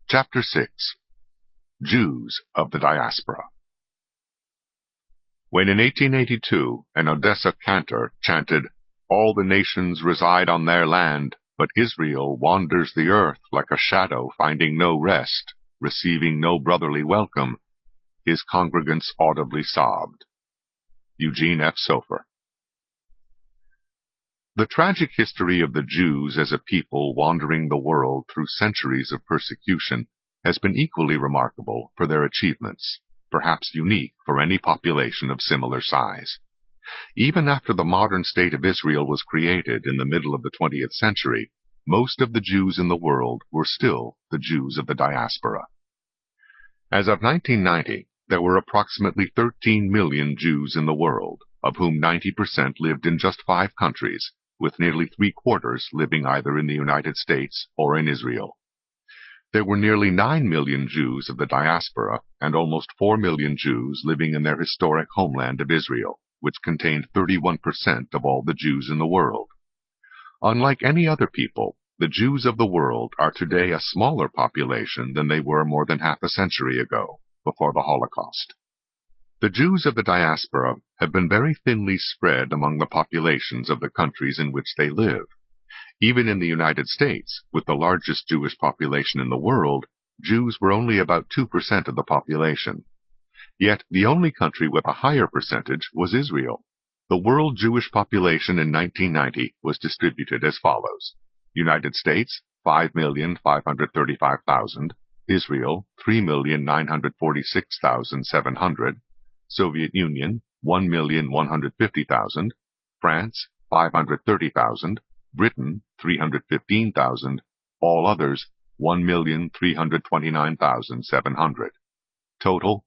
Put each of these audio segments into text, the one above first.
Chapter 6. Jews of the Diaspora. When in 1882 an Odessa cantor chanted, "All the nations reside on their land, but Israel wanders the earth like a shadow finding no rest, receiving no brotherly welcome," his congregants audibly sobbed. Eugene F. Sofer. The tragic history of the Jews as a people wandering the world through centuries of persecution has been equally remarkable for their achievements, perhaps unique for any population of similar size. Even after the modern state of Israel was created in the middle of the 20th century, most of the Jews in the world were still the Jews of the diaspora. As of 1990, there were approximately 13 million Jews in the world, of whom 90% lived in just 5 countries, with nearly 3/4 living either in the United States or in Israel. There were nearly 9 million Jews of the diaspora and almost 4 million Jews living in their historic homeland of Israel, which contained 31% of all the Jews in the world. Unlike any other people, the Jews of the world are today a smaller population than they were more than half a century ago, before the Holocaust. The Jews of the diaspora have been very thinly spread among the populations of the countries in which they live. Even in the United States, with the largest Jewish population in the world, Jews were only about 2% of the population. Yet the only country with a higher percentage was Israel. The world Jewish population in 1990 was distributed as follows: United States, 5,535,000, Israel, 3,946,700, Soviet Union, 1,150,000, France, 530,000, Britain, 315,000, all others, 1,329,700. Total,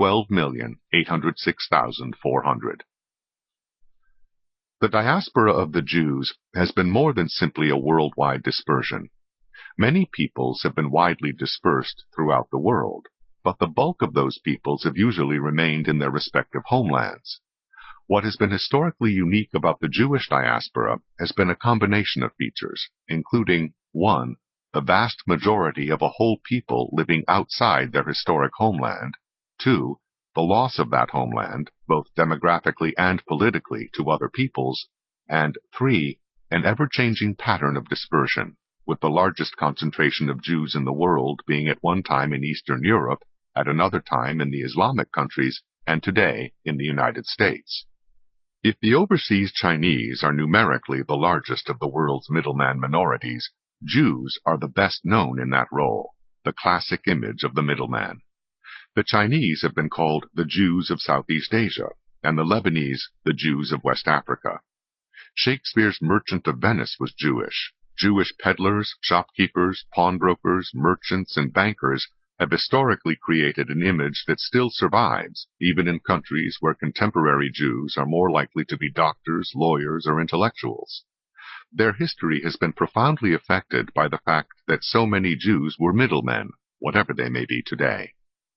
12,806,400. The diaspora of the Jews has been more than simply a worldwide dispersion. Many peoples have been widely dispersed throughout the world, but the bulk of those peoples have usually remained in their respective homelands. What has been historically unique about the Jewish diaspora has been a combination of features, including 1. The vast majority of a whole people living outside their historic homeland, 2. The loss of that homeland, both demographically and politically, to other peoples, and 3. An ever-changing pattern of dispersion, with the largest concentration of Jews in the world being at one time in Eastern Europe, at another time in the Islamic countries, and today in the United States. If the overseas Chinese are numerically the largest of the world's middleman minorities, Jews are the best known in that role, the classic image of the middleman. The Chinese have been called the Jews of Southeast Asia, and the Lebanese the Jews of West Africa. Shakespeare's Merchant of Venice was Jewish. Jewish peddlers, shopkeepers, pawnbrokers, merchants, and bankers have historically created an image that still survives, even in countries where contemporary Jews are more likely to be doctors, lawyers, or intellectuals. Their history has been profoundly affected by the fact that so many Jews were middlemen, whatever they may be today.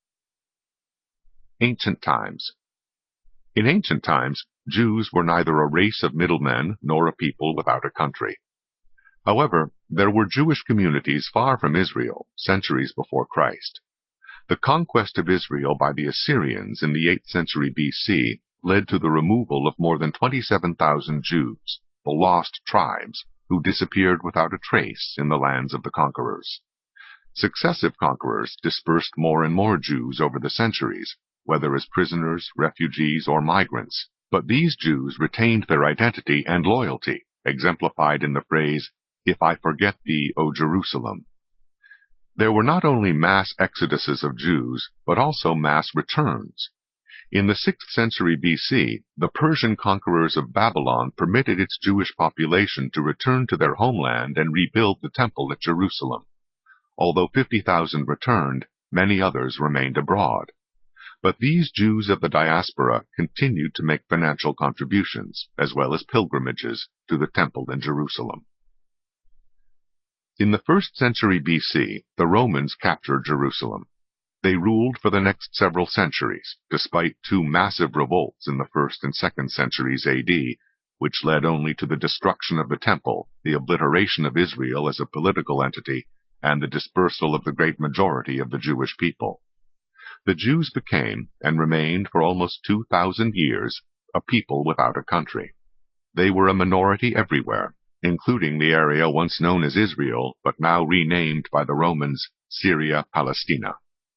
Ancient times. In ancient times, Jews were neither a race of middlemen nor a people without a country. However, there were Jewish communities far from Israel, centuries before Christ. The conquest of Israel by the Assyrians in the 8th century BC led to the removal of more than 27,000 Jews, the lost tribes, who disappeared without a trace in the lands of the conquerors. Successive conquerors dispersed more and more Jews over the centuries, whether as prisoners, refugees, or migrants, but these Jews retained their identity and loyalty, exemplified in the phrase, "If I forget thee, O Jerusalem." There were not only mass exoduses of Jews, but also mass returns. In the 6th century BC, the Persian conquerors of Babylon permitted its Jewish population to return to their homeland and rebuild the temple at Jerusalem. Although 50,000 returned, many others remained abroad. But these Jews of the diaspora continued to make financial contributions, as well as pilgrimages, to the temple in Jerusalem. In the 1st century BC, the Romans captured Jerusalem. They ruled for the next several centuries, despite 2 massive revolts in the 1st and 2nd centuries AD, which led only to the destruction of the temple, the obliteration of Israel as a political entity, and the dispersal of the great majority of the Jewish people. The Jews became, and remained for almost 2,000 years, a people without a country. They were a minority everywhere, including the area once known as Israel, but now renamed by the Romans Syria Palestina.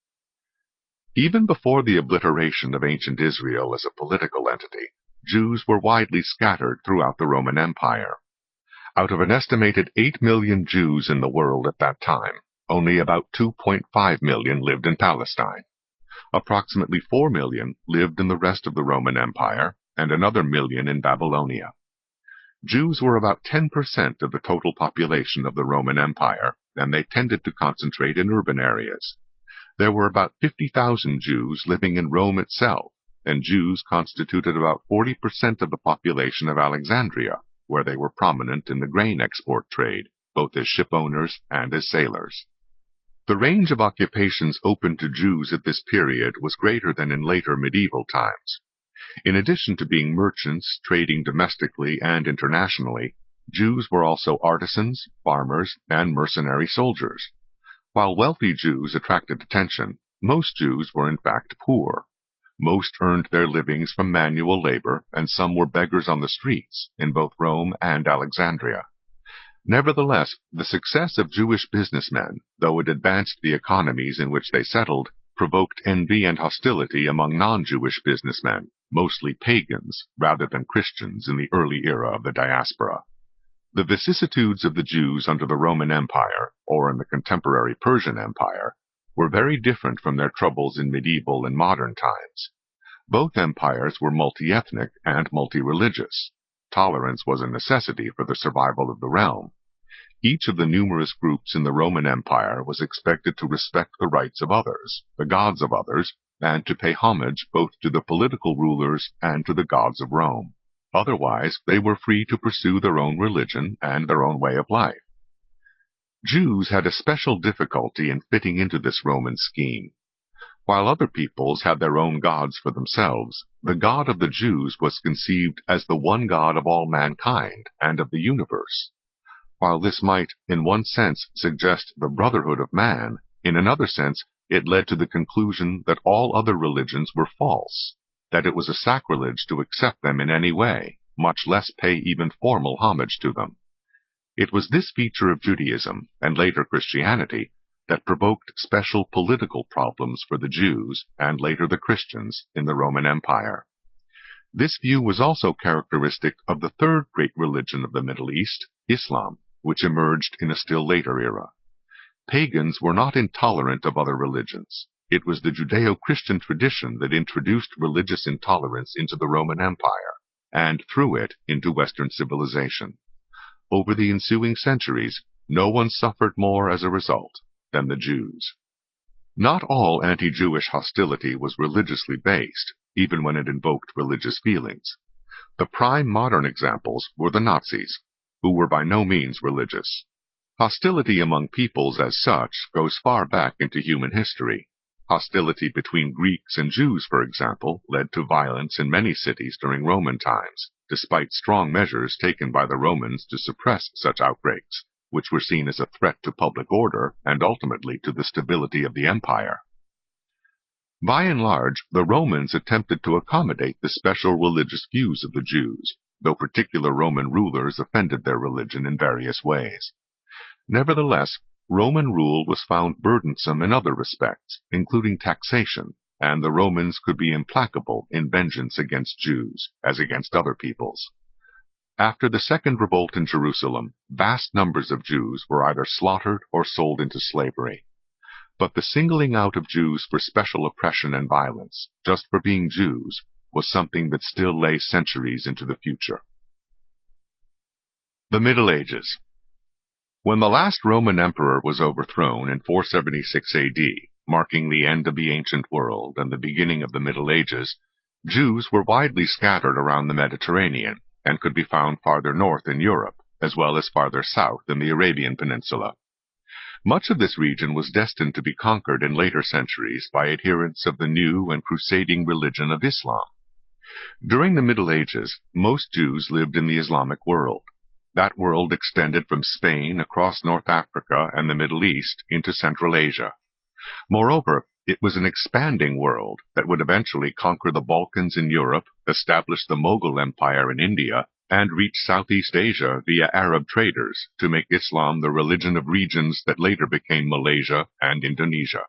Even before the obliteration of ancient Israel as a political entity, Jews were widely scattered throughout the Roman Empire. Out of an estimated 8 million Jews in the world at that time, only about 2.5 million lived in Palestine. Approximately 4 million lived in the rest of the Roman Empire, and another million in Babylonia. Jews were about 10% of the total population of the Roman Empire, and they tended to concentrate in urban areas. There were about 50,000 Jews living in Rome itself, and Jews constituted about 40% of the population of Alexandria, where they were prominent in the grain export trade, both as shipowners and as sailors. The range of occupations open to Jews at this period was greater than in later medieval times. In addition to being merchants trading domestically and internationally, Jews were also artisans, farmers, and mercenary soldiers. While wealthy Jews attracted attention, most Jews were in fact poor. Most earned their livings from manual labor, and some were beggars on the streets in both Rome and Alexandria. Nevertheless, the success of Jewish businessmen, though it advanced the economies in which they settled, provoked envy and hostility among non-Jewish businessmen, mostly pagans rather than Christians in the early era of the diaspora. The vicissitudes of the Jews under the Roman Empire, or in the contemporary Persian Empire, were very different from their troubles in medieval and modern times. Both empires were multi-ethnic and multi-religious. Tolerance was a necessity for the survival of the realm. Each of the numerous groups in the Roman Empire was expected to respect the rights of others, the gods of others, and to pay homage both to the political rulers and to the gods of Rome. Otherwise, they were free to pursue their own religion and their own way of life. Jews had a special difficulty in fitting into this Roman scheme. While other peoples had their own gods for themselves, the God of the Jews was conceived as the one God of all mankind and of the universe. While this might, in one sense, suggest the brotherhood of man, in another sense, it led to the conclusion that all other religions were false, that it was a sacrilege to accept them in any way, much less pay even formal homage to them. It was this feature of Judaism, and later Christianity, that provoked special political problems for the Jews, and later the Christians, in the Roman Empire. This view was also characteristic of the third great religion of the Middle East, Islam, which emerged in a still later era. Pagans were not intolerant of other religions. It was the Judeo-Christian tradition that introduced religious intolerance into the Roman Empire, and through it into Western civilization. Over the ensuing centuries, no one suffered more as a result than the Jews. Not all anti-Jewish hostility was religiously based, even when it invoked religious feelings. The prime modern examples were the Nazis, who were by no means religious. Hostility among peoples as such goes far back into human history. Hostility between Greeks and Jews, for example, led to violence in many cities during Roman times, despite strong measures taken by the Romans to suppress such outbreaks, which were seen as a threat to public order and ultimately to the stability of the empire. By and large, the Romans attempted to accommodate the special religious views of the Jews, though particular Roman rulers offended their religion in various ways. Nevertheless, Roman rule was found burdensome in other respects, including taxation, and the Romans could be implacable in vengeance against Jews, as against other peoples. After the Second Revolt in Jerusalem, vast numbers of Jews were either slaughtered or sold into slavery. But the singling out of Jews for special oppression and violence, just for being Jews, was something that still lay centuries into the future. The Middle Ages. When the last Roman emperor was overthrown in 476 AD, marking the end of the ancient world and the beginning of the Middle Ages, Jews were widely scattered around the Mediterranean and could be found farther north in Europe, as well as farther south in the Arabian Peninsula. Much of this region was destined to be conquered in later centuries by adherents of the new and crusading religion of Islam. During the Middle Ages, most Jews lived in the Islamic world. That world extended from Spain across North Africa and the Middle East into Central Asia. Moreover, it was an expanding world that would eventually conquer the Balkans in Europe, establish the Mughal Empire in India, and reach Southeast Asia via Arab traders to make Islam the religion of regions that later became Malaysia and Indonesia.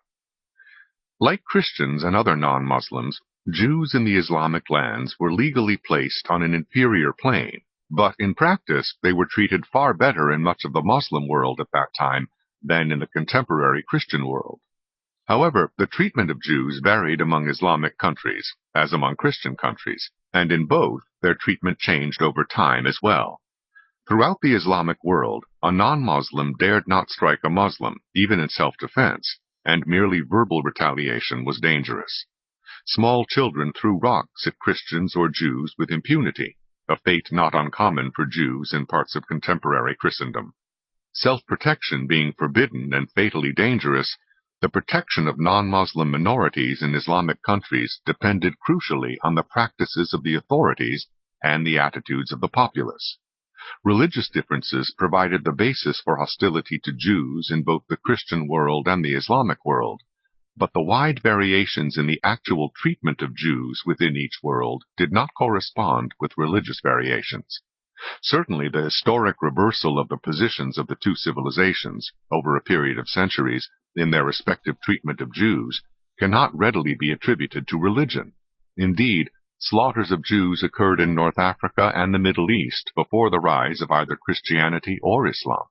Like Christians and other non-Muslims, Jews in the Islamic lands were legally placed on an inferior plane, but in practice they were treated far better in much of the Muslim world at that time than in the contemporary Christian world. However, the treatment of Jews varied among Islamic countries, as among Christian countries, and in both their treatment changed over time as well. Throughout the Islamic world, a non-Muslim dared not strike a Muslim, even in self-defense, and merely verbal retaliation was dangerous. Small children threw rocks at Christians or Jews with impunity, a fate not uncommon for Jews in parts of contemporary Christendom. Self-protection being forbidden and fatally dangerous, the protection of non-Muslim minorities in Islamic countries depended crucially on the practices of the authorities and the attitudes of the populace. Religious differences provided the basis for hostility to Jews in both the Christian world and the Islamic world, but the wide variations in the actual treatment of Jews within each world did not correspond with religious variations. Certainly, the historic reversal of the positions of the two civilizations over a period of centuries in their respective treatment of Jews cannot readily be attributed to religion. Indeed, slaughters of Jews occurred in North Africa and the Middle East before the rise of either Christianity or Islam.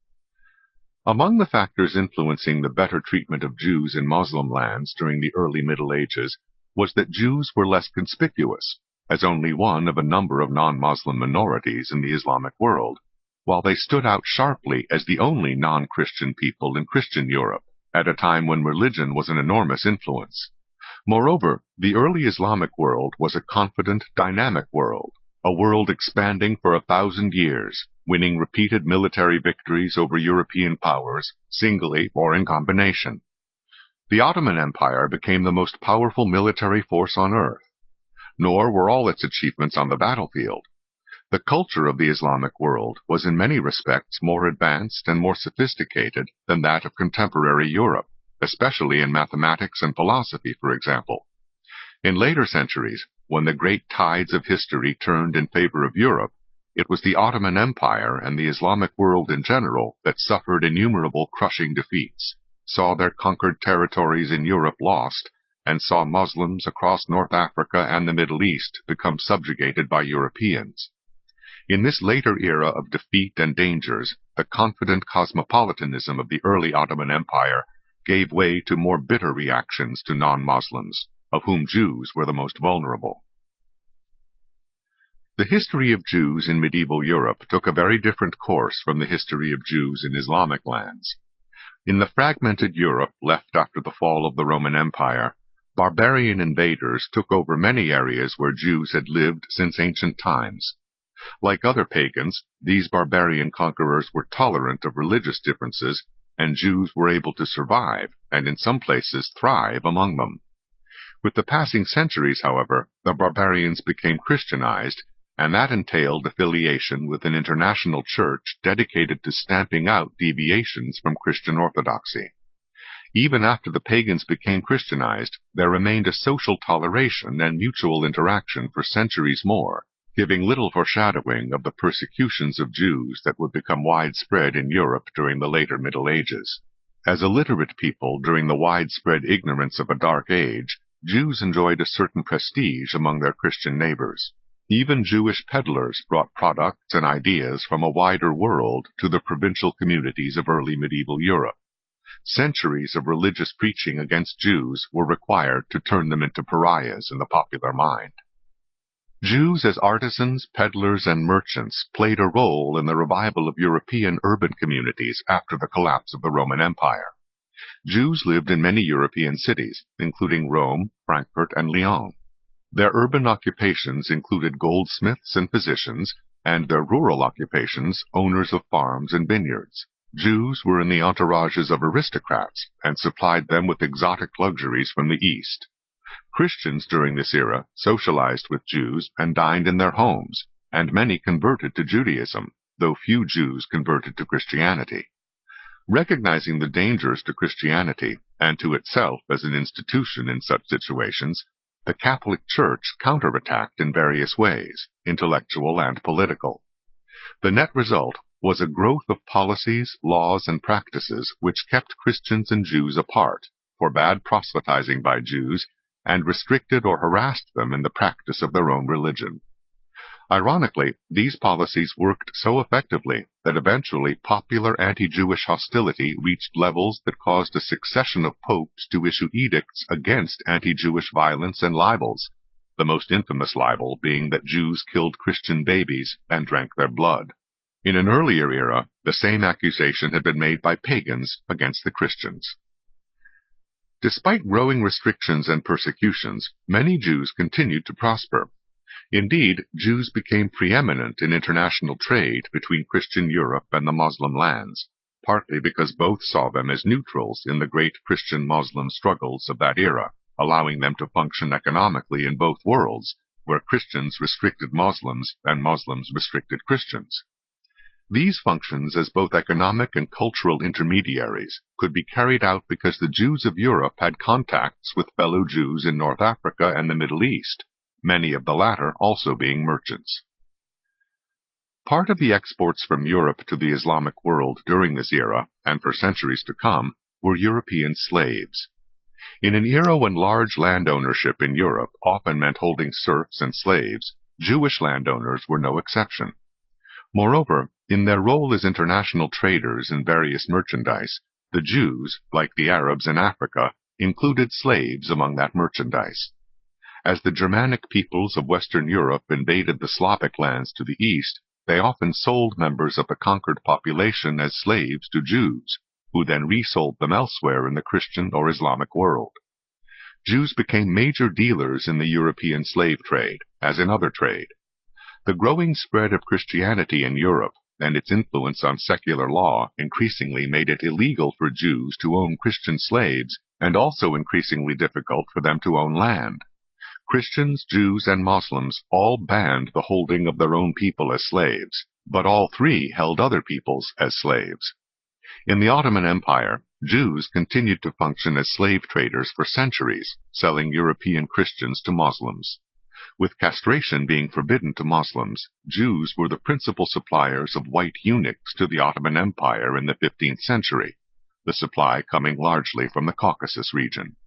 Among the factors influencing the better treatment of Jews in Muslim lands during the early Middle Ages was that Jews were less conspicuous, as only one of a number of non-Muslim minorities in the Islamic world, while they stood out sharply as the only non-Christian people in Christian Europe, at a time when religion was an enormous influence. Moreover, the early Islamic world was a confident, dynamic world, a world expanding for 1,000 years, winning repeated military victories over European powers, singly or in combination. The Ottoman Empire became the most powerful military force on earth. Nor were all its achievements on the battlefield. The culture of the Islamic world was in many respects more advanced and more sophisticated than that of contemporary Europe, especially in mathematics and philosophy, for example. In later centuries, when the great tides of history turned in favor of Europe, it was the Ottoman Empire and the Islamic world in general that suffered innumerable crushing defeats, saw their conquered territories in Europe lost, and saw Muslims across North Africa and the Middle East become subjugated by Europeans. In this later era of defeat and dangers, the confident cosmopolitanism of the early Ottoman Empire gave way to more bitter reactions to non-Muslims, of whom Jews were the most vulnerable. The history of Jews in medieval Europe took a very different course from the history of Jews in Islamic lands. In the fragmented Europe left after the fall of the Roman Empire, barbarian invaders took over many areas where Jews had lived since ancient times. Like other pagans, these barbarian conquerors were tolerant of religious differences, and Jews were able to survive, and in some places thrive among them. With the passing centuries, however, the barbarians became Christianized, and that entailed affiliation with an international church dedicated to stamping out deviations from Christian orthodoxy. Even after the pagans became Christianized, there remained a social toleration and mutual interaction for centuries more, giving little foreshadowing of the persecutions of Jews that would become widespread in Europe during the later Middle Ages. As a literate people during the widespread ignorance of a dark age, Jews enjoyed a certain prestige among their Christian neighbors. Even Jewish peddlers brought products and ideas from a wider world to the provincial communities of early medieval Europe. Centuries of religious preaching against Jews were required to turn them into pariahs in the popular mind. Jews as artisans, peddlers, and merchants played a role in the revival of European urban communities after the collapse of the Roman Empire. Jews lived in many European cities, including Rome, Frankfurt, and Lyon. Their urban occupations included goldsmiths and physicians, and their rural occupations owners of farms and vineyards. Jews were in the entourages of aristocrats and supplied them with exotic luxuries from the East. Christians during this era socialized with Jews and dined in their homes, and many converted to Judaism, though few Jews converted to Christianity. Recognizing the dangers to Christianity and to itself as an institution in such situations, the Catholic Church counterattacked in various ways, intellectual and political. The net result was a growth of policies, laws, and practices which kept Christians and Jews apart, forbade proselytizing by Jews, and restricted or harassed them in the practice of their own religion. Ironically, these policies worked so effectively that eventually popular anti-Jewish hostility reached levels that caused a succession of popes to issue edicts against anti-Jewish violence and libels, the most infamous libel being that Jews killed Christian babies and drank their blood. In an earlier era, the same accusation had been made by pagans against the Christians. Despite growing restrictions and persecutions, many Jews continued to prosper. Indeed, Jews became preeminent in international trade between Christian Europe and the Muslim lands, partly because both saw them as neutrals in the great Christian-Muslim struggles of that era, allowing them to function economically in both worlds, where Christians restricted Muslims and Muslims restricted Christians. These functions as both economic and cultural intermediaries could be carried out because the Jews of Europe had contacts with fellow Jews in North Africa and the Middle East, many of the latter also being merchants. Part of the exports from Europe to the Islamic world during this era, and for centuries to come, were European slaves. In an era when large land ownership in Europe often meant holding serfs and slaves, Jewish landowners were no exception. Moreover, in their role as international traders in various merchandise, the Jews, like the Arabs in Africa, included slaves among that merchandise. As the Germanic peoples of Western Europe invaded the Slavic lands to the east, they often sold members of the conquered population as slaves to Jews, who then resold them elsewhere in the Christian or Islamic world. Jews became major dealers in the European slave trade, as in other trade. The growing spread of Christianity in Europe and its influence on secular law increasingly made it illegal for Jews to own Christian slaves, and also increasingly difficult for them to own land. Christians, Jews, and Muslims all banned the holding of their own people as slaves, but all three held other peoples as slaves. In the Ottoman Empire, Jews continued to function as slave traders for centuries, selling European Christians to Muslims. With castration being forbidden to Muslims, Jews were the principal suppliers of white eunuchs to the Ottoman Empire in the 15th century, the supply coming largely from the Caucasus region.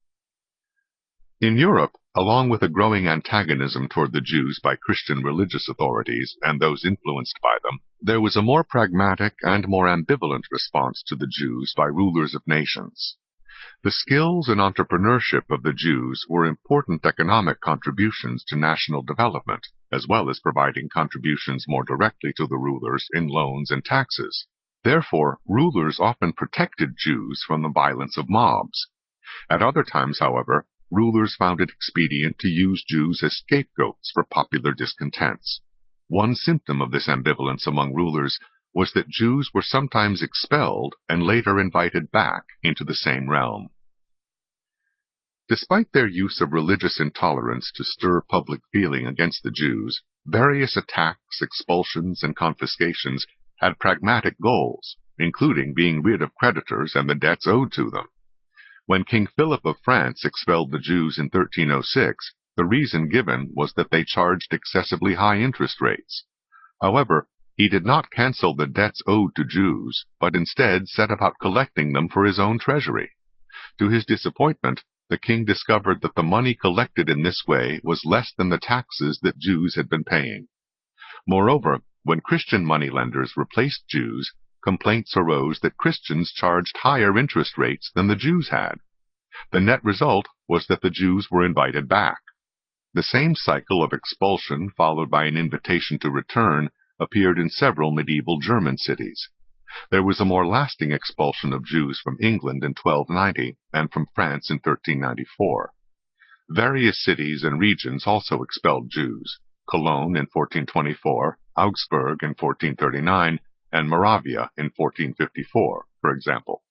In Europe, along with a growing antagonism toward the Jews by Christian religious authorities and those influenced by them, there was a more pragmatic and more ambivalent response to the Jews by rulers of nations. The skills and entrepreneurship of the Jews were important economic contributions to national development, as well as providing contributions more directly to the rulers in loans and taxes. Therefore, rulers often protected Jews from the violence of mobs. At other times, however, rulers found it expedient to use Jews as scapegoats for popular discontents. One symptom of this ambivalence among rulers was that Jews were sometimes expelled and later invited back into the same realm. Despite their use of religious intolerance to stir public feeling against the Jews, various attacks, expulsions, and confiscations had pragmatic goals, including being rid of creditors and the debts owed to them. When King Philip of France expelled the Jews in 1306, the reason given was that they charged excessively high interest rates. However, he did not cancel the debts owed to Jews, but instead set about collecting them for his own treasury. To his disappointment, the king discovered that the money collected in this way was less than the taxes that Jews had been paying. Moreover, when Christian moneylenders replaced Jews, complaints arose that Christians charged higher interest rates than the Jews had. The net result was that the Jews were invited back. The same cycle of expulsion, followed by an invitation to return, appeared in several medieval German cities. There was a more lasting expulsion of Jews from England in 1290 and from France in 1394. Various cities and regions also expelled Jews: Cologne in 1424, Augsburg in 1439, and Moravia in 1454, for example.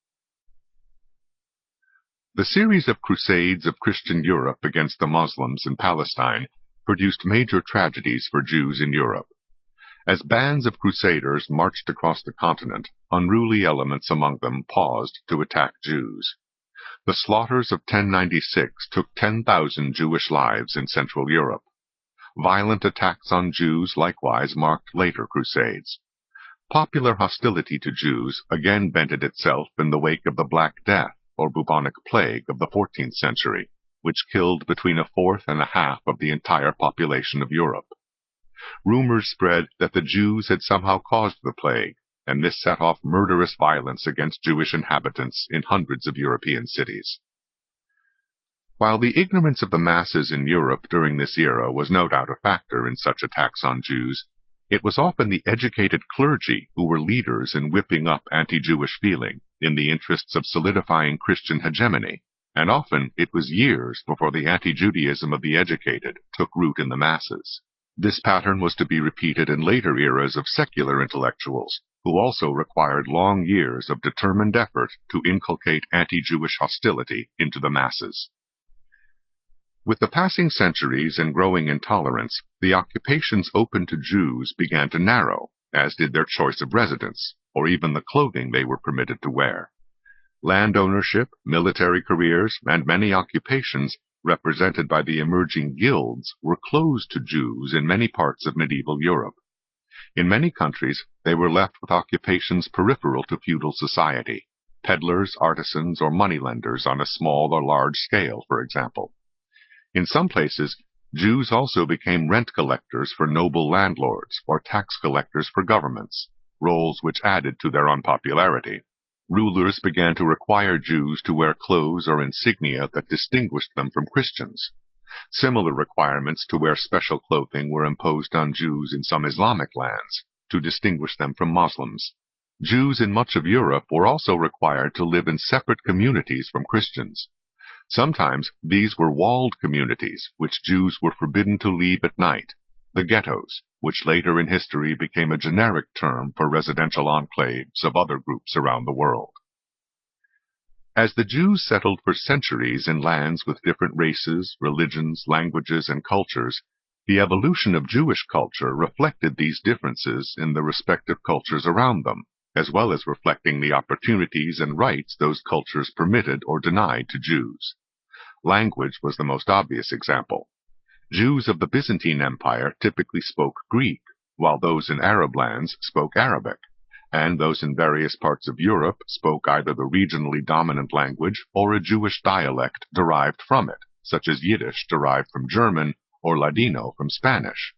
The series of crusades of Christian Europe against the Muslims in Palestine produced major tragedies for Jews in Europe. As bands of crusaders marched across the continent, unruly elements among them paused to attack Jews. The slaughters of 1096 took 10,000 Jewish lives in Central Europe. Violent attacks on Jews likewise marked later crusades. Popular hostility to Jews again vented itself in the wake of the Black Death, or bubonic plague, of the 14th century, which killed between a fourth and a half of the entire population of Europe. Rumors spread that the Jews had somehow caused the plague, and this set off murderous violence against Jewish inhabitants in hundreds of European cities. While the ignorance of the masses in Europe during this era was no doubt a factor in such attacks on Jews, it was often the educated clergy who were leaders in whipping up anti-Jewish feeling in the interests of solidifying Christian hegemony, and often it was years before the anti-Judaism of the educated took root in the masses. This pattern was to be repeated in later eras of secular intellectuals, who also required long years of determined effort to inculcate anti-Jewish hostility into the masses. With the passing centuries and growing intolerance, the occupations open to Jews began to narrow, as did their choice of residence, or even the clothing they were permitted to wear. Land ownership, military careers, and many occupations represented by the emerging guilds were closed to Jews in many parts of medieval Europe. In many countries, they were left with occupations peripheral to feudal society, peddlers, artisans, or moneylenders on a small or large scale, for example. In some places, Jews also became rent collectors for noble landlords or tax collectors for governments, roles which added to their unpopularity. Rulers began to require Jews to wear clothes or insignia that distinguished them from Christians. Similar requirements to wear special clothing were imposed on Jews in some Islamic lands to distinguish them from Muslims. Jews in much of Europe were also required to live in separate communities from Christians. Sometimes these were walled communities, which Jews were forbidden to leave at night, the ghettos, which later in history became a generic term for residential enclaves of other groups around the world. As the Jews settled for centuries in lands with different races, religions, languages, and cultures, the evolution of Jewish culture reflected these differences in the respective cultures around them, as well as reflecting the opportunities and rights those cultures permitted or denied to Jews. Language was the most obvious example. Jews of the Byzantine Empire typically spoke Greek, while those in Arab lands spoke Arabic, and those in various parts of Europe spoke either the regionally dominant language or a Jewish dialect derived from it, such as Yiddish derived from German or Ladino from Spanish.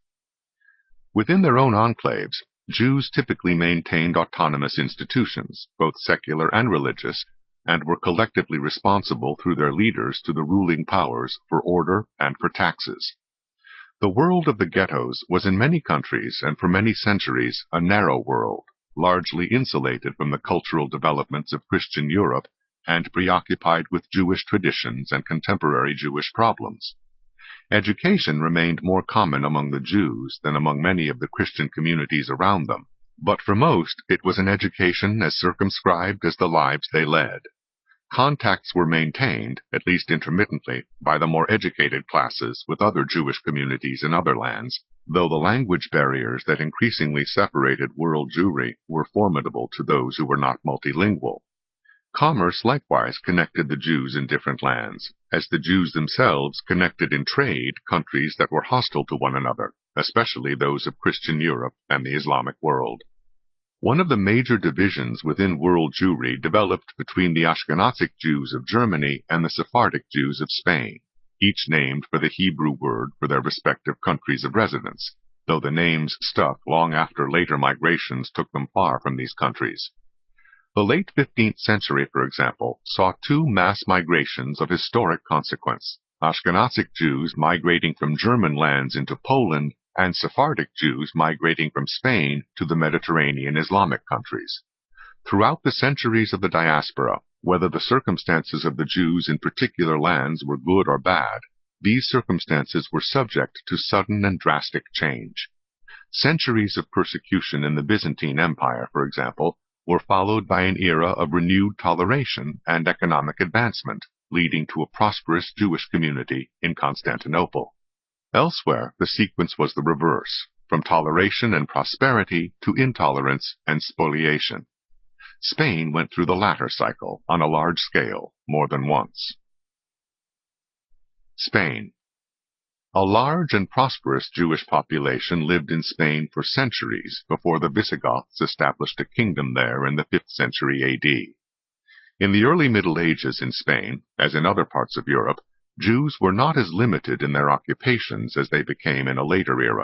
Within their own enclaves, Jews typically maintained autonomous institutions, both secular and religious, and were collectively responsible through their leaders to the ruling powers for order and for taxes. The world of the ghettos was in many countries and for many centuries a narrow world, largely insulated from the cultural developments of Christian Europe and preoccupied with Jewish traditions and contemporary Jewish problems. Education remained more common among the Jews than among many of the Christian communities around them, but for most it was an education as circumscribed as the lives they led. Contacts were maintained, at least intermittently, by the more educated classes with other Jewish communities in other lands, though the language barriers that increasingly separated world Jewry were formidable to those who were not multilingual. Commerce likewise connected the Jews in different lands, as the Jews themselves connected in trade countries that were hostile to one another, especially those of Christian Europe and the Islamic world. One of the major divisions within world Jewry developed between the Ashkenazic Jews of Germany and the Sephardic Jews of Spain, each named for the Hebrew word for their respective countries of residence, though the names stuck long after later migrations took them far from these countries. The late 15th century, for example, saw two mass migrations of historic consequence: Ashkenazic Jews migrating from German lands into Poland, and Sephardic Jews migrating from Spain to the Mediterranean Islamic countries. Throughout the centuries of the diaspora, whether the circumstances of the Jews in particular lands were good or bad, these circumstances were subject to sudden and drastic change. Centuries of persecution in the Byzantine Empire, for example, were followed by an era of renewed toleration and economic advancement, leading to a prosperous Jewish community in Constantinople. Elsewhere, the sequence was the reverse. from toleration and prosperity to intolerance and spoliation. Spain went through the latter cycle on a large scale more than once. Spain. A large and prosperous Jewish population lived in Spain for centuries before the Visigoths established a kingdom there in the 5th century AD. In the early Middle Ages in Spain, as in other parts of Europe, Jews were not as limited in their occupations as they became in a later era.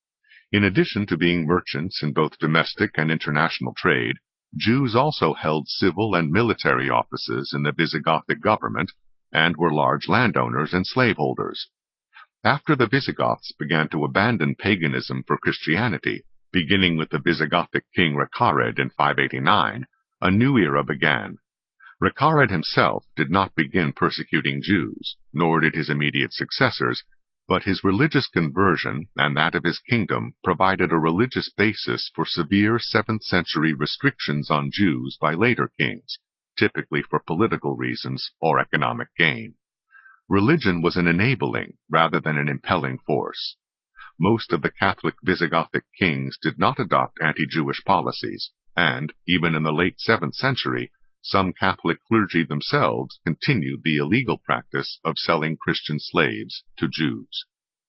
In addition to being merchants in both domestic and international trade, Jews also held civil and military offices in the Visigothic government and were large landowners and slaveholders. After the Visigoths began to abandon paganism for Christianity, beginning with the Visigothic king Recared in 589, a new era began. Recared himself did not begin persecuting Jews, nor did his immediate successors, but his religious conversion and that of his kingdom provided a religious basis for severe 7th century restrictions on Jews by later kings, typically for political reasons or economic gain. Religion was an enabling rather than an impelling force. Most of the Catholic Visigothic kings did not adopt anti-Jewish policies, and, even in the late 7th century, some Catholic clergy themselves continued the illegal practice of selling Christian slaves to Jews.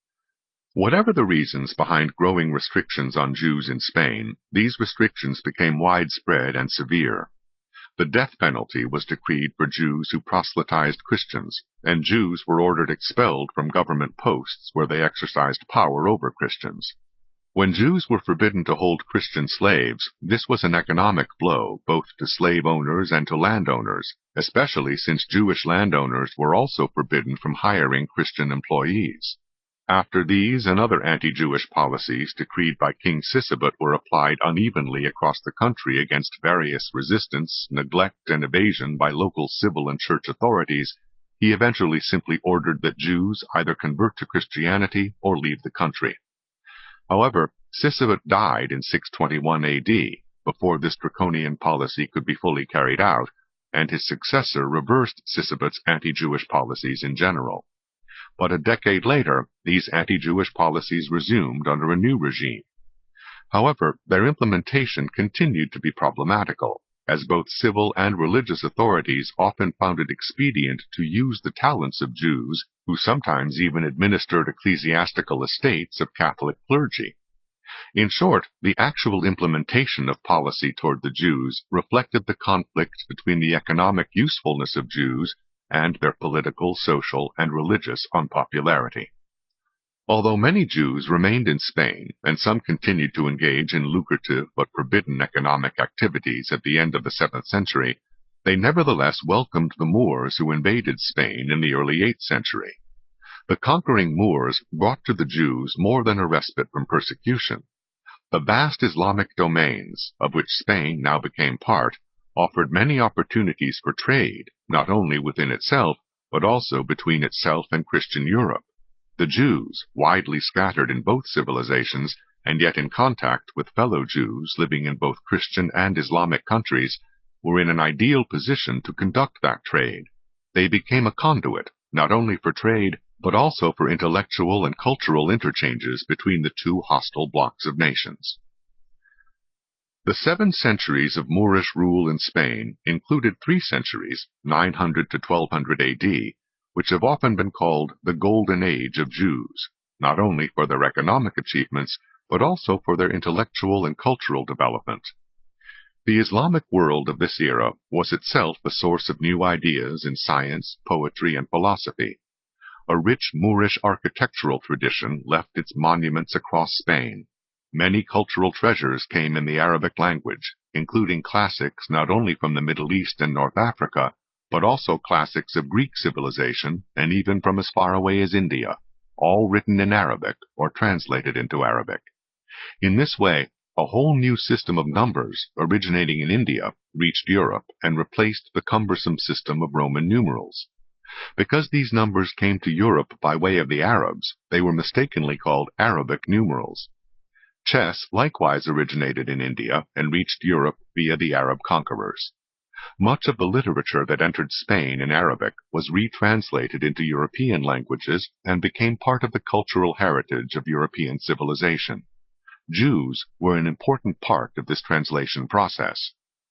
Whatever the reasons behind growing restrictions on Jews in Spain, these restrictions became widespread and severe. The death penalty was decreed for Jews who proselytized Christians, and Jews were ordered expelled from government posts where they exercised power over Christians. When Jews were forbidden to hold Christian slaves, this was an economic blow both to slave owners and to landowners, especially since Jewish landowners were also forbidden from hiring Christian employees. After these and other anti-Jewish policies decreed by King Sisebutt were applied unevenly across the country against various resistance, neglect, and evasion by local civil and church authorities, he eventually simply ordered that Jews either convert to Christianity or leave the country. However, Sisebutt died in 621 AD, before this draconian policy could be fully carried out, and his successor reversed Sisebutt's anti-Jewish policies in general. But a decade later, these anti-Jewish policies resumed under a new regime. However, their implementation continued to be problematical, as both civil and religious authorities often found it expedient to use the talents of Jews, who sometimes even administered ecclesiastical estates of Catholic clergy. In short, the actual implementation of policy toward the Jews reflected the conflict between the economic usefulness of Jews and their political, social, and religious unpopularity. Although many Jews remained in Spain, and some continued to engage in lucrative but forbidden economic activities at the end of the 7th century, they nevertheless welcomed the Moors who invaded Spain in the early 8th century. The conquering Moors brought to the Jews more than a respite from persecution. The vast Islamic domains, of which Spain now became part, offered many opportunities for trade, not only within itself, but also between itself and Christian Europe. The Jews, widely scattered in both civilizations, and yet in contact with fellow Jews living in both Christian and Islamic countries, were in an ideal position to conduct that trade. They became a conduit, not only for trade, but also for intellectual and cultural interchanges between the two hostile blocks of nations. The 7 centuries of Moorish rule in Spain included 3 centuries, 900 to 1200 AD, which have often been called the Golden Age of Jews, not only for their economic achievements, but also for their intellectual and cultural development. The Islamic world of this era was itself a source of new ideas in science, poetry, and philosophy. A rich Moorish architectural tradition left its monuments across Spain. Many cultural treasures came in the Arabic language, including classics not only from the Middle East and North Africa, but also classics of Greek civilization and even from as far away as India, all written in Arabic or translated into Arabic. In this way, a whole new system of numbers originating in India reached Europe and replaced the cumbersome system of Roman numerals. Because these numbers came to Europe by way of the Arabs, they were mistakenly called Arabic numerals. Chess likewise originated in India and reached Europe via the Arab conquerors. Much of the literature that entered Spain in Arabic was retranslated into European languages and became part of the cultural heritage of European civilization. Jews were an important part of this translation process.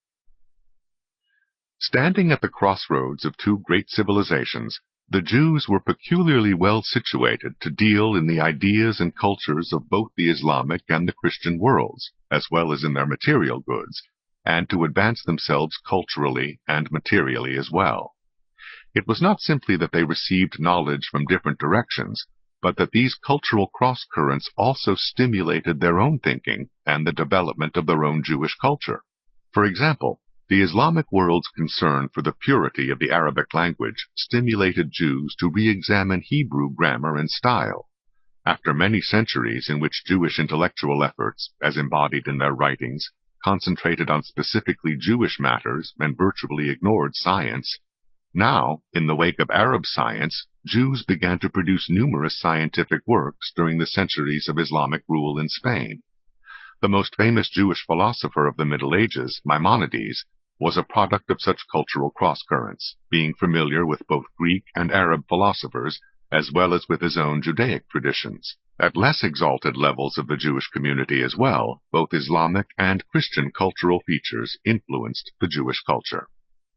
Standing at the crossroads of two great civilizations, the Jews were peculiarly well situated to deal in the ideas and cultures of both the Islamic and the Christian worlds, as well as in their material goods, and to advance themselves culturally and materially as well. It was not simply that they received knowledge from different directions, but that these cultural cross-currents also stimulated their own thinking and the development of their own Jewish culture. For example, the Islamic world's concern for the purity of the Arabic language stimulated Jews to re-examine Hebrew grammar and style. After many centuries in which Jewish intellectual efforts, as embodied in their writings, concentrated on specifically Jewish matters and virtually ignored science, now, in the wake of Arab science, Jews began to produce numerous scientific works during the centuries of Islamic rule in Spain. The most famous Jewish philosopher of the Middle Ages, Maimonides, was a product of such cultural cross-currents, being familiar with both Greek and Arab philosophers, as well as with his own Judaic traditions. At less exalted levels of the Jewish community as well, both Islamic and Christian cultural features influenced the Jewish culture.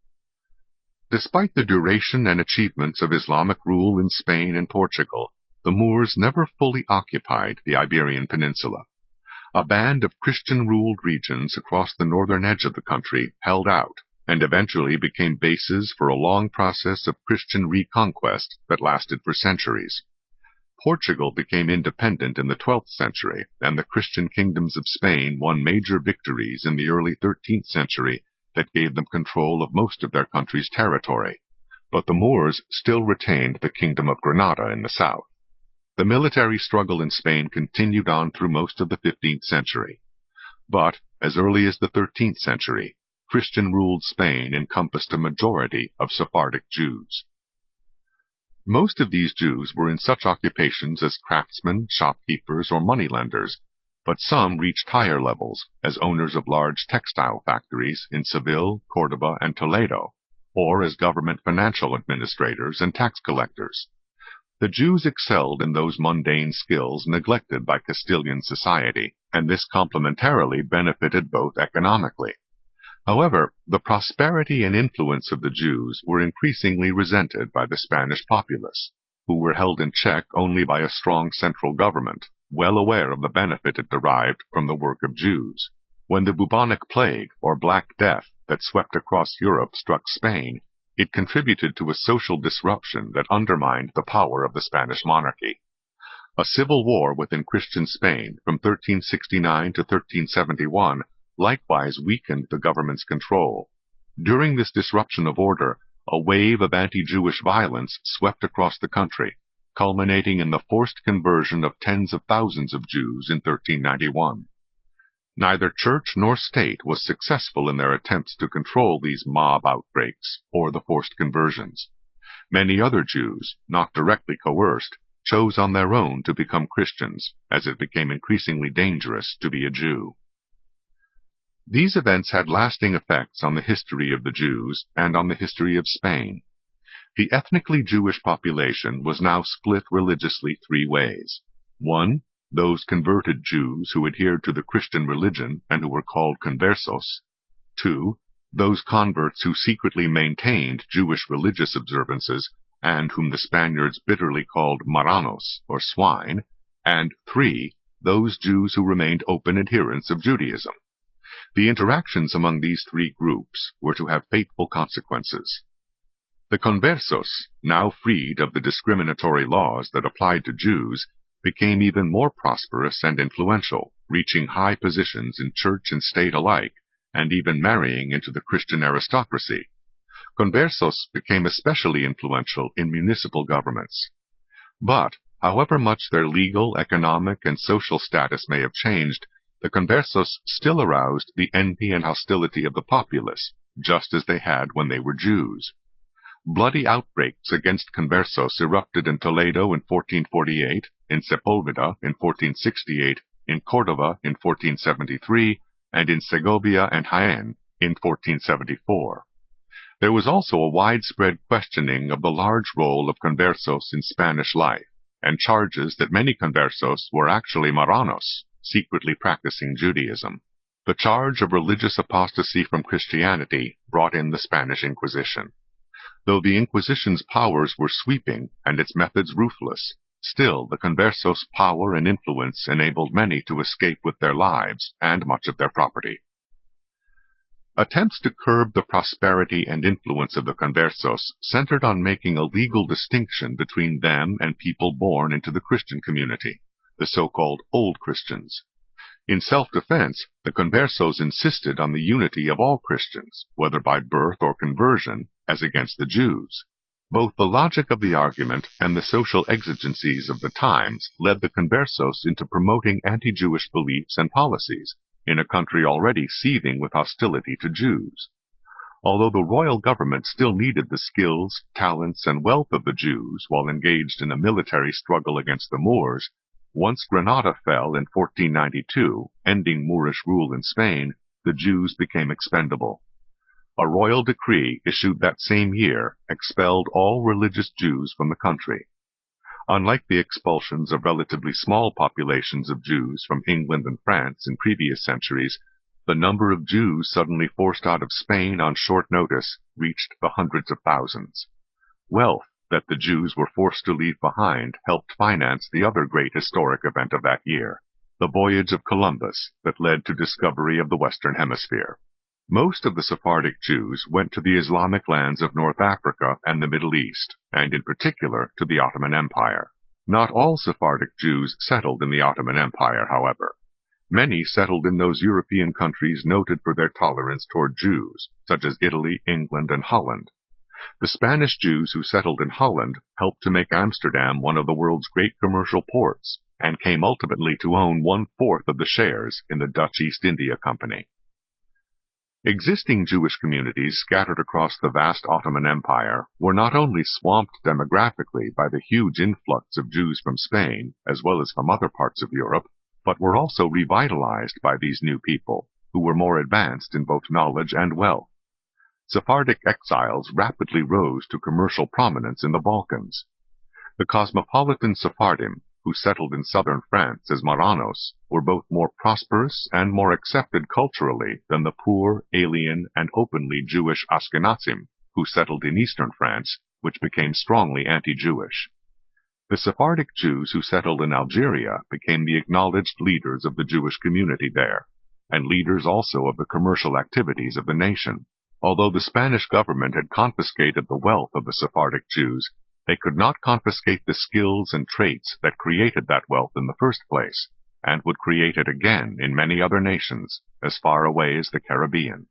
Despite the duration and achievements of Islamic rule in Spain and Portugal, the Moors never fully occupied the Iberian Peninsula. A band of Christian-ruled regions across the northern edge of the country held out, and eventually became bases for a long process of Christian reconquest that lasted for centuries. Portugal became independent in the 12th century, and the Christian kingdoms of Spain won major victories in the early 13th century that gave them control of most of their country's territory. But the Moors still retained the Kingdom of Granada in the south. The military struggle in Spain continued on through most of the 15th century. But, as early as the 13th century, Christian-ruled Spain encompassed a majority of Sephardic Jews. Most of these Jews were in such occupations as craftsmen, shopkeepers, or moneylenders, but some reached higher levels as owners of large textile factories in Seville, Córdoba, and Toledo, or as government financial administrators and tax collectors. The Jews excelled in those mundane skills neglected by Castilian society, and this complementarily benefited both economically. However, the prosperity and influence of the Jews were increasingly resented by the Spanish populace, who were held in check only by a strong central government, well aware of the benefit it derived from the work of Jews. When the bubonic plague, or Black Death, that swept across Europe struck Spain, it contributed to a social disruption that undermined the power of the Spanish monarchy. A civil war within Christian Spain from 1369 to 1371 likewise weakened the government's control. During this disruption of order, a wave of anti-Jewish violence swept across the country, culminating in the forced conversion of tens of thousands of Jews in 1391. Neither church nor state was successful in their attempts to control these mob outbreaks or the forced conversions. Many other Jews, not directly coerced, chose on their own to become Christians, as it became increasingly dangerous to be a Jew. These events had lasting effects on the history of the Jews and on the history of Spain. The ethnically Jewish population was now split religiously three ways. 1. Those converted Jews who adhered to the Christian religion and who were called conversos. 2. Those converts who secretly maintained Jewish religious observances and whom the Spaniards bitterly called marranos, or swine. And 3. Those Jews who remained open adherents of Judaism. The interactions among these three groups were to have fateful consequences. The conversos, now freed of the discriminatory laws that applied to Jews, became even more prosperous and influential, reaching high positions in church and state alike, and even marrying into the Christian aristocracy. Conversos became especially influential in municipal governments. But, however much their legal, economic, and social status may have changed, the conversos still aroused the envy and hostility of the populace, just as they had when they were Jews. Bloody outbreaks against conversos erupted in Toledo in 1448, in Sepúlveda in 1468, in Córdoba in 1473, and in Segovia and Jaén in 1474. There was also a widespread questioning of the large role of conversos in Spanish life, and charges that many conversos were actually marranos, secretly practicing Judaism. The charge of religious apostasy from Christianity brought in the Spanish Inquisition. Though the Inquisition's powers were sweeping and its methods ruthless, still the conversos' power and influence enabled many to escape with their lives and much of their property. Attempts to curb the prosperity and influence of the conversos centered on making a legal distinction between them and people born into the Christian community, the so-called Old Christians. In self-defense, the conversos insisted on the unity of all Christians, whether by birth or conversion, as against the Jews. Both the logic of the argument and the social exigencies of the times led the conversos into promoting anti-Jewish beliefs and policies, in a country already seething with hostility to Jews. Although the royal government still needed the skills, talents, and wealth of the Jews while engaged in a military struggle against the Moors, once Granada fell in 1492, ending Moorish rule in Spain, the Jews became expendable. A royal decree issued that same year expelled all religious Jews from the country. Unlike the expulsions of relatively small populations of Jews from England and France in previous centuries, the number of Jews suddenly forced out of Spain on short notice reached the hundreds of thousands. Wealth that the Jews were forced to leave behind helped finance the other great historic event of that year, the voyage of Columbus that led to discovery of the Western Hemisphere. Most of the Sephardic Jews went to the Islamic lands of North Africa and the Middle East, and in particular to the Ottoman Empire. Not all Sephardic Jews settled in the Ottoman Empire, however. Many settled in those European countries noted for their tolerance toward Jews, such as Italy, England, and Holland. The Spanish Jews who settled in Holland helped to make Amsterdam one of the world's great commercial ports, and came ultimately to own 1/4 of the shares in the Dutch East India Company. Existing Jewish communities scattered across the vast Ottoman Empire were not only swamped demographically by the huge influx of Jews from Spain, as well as from other parts of Europe, but were also revitalized by these new people, who were more advanced in both knowledge and wealth. Sephardic exiles rapidly rose to commercial prominence in the Balkans. The cosmopolitan Sephardim, who settled in southern France as Marranos, were both more prosperous and more accepted culturally than the poor, alien, and openly Jewish Ashkenazim, who settled in eastern France, which became strongly anti-Jewish. The Sephardic Jews who settled in Algeria became the acknowledged leaders of the Jewish community there, and leaders also of the commercial activities of the nation. Although the Spanish government had confiscated the wealth of the Sephardic Jews, they could not confiscate the skills and traits that created that wealth in the first place, and would create it again in many other nations, as far away as the Caribbean.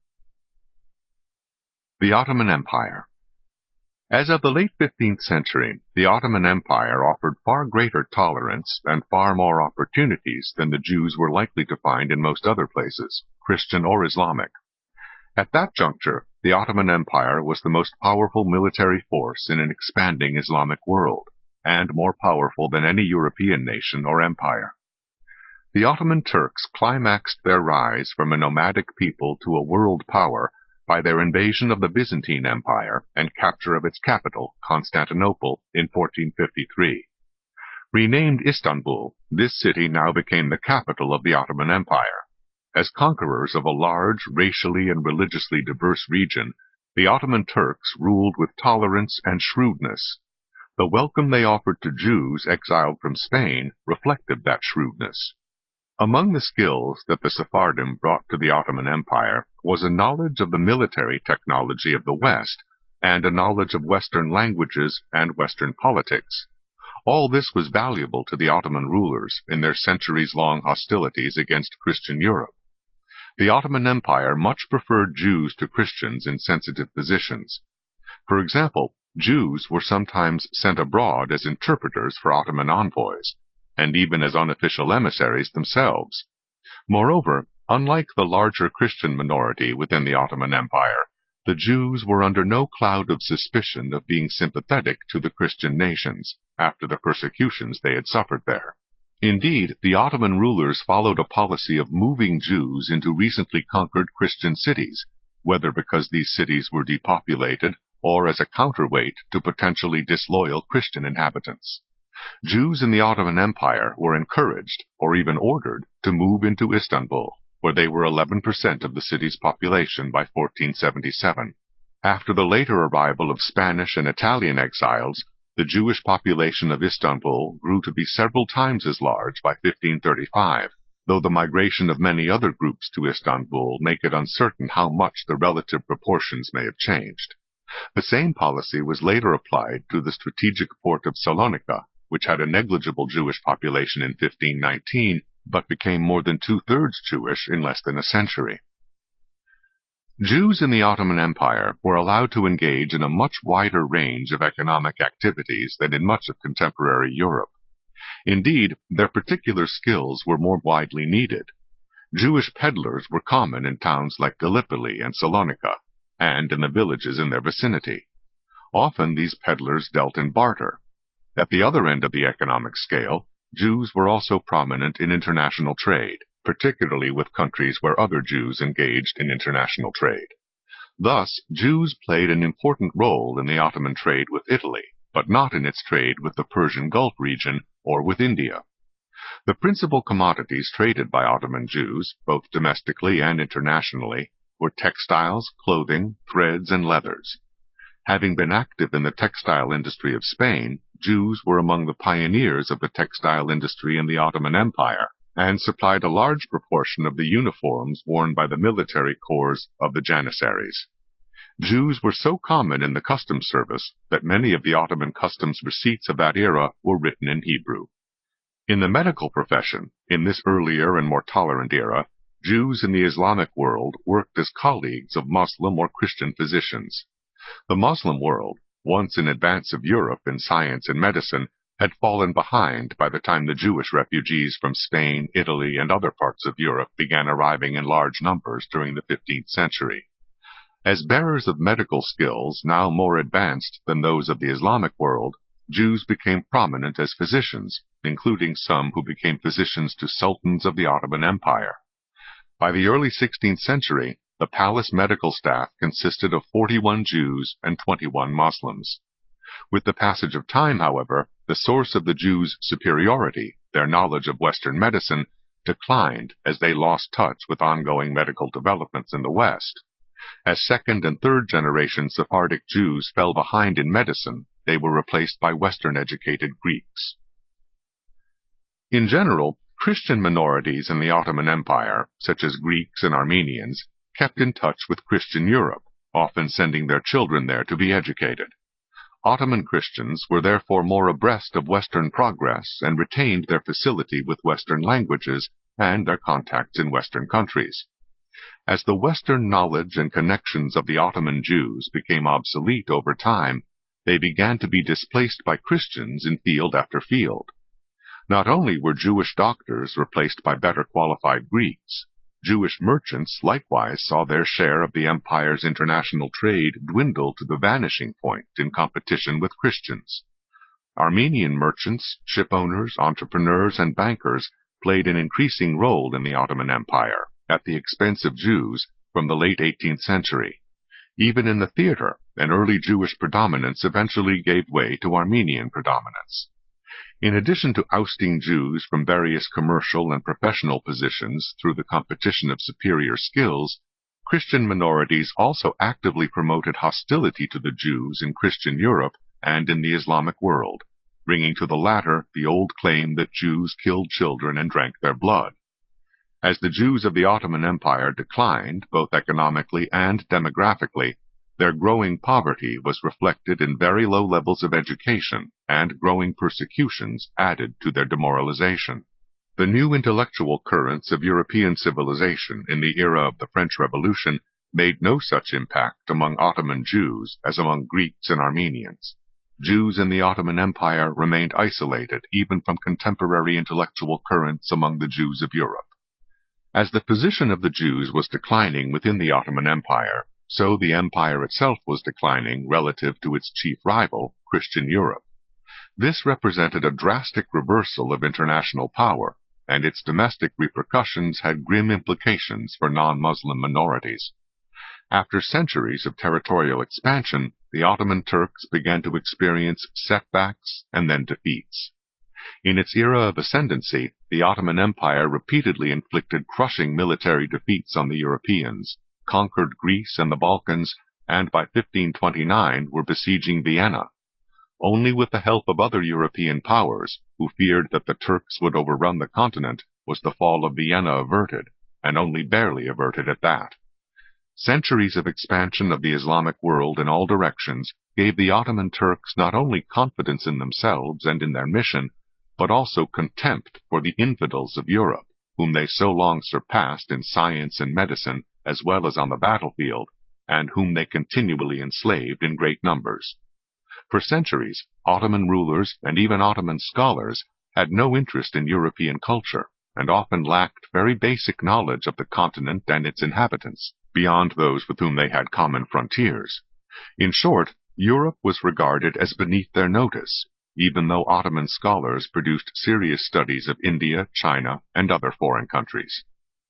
The Ottoman Empire. As of the late 15th century, the Ottoman Empire offered far greater tolerance and far more opportunities than the Jews were likely to find in most other places, Christian or Islamic. At that juncture, the Ottoman Empire was the most powerful military force in an expanding Islamic world, and more powerful than any European nation or empire. The Ottoman Turks climaxed their rise from a nomadic people to a world power by their invasion of the Byzantine Empire and capture of its capital, Constantinople, in 1453. Renamed Istanbul, this city now became the capital of the Ottoman Empire. As conquerors of a large, racially and religiously diverse region, the Ottoman Turks ruled with tolerance and shrewdness. The welcome they offered to Jews exiled from Spain reflected that shrewdness. Among the skills that the Sephardim brought to the Ottoman Empire was a knowledge of the military technology of the West and a knowledge of Western languages and Western politics. All this was valuable to the Ottoman rulers in their centuries-long hostilities against Christian Europe. The Ottoman Empire much preferred Jews to Christians in sensitive positions. For example, Jews were sometimes sent abroad as interpreters for Ottoman envoys, and even as unofficial emissaries themselves. Moreover, unlike the larger Christian minority within the Ottoman Empire, the Jews were under no cloud of suspicion of being sympathetic to the Christian nations after the persecutions they had suffered there. Indeed, the Ottoman rulers followed a policy of moving Jews into recently conquered Christian cities, whether because these cities were depopulated or as a counterweight to potentially disloyal Christian inhabitants. Jews in the Ottoman Empire were encouraged, or even ordered, to move into Istanbul, where they were 11% of the city's population by 1477. After the later arrival of Spanish and Italian exiles, the Jewish population of Istanbul grew to be several times as large by 1535, though the migration of many other groups to Istanbul make it uncertain how much the relative proportions may have changed. The same policy was later applied to the strategic port of Salonika, which had a negligible Jewish population in 1519, but became more than two-thirds Jewish in less than a century. Jews in the Ottoman Empire were allowed to engage in a much wider range of economic activities than in much of contemporary Europe. Indeed, their particular skills were more widely needed. Jewish peddlers were common in towns like Gallipoli and Salonika, and in the villages in their vicinity. Often these peddlers dealt in barter. At the other end of the economic scale, Jews were also prominent in international trade, particularly with countries where other Jews engaged in international trade. Thus, Jews played an important role in the Ottoman trade with Italy, but not in its trade with the Persian Gulf region or with India. The principal commodities traded by Ottoman Jews, both domestically and internationally, were textiles, clothing, threads, and leathers. Having been active in the textile industry of Spain, Jews were among the pioneers of the textile industry in the Ottoman Empire, and supplied a large proportion of the uniforms worn by the military corps of the Janissaries. Jews were so common in the customs service that many of the Ottoman customs receipts of that era were written in Hebrew. In the medical profession, in this earlier and more tolerant era, Jews in the Islamic world worked as colleagues of Muslim or Christian physicians. The Muslim world, once in advance of Europe in science and medicine, had fallen behind by the time the Jewish refugees from Spain, Italy, and other parts of Europe began arriving in large numbers during the 15th century. As bearers of medical skills now more advanced than those of the Islamic world, Jews became prominent as physicians, including some who became physicians to sultans of the Ottoman Empire. By the early 16th century, the palace medical staff consisted of 41 Jews and 21 Muslims. With the passage of time, however, the source of the Jews' superiority, their knowledge of Western medicine, declined as they lost touch with ongoing medical developments in the West. As second and third generation Sephardic Jews fell behind in medicine, they were replaced by Western-educated Greeks. In general, Christian minorities in the Ottoman Empire, such as Greeks and Armenians, kept in touch with Christian Europe, often sending their children there to be educated. Ottoman Christians were therefore more abreast of Western progress and retained their facility with Western languages and their contacts in Western countries. As the Western knowledge and connections of the Ottoman Jews became obsolete over time, they began to be displaced by Christians in field after field. Not only were Jewish doctors replaced by better qualified Greeks, Jewish merchants likewise saw their share of the empire's international trade dwindle to the vanishing point in competition with Christians. Armenian merchants, shipowners, entrepreneurs, and bankers played an increasing role in the Ottoman Empire, at the expense of Jews, from the late 18th century. Even in the theater, an early Jewish predominance eventually gave way to Armenian predominance. In addition to ousting Jews from various commercial and professional positions through the competition of superior skills, Christian minorities also actively promoted hostility to the Jews in Christian Europe and in the Islamic world, bringing to the latter the old claim that Jews killed children and drank their blood. As the Jews of the Ottoman Empire declined, both economically and demographically, their growing poverty was reflected in very low levels of education, and growing persecutions added to their demoralization. The new intellectual currents of European civilization in the era of the French Revolution made no such impact among Ottoman Jews as among Greeks and Armenians. Jews in the Ottoman Empire remained isolated even from contemporary intellectual currents among the Jews of Europe. As the position of the Jews was declining within the Ottoman Empire, so the empire itself was declining relative to its chief rival, Christian Europe. This represented a drastic reversal of international power, and its domestic repercussions had grim implications for non-Muslim minorities. After centuries of territorial expansion, the Ottoman Turks began to experience setbacks and then defeats. In its era of ascendancy, the Ottoman Empire repeatedly inflicted crushing military defeats on the Europeans, conquered Greece and the Balkans, and by 1529 were besieging Vienna. Only with the help of other European powers, who feared that the Turks would overrun the continent, was the fall of Vienna averted, and only barely averted at that. Centuries of expansion of the Islamic world in all directions gave the Ottoman Turks not only confidence in themselves and in their mission, but also contempt for the infidels of Europe, whom they so long surpassed in science and medicine as well as on the battlefield, and whom they continually enslaved in great numbers. For centuries, Ottoman rulers and even Ottoman scholars had no interest in European culture, and often lacked very basic knowledge of the continent and its inhabitants, beyond those with whom they had common frontiers. In short, Europe was regarded as beneath their notice, even though Ottoman scholars produced serious studies of India, China, and other foreign countries.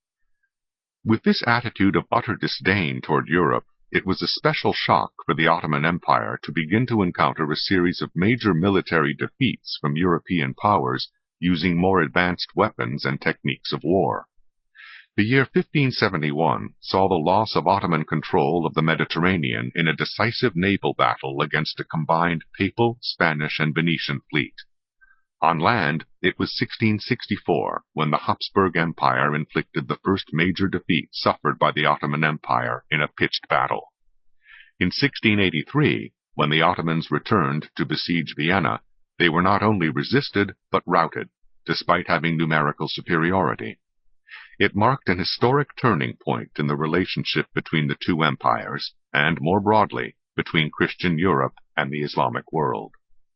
With this attitude of utter disdain toward Europe, it was a special shock for the Ottoman Empire to begin to encounter a series of major military defeats from European powers using more advanced weapons and techniques of war. The year 1571 saw the loss of Ottoman control of the Mediterranean in a decisive naval battle against a combined Papal, Spanish, and Venetian fleet. On land, it was 1664 when the Habsburg Empire inflicted the first major defeat suffered by the Ottoman Empire in a pitched battle. In 1683, when the Ottomans returned to besiege Vienna, they were not only resisted but routed, despite having numerical superiority. It marked an historic turning point in the relationship between the two empires, and more broadly, between Christian Europe and the Islamic world.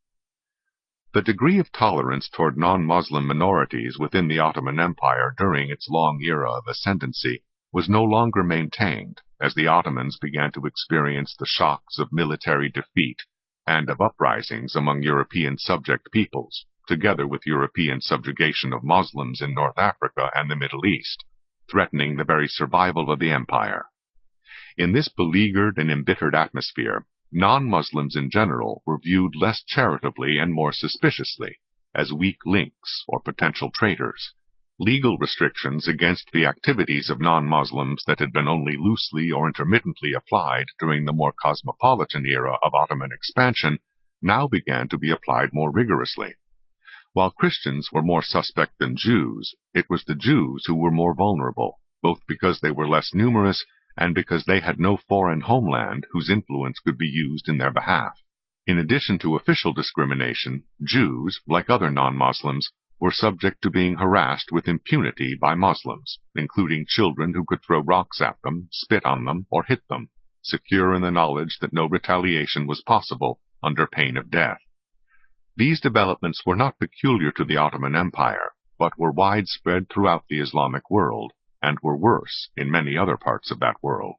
The degree of tolerance toward non-Muslim minorities within the Ottoman Empire during its long era of ascendancy was no longer maintained, as the Ottomans began to experience the shocks of military defeat and of uprisings among European subject peoples, together with European subjugation of Muslims in North Africa and the Middle East, threatening the very survival of the empire. In this beleaguered and embittered atmosphere, non-Muslims in general were viewed less charitably and more suspiciously, as weak links or potential traitors. Legal restrictions against the activities of non-Muslims that had been only loosely or intermittently applied during the more cosmopolitan era of Ottoman expansion now began to be applied more rigorously. While Christians were more suspect than Jews, it was the Jews who were more vulnerable, both because they were less numerous and because they had no foreign homeland whose influence could be used in their behalf. In addition to official discrimination, Jews, like other non-Muslims, were subject to being harassed with impunity by Muslims, including children who could throw rocks at them, spit on them, or hit them, secure in the knowledge that no retaliation was possible under pain of death. These developments were not peculiar to the Ottoman Empire, but were widespread throughout the Islamic world, and were worse in many other parts of that world.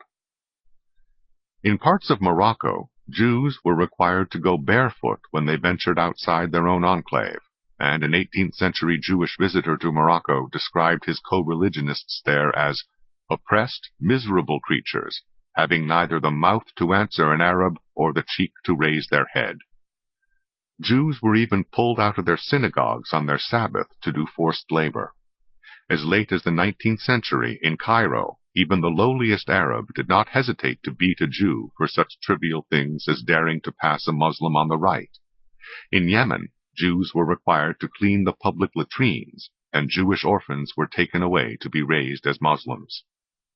In parts of Morocco, Jews were required to go barefoot when they ventured outside their own enclave, and an 18th century Jewish visitor to Morocco described his co-religionists there as oppressed, miserable creatures, having neither the mouth to answer an Arab or the cheek to raise their head. Jews were even pulled out of their synagogues on their Sabbath to do forced labor. As late as the 19th century, in Cairo, even the lowliest Arab did not hesitate to beat a Jew for such trivial things as daring to pass a Muslim on the right. In Yemen, Jews were required to clean the public latrines, and Jewish orphans were taken away to be raised as Muslims.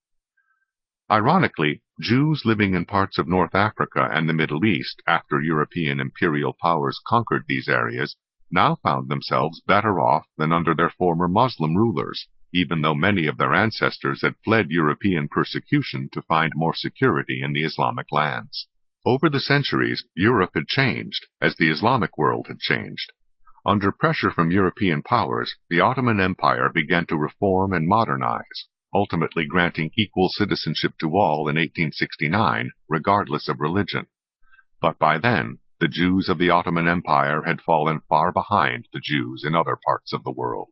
Ironically, Jews living in parts of North Africa and the Middle East after European imperial powers conquered these areas now found themselves better off than under their former Muslim rulers, even though many of their ancestors had fled European persecution to find more security in the Islamic lands. Over the centuries, Europe had changed, as the Islamic world had changed. Under pressure from European powers, the Ottoman Empire began to reform and modernize, ultimately granting equal citizenship to all in 1869, regardless of religion. But by then, the Jews of the Ottoman Empire had fallen far behind the Jews in other parts of the world.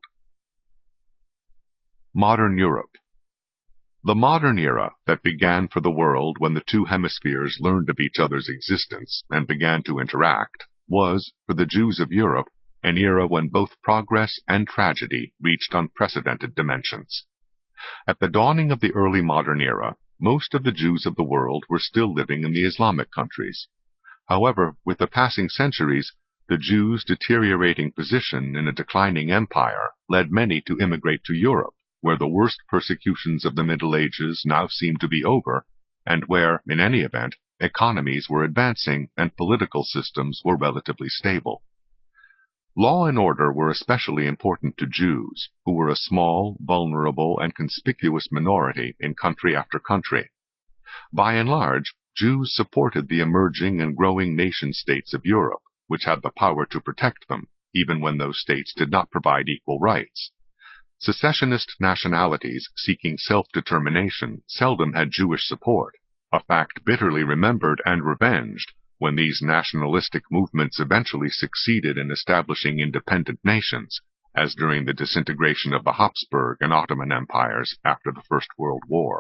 Modern Europe. The modern era that began for the world when the two hemispheres learned of each other's existence and began to interact was, for the Jews of Europe, an era when both progress and tragedy reached unprecedented dimensions. At the dawning of the early modern era, most of the Jews of the world were still living in the Islamic countries. However, with the passing centuries, the Jews' deteriorating position in a declining empire led many to immigrate to Europe, where the worst persecutions of the Middle Ages now seemed to be over, and where, in any event, economies were advancing and political systems were relatively stable. Law and order were especially important to Jews, who were a small, vulnerable, and conspicuous minority in country after country. By and large, Jews supported the emerging and growing nation-states of Europe, which had the power to protect them, even when those states did not provide equal rights. Secessionist nationalities seeking self-determination seldom had Jewish support, a fact bitterly remembered and revenged when these nationalistic movements eventually succeeded in establishing independent nations, as during the disintegration of the Habsburg and Ottoman empires after the First World War.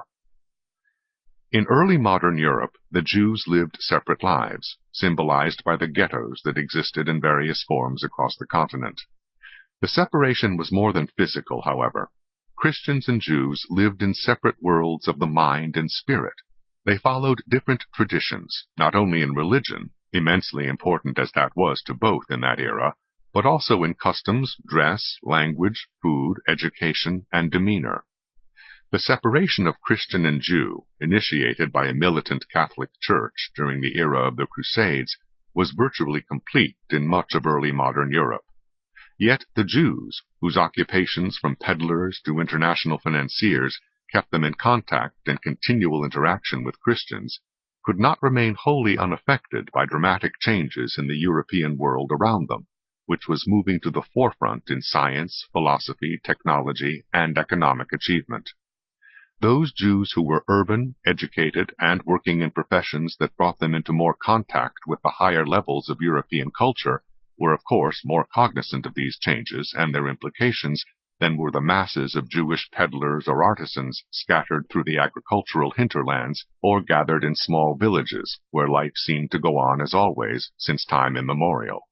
In early modern Europe, the Jews lived separate lives, symbolized by the ghettos that existed in various forms across the continent. The separation was more than physical, however. Christians and Jews lived in separate worlds of the mind and spirit. They followed different traditions, not only in religion, immensely important as that was to both in that era, but also in customs, dress, language, food, education, and demeanor. The separation of Christian and Jew, initiated by a militant Catholic Church during the era of the Crusades, was virtually complete in much of early modern Europe. Yet the Jews, whose occupations from peddlers to international financiers kept them in contact and continual interaction with Christians, could not remain wholly unaffected by dramatic changes in the European world around them, which was moving to the forefront in science, philosophy, technology, and economic achievement. Those Jews who were urban, educated, and working in professions that brought them into more contact with the higher levels of European culture were of course more cognizant of these changes and their implications than were the masses of Jewish peddlers or artisans scattered through the agricultural hinterlands or gathered in small villages where life seemed to go on as always since time immemorial.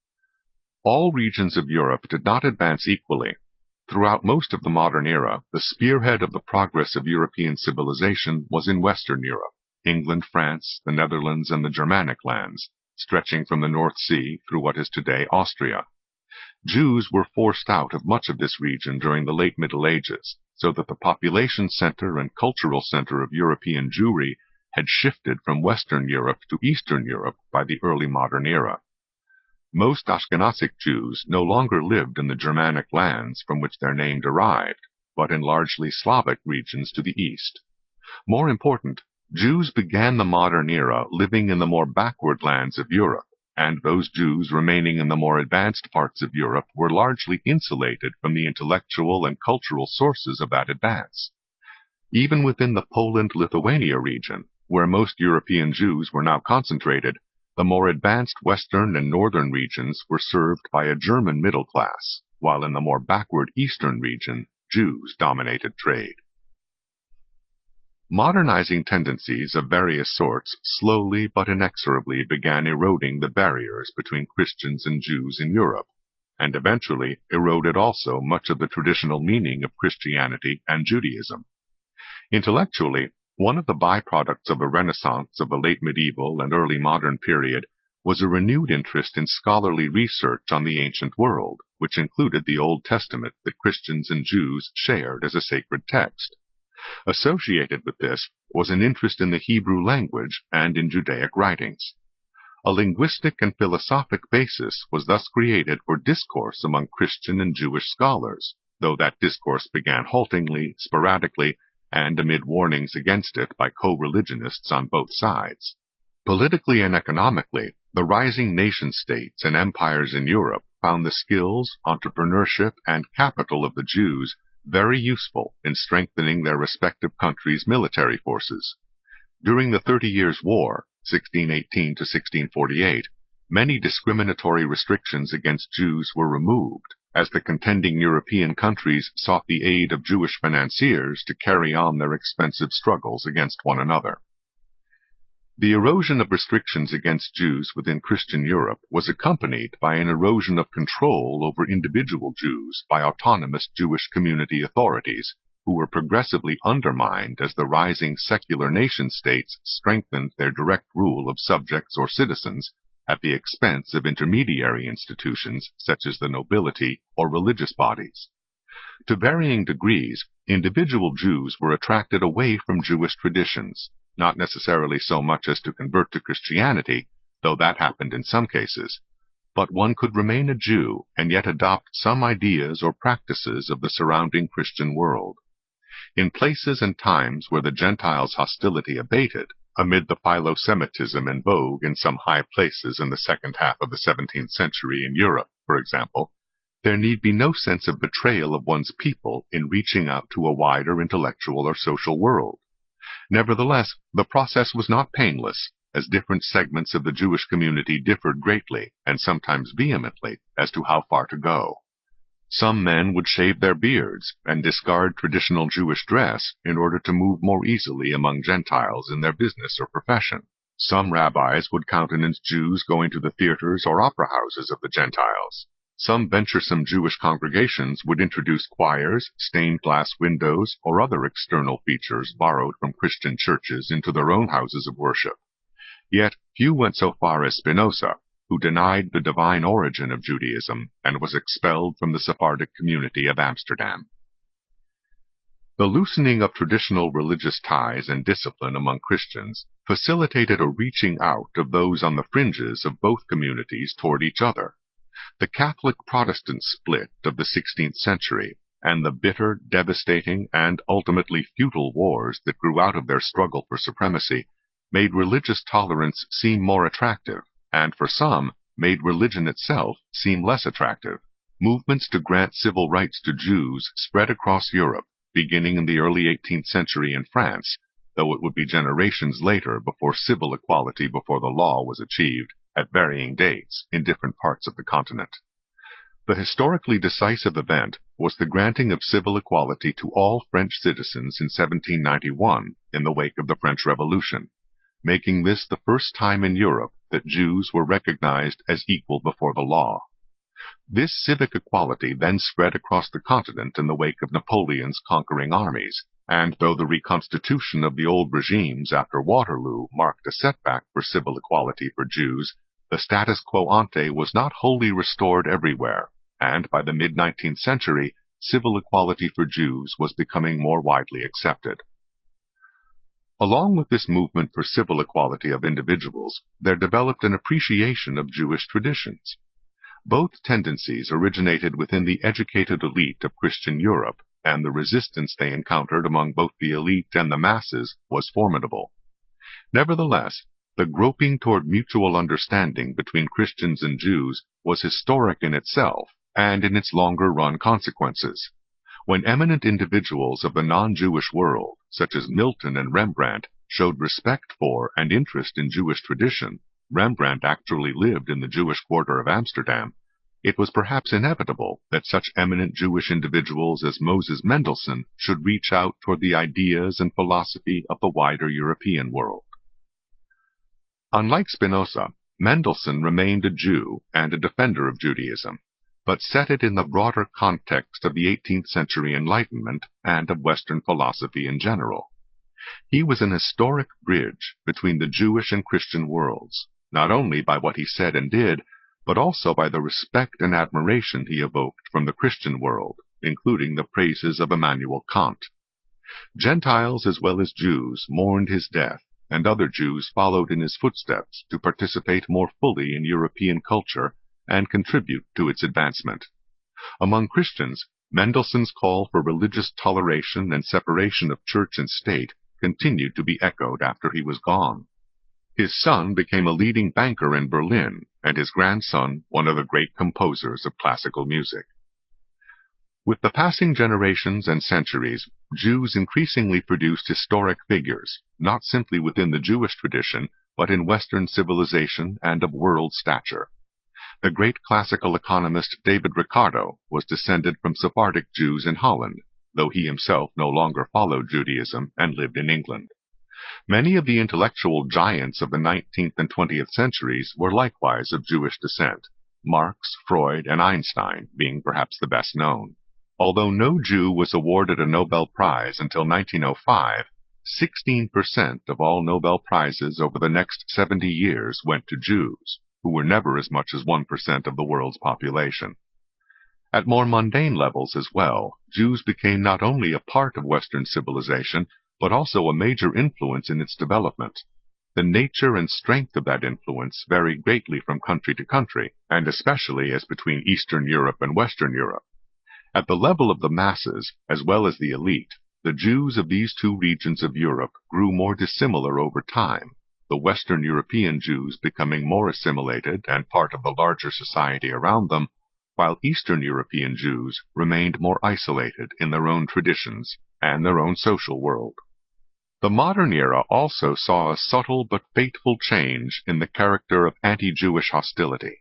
All regions of Europe did not advance equally. Throughout most of the modern era, the spearhead of the progress of European civilization was in Western Europe, England, France, the Netherlands, and the Germanic lands, stretching from the North Sea through what is today Austria. Jews were forced out of much of this region during the late Middle Ages, so that the population center and cultural center of European Jewry had shifted from Western Europe to Eastern Europe by the early modern era. Most Ashkenazic Jews no longer lived in the Germanic lands from which their name derived, but in largely Slavic regions to the east. More important, Jews began the modern era living in the more backward lands of Europe, and those Jews remaining in the more advanced parts of Europe were largely insulated from the intellectual and cultural sources of that advance. Even within the Poland-Lithuania region, where most European Jews were now concentrated, the more advanced western and northern regions were served by a German middle class, while in the more backward eastern region, Jews dominated trade. Modernizing tendencies of various sorts slowly but inexorably began eroding the barriers between Christians and Jews in Europe, and eventually eroded also much of the traditional meaning of Christianity and Judaism. Intellectually, one of the byproducts of the Renaissance of the late medieval and early modern period was a renewed interest in scholarly research on the ancient world, which included the Old Testament that Christians and Jews shared as a sacred text. Associated with this was an interest in the Hebrew language and in Judaic writings. A linguistic and philosophic basis was thus created for discourse among Christian and Jewish scholars, though that discourse began haltingly, sporadically, and amid warnings against it by co-religionists on both sides. Politically and economically, the rising nation-states and empires in Europe found the skills, entrepreneurship, and capital of the Jews very useful in strengthening their respective countries' military forces. During the 30 Years' War, 1618 to 1648, many discriminatory restrictions against Jews were removed, as the contending European countries sought the aid of Jewish financiers to carry on their expensive struggles against one another. The erosion of restrictions against Jews within Christian Europe was accompanied by an erosion of control over individual Jews by autonomous Jewish community authorities, who were progressively undermined as the rising secular nation-states strengthened their direct rule of subjects or citizens at the expense of intermediary institutions such as the nobility or religious bodies. To varying degrees, individual Jews were attracted away from Jewish traditions, not necessarily so much as to convert to Christianity, though that happened in some cases, but one could remain a Jew and yet adopt some ideas or practices of the surrounding Christian world. In places and times where the Gentiles' hostility abated, amid the philo-Semitism in vogue in some high places in the second half of the 17th century in Europe, for example, there need be no sense of betrayal of one's people in reaching out to a wider intellectual or social world. Nevertheless, the process was not painless, as different segments of the Jewish community differed greatly, and sometimes vehemently, as to how far to go. Some men would shave their beards and discard traditional Jewish dress in order to move more easily among Gentiles in their business or profession. Some rabbis would countenance Jews going to the theaters or opera houses of the Gentiles. Some venturesome Jewish congregations would introduce choirs, stained glass windows, or other external features borrowed from Christian churches into their own houses of worship. Yet few went so far as Spinoza, who denied the divine origin of Judaism and was expelled from the Sephardic community of Amsterdam. The loosening of traditional religious ties and discipline among Christians facilitated a reaching out of those on the fringes of both communities toward each other. The Catholic-Protestant split of the 16th century and the bitter, devastating, and ultimately futile wars that grew out of their struggle for supremacy made religious tolerance seem more attractive, and for some, made religion itself seem less attractive. Movements to grant civil rights to Jews spread across Europe, beginning in the early 18th century in France, though it would be generations later before civil equality before the law was achieved, at varying dates, in different parts of the continent. The historically decisive event was the granting of civil equality to all French citizens in 1791 in the wake of the French Revolution, making this the first time in Europe that Jews were recognized as equal before the law. This civic equality then spread across the continent in the wake of Napoleon's conquering armies, and though the reconstitution of the old regimes after Waterloo marked a setback for civil equality for Jews, the status quo ante was not wholly restored everywhere, and by the mid-19th century, civil equality for Jews was becoming more widely accepted. Along with this movement for civil equality of individuals, there developed an appreciation of Jewish traditions. Both tendencies originated within the educated elite of Christian Europe, and the resistance they encountered among both the elite and the masses was formidable. Nevertheless, the groping toward mutual understanding between Christians and Jews was historic in itself and in its longer-run consequences. When eminent individuals of the non-Jewish world, such as Milton and Rembrandt, showed respect for and interest in Jewish tradition, Rembrandt actually lived in the Jewish quarter of Amsterdam, it was perhaps inevitable that such eminent Jewish individuals as Moses Mendelssohn should reach out toward the ideas and philosophy of the wider European world. Unlike Spinoza, Mendelssohn remained a Jew and a defender of Judaism, but set it in the broader context of the 18th century Enlightenment and of Western philosophy in general. He was an historic bridge between the Jewish and Christian worlds, not only by what he said and did, but also by the respect and admiration he evoked from the Christian world, including the praises of Immanuel Kant. Gentiles as well as Jews mourned his death, and other Jews followed in his footsteps to participate more fully in European culture and contribute to its advancement. Among Christians, Mendelssohn's call for religious toleration and separation of church and state continued to be echoed after he was gone. His son became a leading banker in Berlin, and his grandson one of the great composers of classical music. With the passing generations and centuries, Jews increasingly produced historic figures, not simply within the Jewish tradition, but in Western civilization and of world stature. The great classical economist David Ricardo was descended from Sephardic Jews in Holland, though he himself no longer followed Judaism and lived in England. Many of the intellectual giants of the 19th and 20th centuries were likewise of Jewish descent, Marx, Freud, and Einstein being perhaps the best known. Although no Jew was awarded a Nobel Prize until 1905, 16% of all Nobel Prizes over the next 70 years went to Jews, who were never as much as 1% of the world's population. At more mundane levels as well, Jews became not only a part of Western civilization, but also a major influence in its development. The nature and strength of that influence varied greatly from country to country, and especially as between Eastern Europe and Western Europe. At the level of the masses, as well as the elite, the Jews of these two regions of Europe grew more dissimilar over time, the Western European Jews becoming more assimilated and part of the larger society around them, while Eastern European Jews remained more isolated in their own traditions and their own social world. The modern era also saw a subtle but fateful change in the character of anti-Jewish hostility.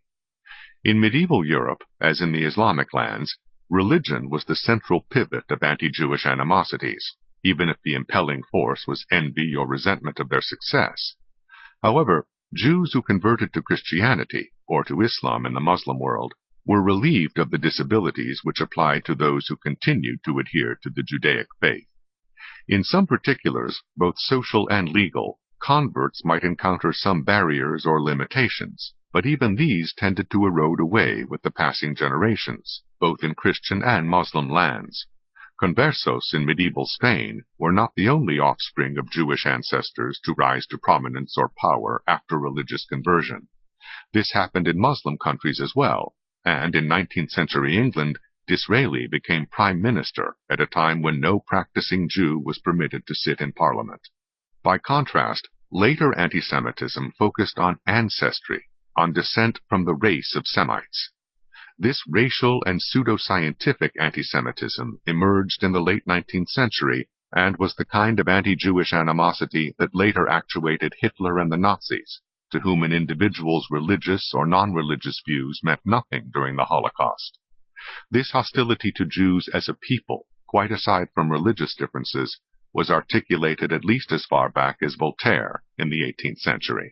In medieval Europe, as in the Islamic lands, religion was the central pivot of anti-Jewish animosities, even if the impelling force was envy or resentment of their success. However, Jews who converted to Christianity, or to Islam in the Muslim world, were relieved of the disabilities which applied to those who continued to adhere to the Judaic faith. In some particulars, both social and legal, converts might encounter some barriers or limitations, but even these tended to erode away with the passing generations, both in Christian and Muslim lands. Conversos in medieval Spain were not the only offspring of Jewish ancestors to rise to prominence or power after religious conversion. This happened in Muslim countries as well, and in 19th century England, Disraeli became prime minister at a time when no practicing Jew was permitted to sit in parliament. By contrast, later anti-Semitism focused on ancestry, on descent from the race of Semites. This racial and pseudo-scientific anti-Semitism emerged in the late 19th century and was the kind of anti-Jewish animosity that later actuated Hitler and the Nazis, to whom an individual's religious or non-religious views meant nothing during the Holocaust. This hostility to Jews as a people, quite aside from religious differences, was articulated at least as far back as Voltaire in the 18th century.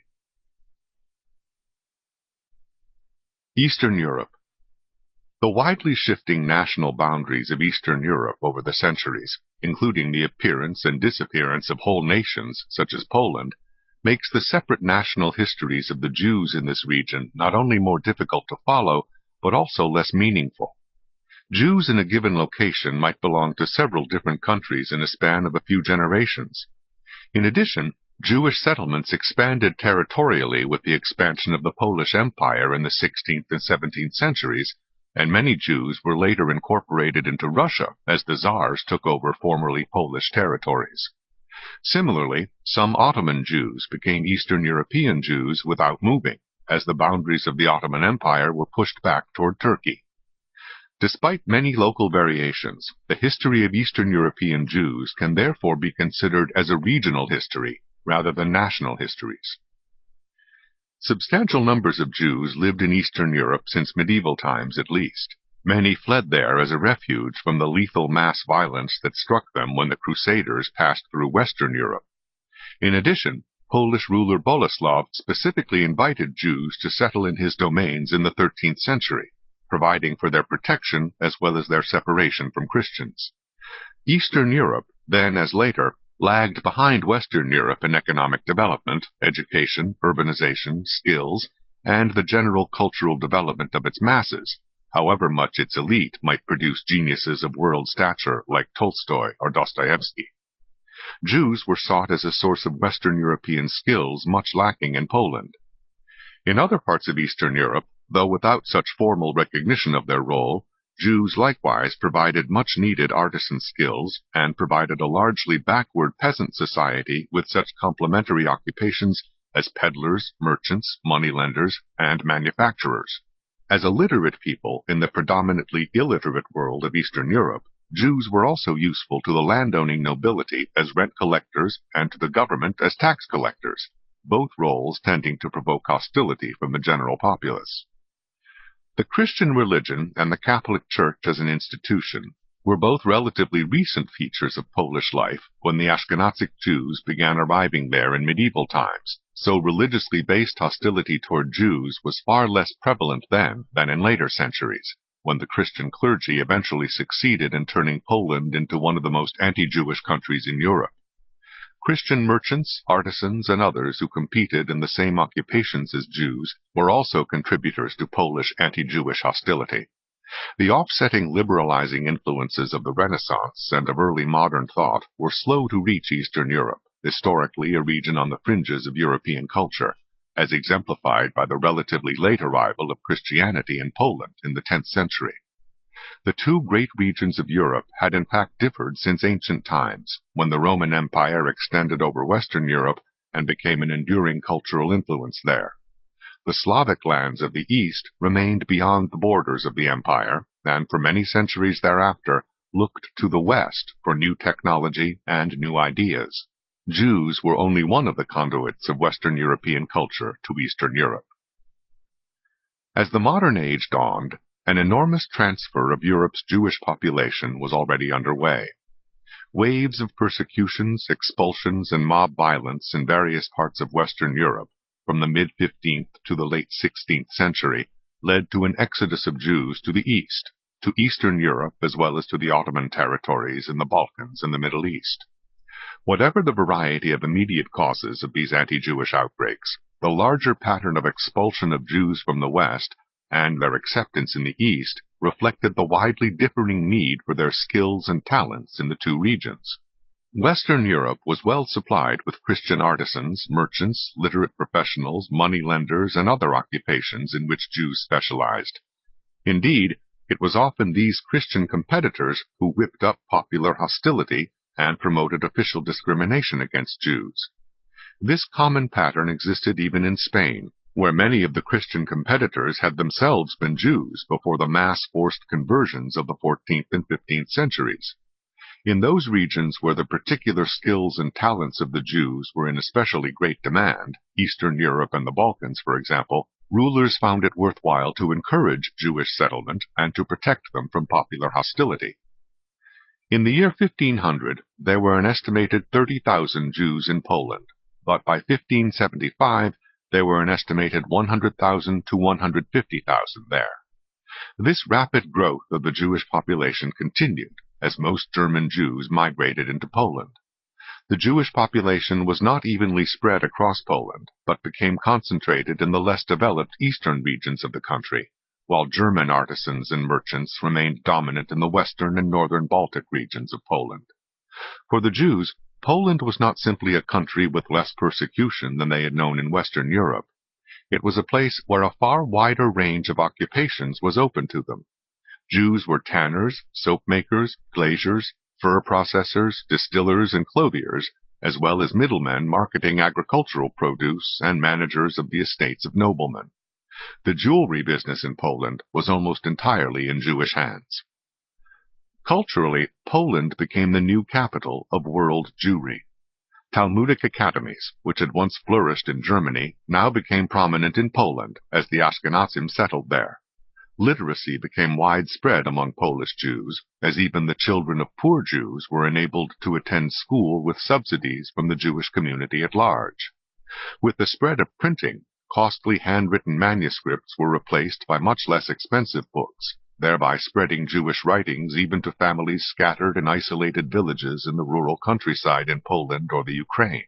Eastern Europe. The widely shifting national boundaries of Eastern Europe over the centuries, including the appearance and disappearance of whole nations, such as Poland, makes the separate national histories of the Jews in this region not only more difficult to follow, but also less meaningful. Jews in a given location might belong to several different countries in a span of a few generations. In addition, Jewish settlements expanded territorially with the expansion of the Polish Empire in the 16th and 17th centuries, and many Jews were later incorporated into Russia as the Tsars took over formerly Polish territories. Similarly, some Ottoman Jews became Eastern European Jews without moving, as the boundaries of the Ottoman Empire were pushed back toward Turkey. Despite many local variations, the history of Eastern European Jews can therefore be considered as a regional history rather than national histories. Substantial numbers of Jews lived in Eastern Europe since medieval times at least. Many fled there as a refuge from the lethal mass violence that struck them when the Crusaders passed through Western Europe. In addition, Polish ruler Boleslav specifically invited Jews to settle in his domains in the 13th century, providing for their protection as well as their separation from Christians. Eastern Europe, then as later, lagged behind Western Europe in economic development, education, urbanization, skills, and the general cultural development of its masses, however much its elite might produce geniuses of world stature like Tolstoy or Dostoevsky. Jews were sought as a source of Western European skills much lacking in Poland. In other parts of Eastern Europe, though without such formal recognition of their role, Jews likewise provided much-needed artisan skills and provided a largely backward peasant society with such complementary occupations as peddlers, merchants, moneylenders, and manufacturers. As a literate people in the predominantly illiterate world of Eastern Europe, Jews were also useful to the landowning nobility as rent collectors and to the government as tax collectors, both roles tending to provoke hostility from the general populace. The Christian religion and the Catholic Church as an institution were both relatively recent features of Polish life when the Ashkenazic Jews began arriving there in medieval times, so religiously based hostility toward Jews was far less prevalent then than in later centuries, when the Christian clergy eventually succeeded in turning Poland into one of the most anti-Jewish countries in Europe. Christian merchants, artisans, and others who competed in the same occupations as Jews were also contributors to Polish anti-Jewish hostility. The offsetting liberalizing influences of the Renaissance and of early modern thought were slow to reach Eastern Europe, historically a region on the fringes of European culture, as exemplified by the relatively late arrival of Christianity in Poland in the 10th century. The two great regions of Europe had in fact differed since ancient times, when the Roman Empire extended over Western Europe and became an enduring cultural influence there. The Slavic lands of the East remained beyond the borders of the empire, and for many centuries thereafter looked to the West for new technology and new ideas. Jews were only one of the conduits of Western European culture to Eastern Europe. As the modern age dawned, an enormous transfer of Europe's Jewish population was already underway. Waves of persecutions, expulsions, and mob violence in various parts of Western Europe, from the mid-15th to the late 16th century, led to an exodus of Jews to the east, to Eastern Europe as well as to the Ottoman territories in the Balkans and the Middle East. Whatever the variety of immediate causes of these anti-Jewish outbreaks, the larger pattern of expulsion of Jews from the West and their acceptance in the East reflected the widely differing need for their skills and talents in the two regions. Western Europe was well supplied with Christian artisans, merchants, literate professionals, money-lenders, and other occupations in which Jews specialized. Indeed, it was often these Christian competitors who whipped up popular hostility and promoted official discrimination against Jews. This common pattern existed even in Spain, where many of the Christian competitors had themselves been Jews before the mass forced conversions of the 14th and 15th centuries. In those regions where the particular skills and talents of the Jews were in especially great demand, Eastern Europe and the Balkans, for example, rulers found it worthwhile to encourage Jewish settlement and to protect them from popular hostility. In the year 1500, there were an estimated 30,000 Jews in Poland, but by 1575, there were an estimated 100,000 to 150,000 there. This rapid growth of the Jewish population continued as most German Jews migrated into Poland. The Jewish population was not evenly spread across Poland, but became concentrated in the less developed eastern regions of the country, while German artisans and merchants remained dominant in the western and northern Baltic regions of Poland. For the Jews, Poland was not simply a country with less persecution than they had known in Western Europe. It was a place where a far wider range of occupations was open to them. Jews were tanners, soap makers, glaziers, fur processors, distillers, and clothiers, as well as middlemen marketing agricultural produce and managers of the estates of noblemen. The jewelry business in Poland was almost entirely in Jewish hands. Culturally, Poland became the new capital of world Jewry. Talmudic academies, which had once flourished in Germany, now became prominent in Poland as the Ashkenazim settled there. Literacy became widespread among Polish Jews, as even the children of poor Jews were enabled to attend school with subsidies from the Jewish community at large. With the spread of printing, costly handwritten manuscripts were replaced by much less expensive books, thereby spreading Jewish writings even to families scattered in isolated villages in the rural countryside in Poland or the Ukraine.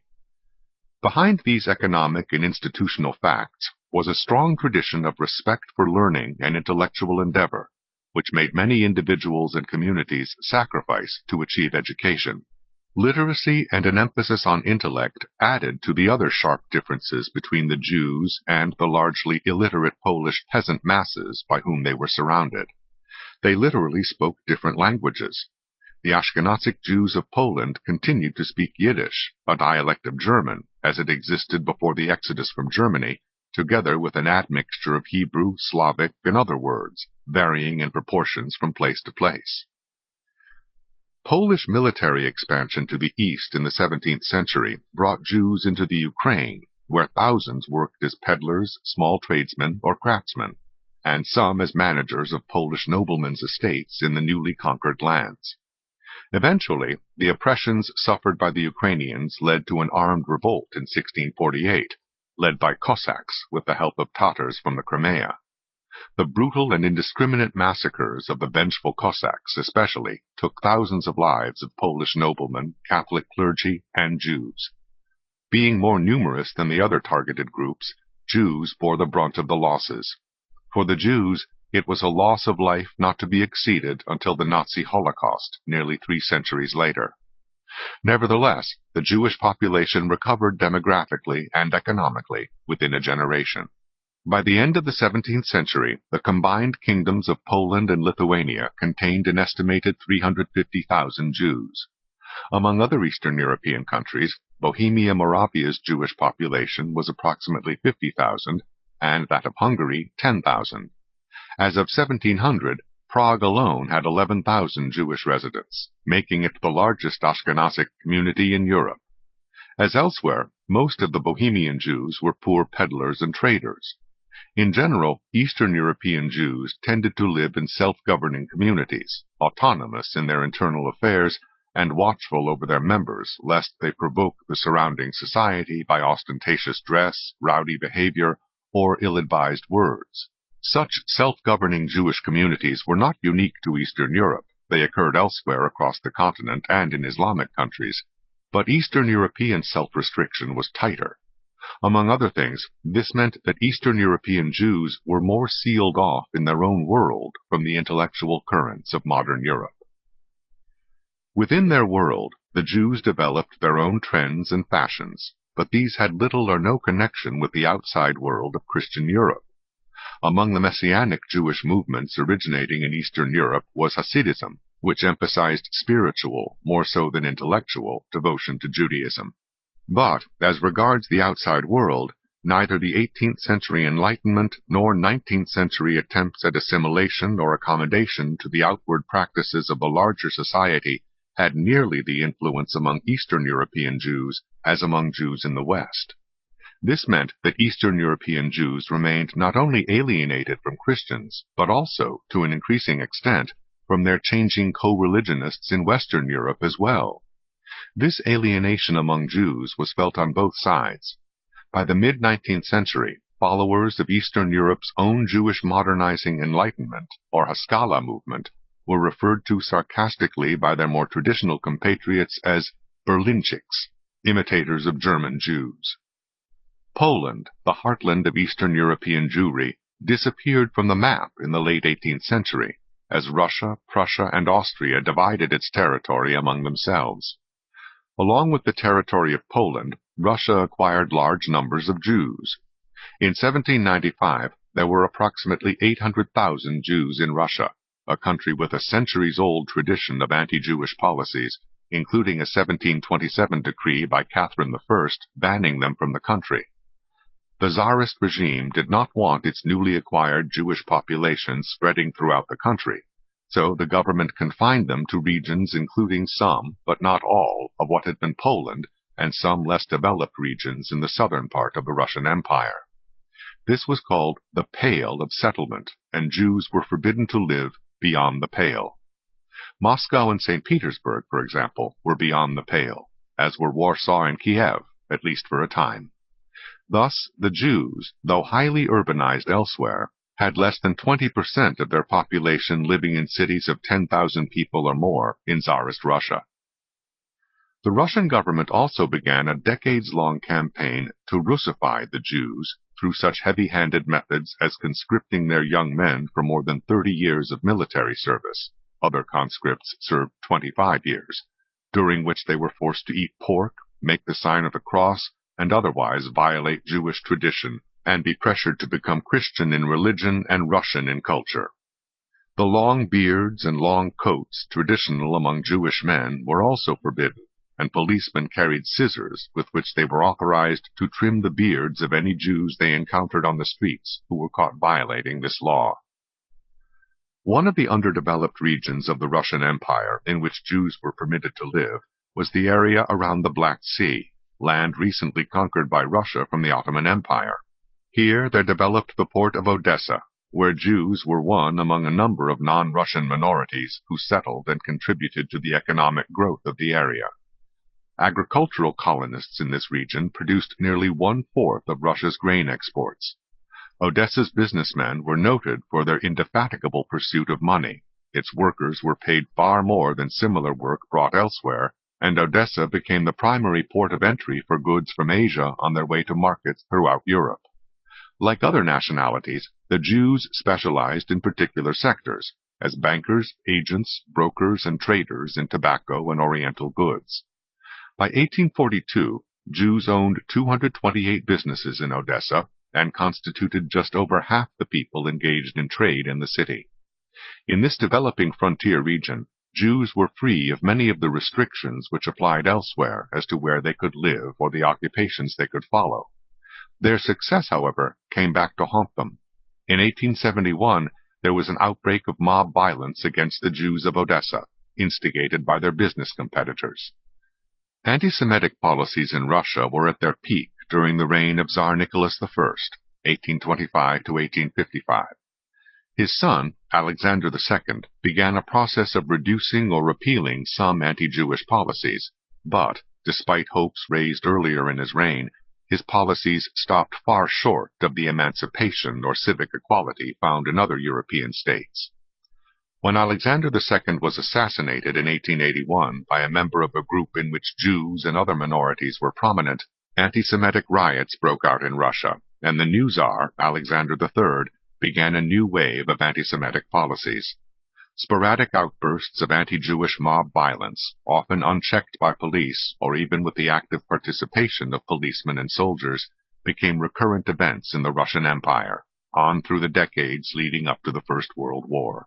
Behind these economic and institutional facts was a strong tradition of respect for learning and intellectual endeavor, which made many individuals and communities sacrifice to achieve education. Literacy and an emphasis on intellect added to the other sharp differences between the Jews and the largely illiterate Polish peasant masses by whom they were surrounded. They literally spoke different languages. The Ashkenazic Jews of Poland continued to speak Yiddish, a dialect of German, as it existed before the exodus from Germany, together with an admixture of Hebrew, Slavic, and other words, varying in proportions from place to place. Polish military expansion to the east in the 17th century brought Jews into the Ukraine, where thousands worked as peddlers, small tradesmen, or craftsmen. and some as managers of Polish noblemen's estates in the newly conquered lands. Eventually, the oppressions suffered by the Ukrainians led to an armed revolt in 1648, led by Cossacks with the help of Tatars from the Crimea. The brutal and indiscriminate massacres of the vengeful Cossacks especially took thousands of lives of Polish noblemen, Catholic clergy, and Jews. Being more numerous than the other targeted groups, Jews bore the brunt of the losses. For the Jews, it was a loss of life not to be exceeded until the Nazi Holocaust, nearly 3 centuries later. Nevertheless, the Jewish population recovered demographically and economically within a generation. By the end of the 17th century, the combined kingdoms of Poland and Lithuania contained an estimated 350,000 Jews. Among other Eastern European countries, Bohemia Moravia's Jewish population was approximately 50,000, and that of Hungary 10,000. As of 1700, Prague alone had 11,000 Jewish residents, making it the largest Ashkenazic community in Europe. As elsewhere, most of the Bohemian Jews were poor peddlers and traders. In general, Eastern European Jews tended to live in self-governing communities, autonomous in their internal affairs, and watchful over their members, lest they provoke the surrounding society by ostentatious dress, rowdy behavior, or ill-advised words. Such self-governing Jewish communities were not unique to Eastern Europe. They occurred elsewhere across the continent and in Islamic countries. But Eastern European self-restriction was tighter. Among other things, this meant that Eastern European Jews were more sealed off in their own world from the intellectual currents of modern Europe. Within their world, the Jews developed their own trends and fashions, but these had little or no connection with the outside world of Christian Europe. Among the Messianic Jewish movements originating in Eastern Europe was Hasidism, which emphasized spiritual, more so than intellectual, devotion to Judaism. But, as regards the outside world, neither the 18th century Enlightenment nor 19th century attempts at assimilation or accommodation to the outward practices of the larger society had nearly the influence among Eastern European Jews as among Jews in the West. This meant that Eastern European Jews remained not only alienated from Christians, but also, to an increasing extent, from their changing co-religionists in Western Europe as well. This alienation among Jews was felt on both sides. By the mid-19th century, followers of Eastern Europe's own Jewish modernizing Enlightenment, or Haskalah movement, were referred to sarcastically by their more traditional compatriots as Berlinchiks, imitators of German Jews. Poland, the heartland of Eastern European Jewry, disappeared from the map in the late 18th century, as Russia, Prussia, and Austria divided its territory among themselves. Along with the territory of Poland, Russia acquired large numbers of Jews. In 1795, there were approximately 800,000 Jews in Russia, a country with a centuries-old tradition of anti-Jewish policies, including a 1727 decree by Catherine I banning them from the country. The Tsarist regime did not want its newly acquired Jewish population spreading throughout the country, so the government confined them to regions including some, but not all, of what had been Poland and some less developed regions in the southern part of the Russian Empire. This was called the Pale of Settlement, and Jews were forbidden to live beyond the Pale. Moscow and St. Petersburg, for example, were beyond the Pale, as were Warsaw and Kiev, at least for a time. Thus, the Jews, though highly urbanized elsewhere, had less than 20% of their population living in cities of 10,000 people or more in Tsarist Russia. The Russian government also began a decades-long campaign to Russify the Jews through such heavy-handed methods as conscripting their young men for more than 30 years of military service. Other conscripts served 25 years, during which they were forced to eat pork, make the sign of the cross, and otherwise violate Jewish tradition, and be pressured to become Christian in religion and Russian in culture. The long beards and long coats traditional among Jewish men were also forbidden, and policemen carried scissors with which they were authorized to trim the beards of any Jews they encountered on the streets who were caught violating this law. One of the underdeveloped regions of the Russian Empire in which Jews were permitted to live was the area around the Black Sea, land recently conquered by Russia from the Ottoman Empire. Here there developed the port of Odessa, where Jews were one among a number of non-Russian minorities who settled and contributed to the economic growth of the area. Agricultural colonists in this region produced nearly 1/4 of Russia's grain exports. Odessa's businessmen were noted for their indefatigable pursuit of money. Its workers were paid far more than similar work brought elsewhere, and Odessa became the primary port of entry for goods from Asia on their way to markets throughout Europe. Like other nationalities, the Jews specialized in particular sectors, as bankers, agents, brokers, and traders in tobacco and oriental goods. By 1842, Jews owned 228 businesses in Odessa and constituted just over half the people engaged in trade in the city. In this developing frontier region, Jews were free of many of the restrictions which applied elsewhere as to where they could live or the occupations they could follow. Their success, however, came back to haunt them. In 1871, there was an outbreak of mob violence against the Jews of Odessa, instigated by their business competitors. Anti-Semitic policies in Russia were at their peak during the reign of Tsar Nicholas I, 1825 to 1855. His son, Alexander II, began a process of reducing or repealing some anti-Jewish policies, but, despite hopes raised earlier in his reign, his policies stopped far short of the emancipation or civic equality found in other European states. When Alexander II was assassinated in 1881 by a member of a group in which Jews and other minorities were prominent, anti-Semitic riots broke out in Russia, and the new Tsar, Alexander III, began a new wave of anti-Semitic policies. Sporadic outbursts of anti-Jewish mob violence, often unchecked by police or even with the active participation of policemen and soldiers, became recurrent events in the Russian Empire, on through the decades leading up to the First World War.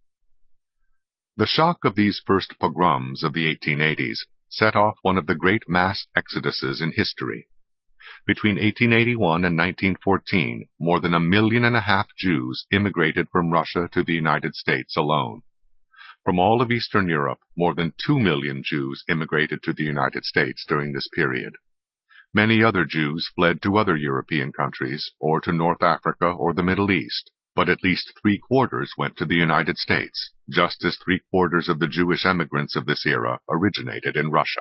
The shock of these first pogroms of the 1880s set off one of the great mass exoduses in history. Between 1881 and 1914, more than 1.5 million Jews immigrated from Russia to the United States alone. From all of Eastern Europe, more than 2 million Jews immigrated to the United States during this period. Many other Jews fled to other European countries, or to North Africa or the Middle East, but at least 3/4 went to the United States, just as 3/4 of the Jewish emigrants of this era originated in Russia.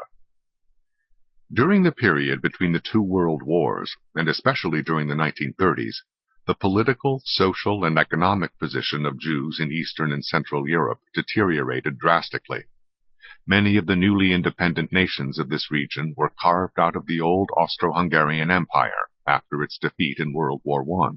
During the period between the two world wars, and especially during the 1930s, the political, social, and economic position of Jews in Eastern and Central Europe deteriorated drastically. Many of the newly independent nations of this region were carved out of the old Austro-Hungarian Empire after its defeat in World War I.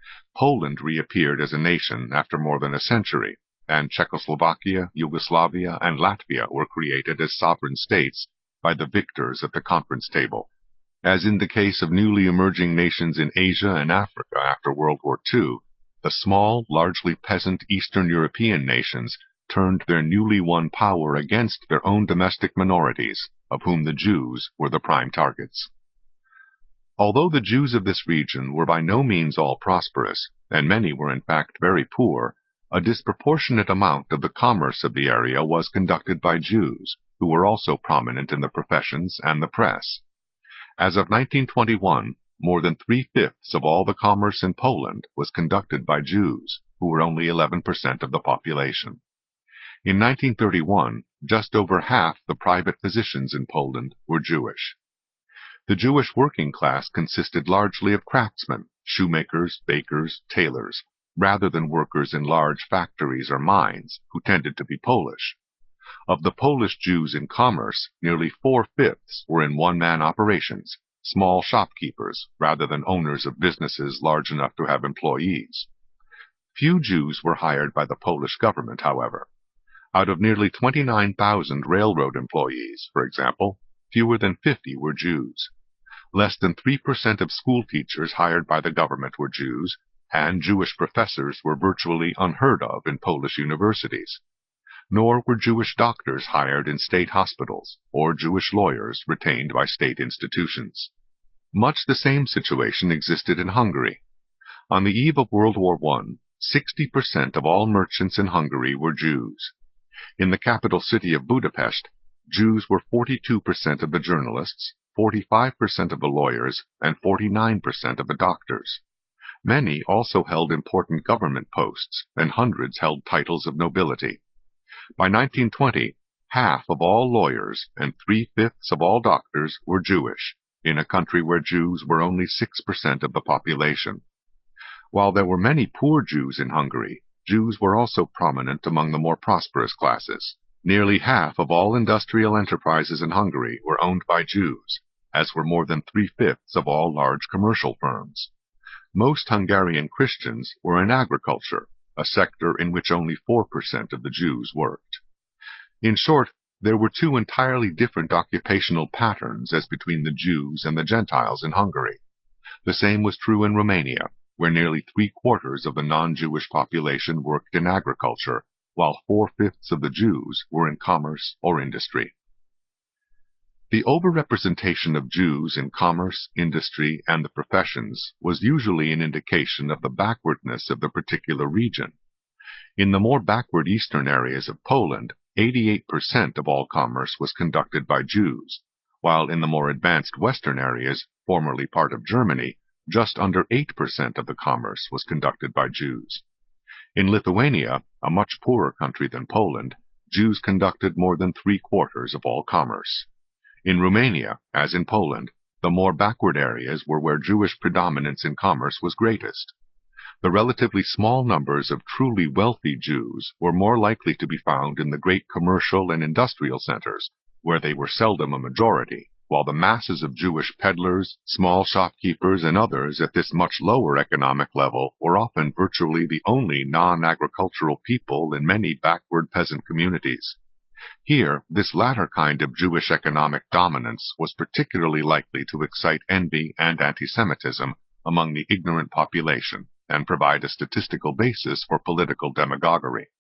Poland reappeared as a nation after more than a century, and Czechoslovakia, Yugoslavia, and Latvia were created as sovereign states by the victors at the conference table. As in the case of newly emerging nations in Asia and Africa after World War II, the small, largely peasant Eastern European nations turned their newly won power against their own domestic minorities, of whom the Jews were the prime targets. Although the Jews of this region were by no means all prosperous, and many were in fact very poor, a disproportionate amount of the commerce of the area was conducted by Jews, who were also prominent in the professions and the press. As of 1921, more than 3/5 of all the commerce in Poland was conducted by Jews, who were only 11% of the population. In 1931, just over half the private physicians in Poland were Jewish. The Jewish working class consisted largely of craftsmen, shoemakers, bakers, tailors, rather than workers in large factories or mines, who tended to be Polish. Of the Polish Jews in commerce, nearly 4/5 were in one-man operations, small shopkeepers, rather than owners of businesses large enough to have employees. Few Jews were hired by the Polish government, however. Out of nearly 29,000 railroad employees, for example, fewer than 50 were Jews. Less than 3% of school teachers hired by the government were Jews, and Jewish professors were virtually unheard of in Polish universities. Nor were Jewish doctors hired in state hospitals, or Jewish lawyers retained by state institutions. Much the same situation existed in Hungary. On the eve of World War I, 60% of all merchants in Hungary were Jews. In the capital city of Budapest, Jews were 42% of the journalists, 45% of the lawyers, and 49% of the doctors. Many also held important government posts, and hundreds held titles of nobility. By 1920, half of all lawyers and 3/5 of all doctors were Jewish, in a country where Jews were only 6% of the population. While there were many poor Jews in Hungary, Jews were also prominent among the more prosperous classes. Nearly half of all industrial enterprises in Hungary were owned by Jews, as were more than 3/5 of all large commercial firms. Most Hungarian Christians were in agriculture, a sector in which only 4% of the Jews worked. In short, there were two entirely different occupational patterns as between the Jews and the Gentiles in Hungary. The same was true in Romania, where nearly 3/4 of the non-Jewish population worked in agriculture, while 4/5 of the Jews were in commerce or industry. The overrepresentation of Jews in commerce, industry, and the professions was usually an indication of the backwardness of the particular region. In the more backward eastern areas of Poland, 88% of all commerce was conducted by Jews, while in the more advanced western areas, formerly part of Germany, just under 8% of the commerce was conducted by Jews. In Lithuania, a much poorer country than Poland, Jews conducted more than 3/4 of all commerce. In Romania, as in Poland, the more backward areas were where Jewish predominance in commerce was greatest. The relatively small numbers of truly wealthy Jews were more likely to be found in the great commercial and industrial centers, where they were seldom a majority, while the masses of Jewish peddlers, small shopkeepers, and others at this much lower economic level were often virtually the only non-agricultural people in many backward peasant communities. Here, this latter kind of Jewish economic dominance was particularly likely to excite envy and anti-Semitism among the ignorant population and provide a statistical basis for political demagoguery.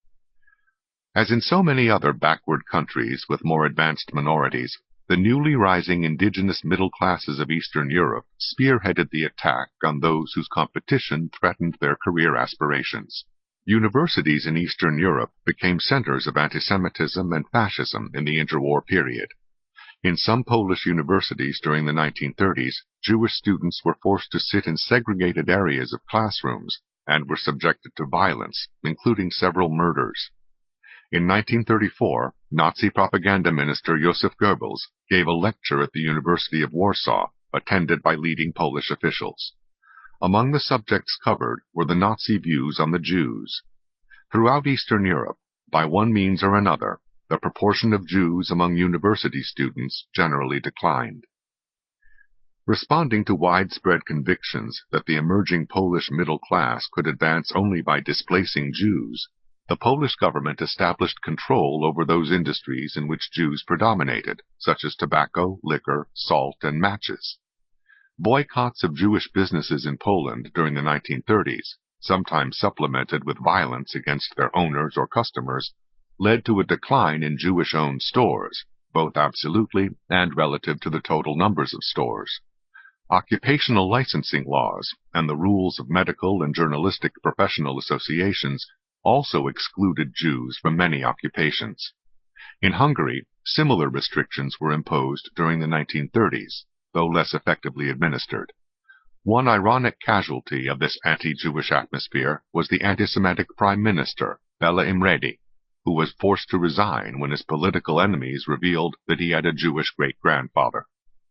As in so many other backward countries with more advanced minorities, the newly rising indigenous middle classes of Eastern Europe spearheaded the attack on those whose competition threatened their career aspirations. Universities in Eastern Europe became centers of anti-Semitism and fascism in the interwar period. In some Polish universities during the 1930s, Jewish students were forced to sit in segregated areas of classrooms and were subjected to violence, including several murders. In 1934, Nazi propaganda minister Josef Goebbels gave a lecture at the University of Warsaw, attended by leading Polish officials. Among the subjects covered were the Nazi views on the Jews. Throughout Eastern Europe, by one means or another, the proportion of Jews among university students generally declined. Responding to widespread convictions that the emerging Polish middle class could advance only by displacing Jews, the Polish government established control over those industries in which Jews predominated, such as tobacco, liquor, salt, and matches. Boycotts of Jewish businesses in Poland during the 1930s, sometimes supplemented with violence against their owners or customers, led to a decline in Jewish-owned stores, both absolutely and relative to the total numbers of stores. Occupational licensing laws and the rules of medical and journalistic professional associations also excluded Jews from many occupations. In Hungary, similar restrictions were imposed during the 1930s, though less effectively administered. One ironic casualty of this anti-Jewish atmosphere was the anti-Semitic Prime Minister, Bela Imredi, who was forced to resign when his political enemies revealed that he had a Jewish great-grandfather.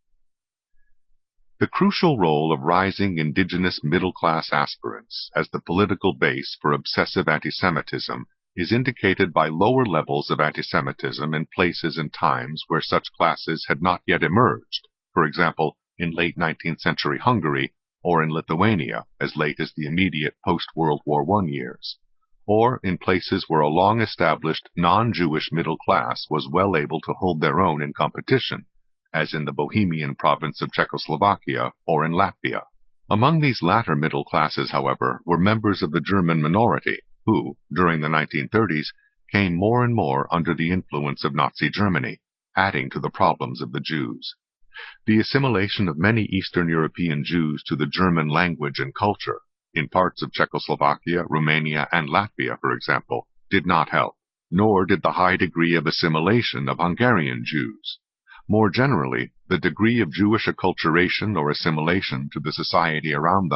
The crucial role of rising indigenous middle-class aspirants as the political base for obsessive anti-Semitism is indicated by lower levels of anti-Semitism in places and times where such classes had not yet emerged, for example, in late 19th century Hungary or in Lithuania as late as the immediate post-World War I years, or in places where a long-established non-Jewish middle class was well able to hold their own in competition, as in the Bohemian province of Czechoslovakia or in Latvia. Among these latter middle classes, however, were members of the German minority who, during the 1930s, came more and more under the influence of Nazi Germany, adding to the problems of the Jews. The assimilation of many Eastern European Jews to the German language and culture, in parts of Czechoslovakia, Romania, and Latvia, for example, did not help, nor did the high degree of assimilation of Hungarian Jews. More generally, the degree of Jewish acculturation or assimilation to the society around them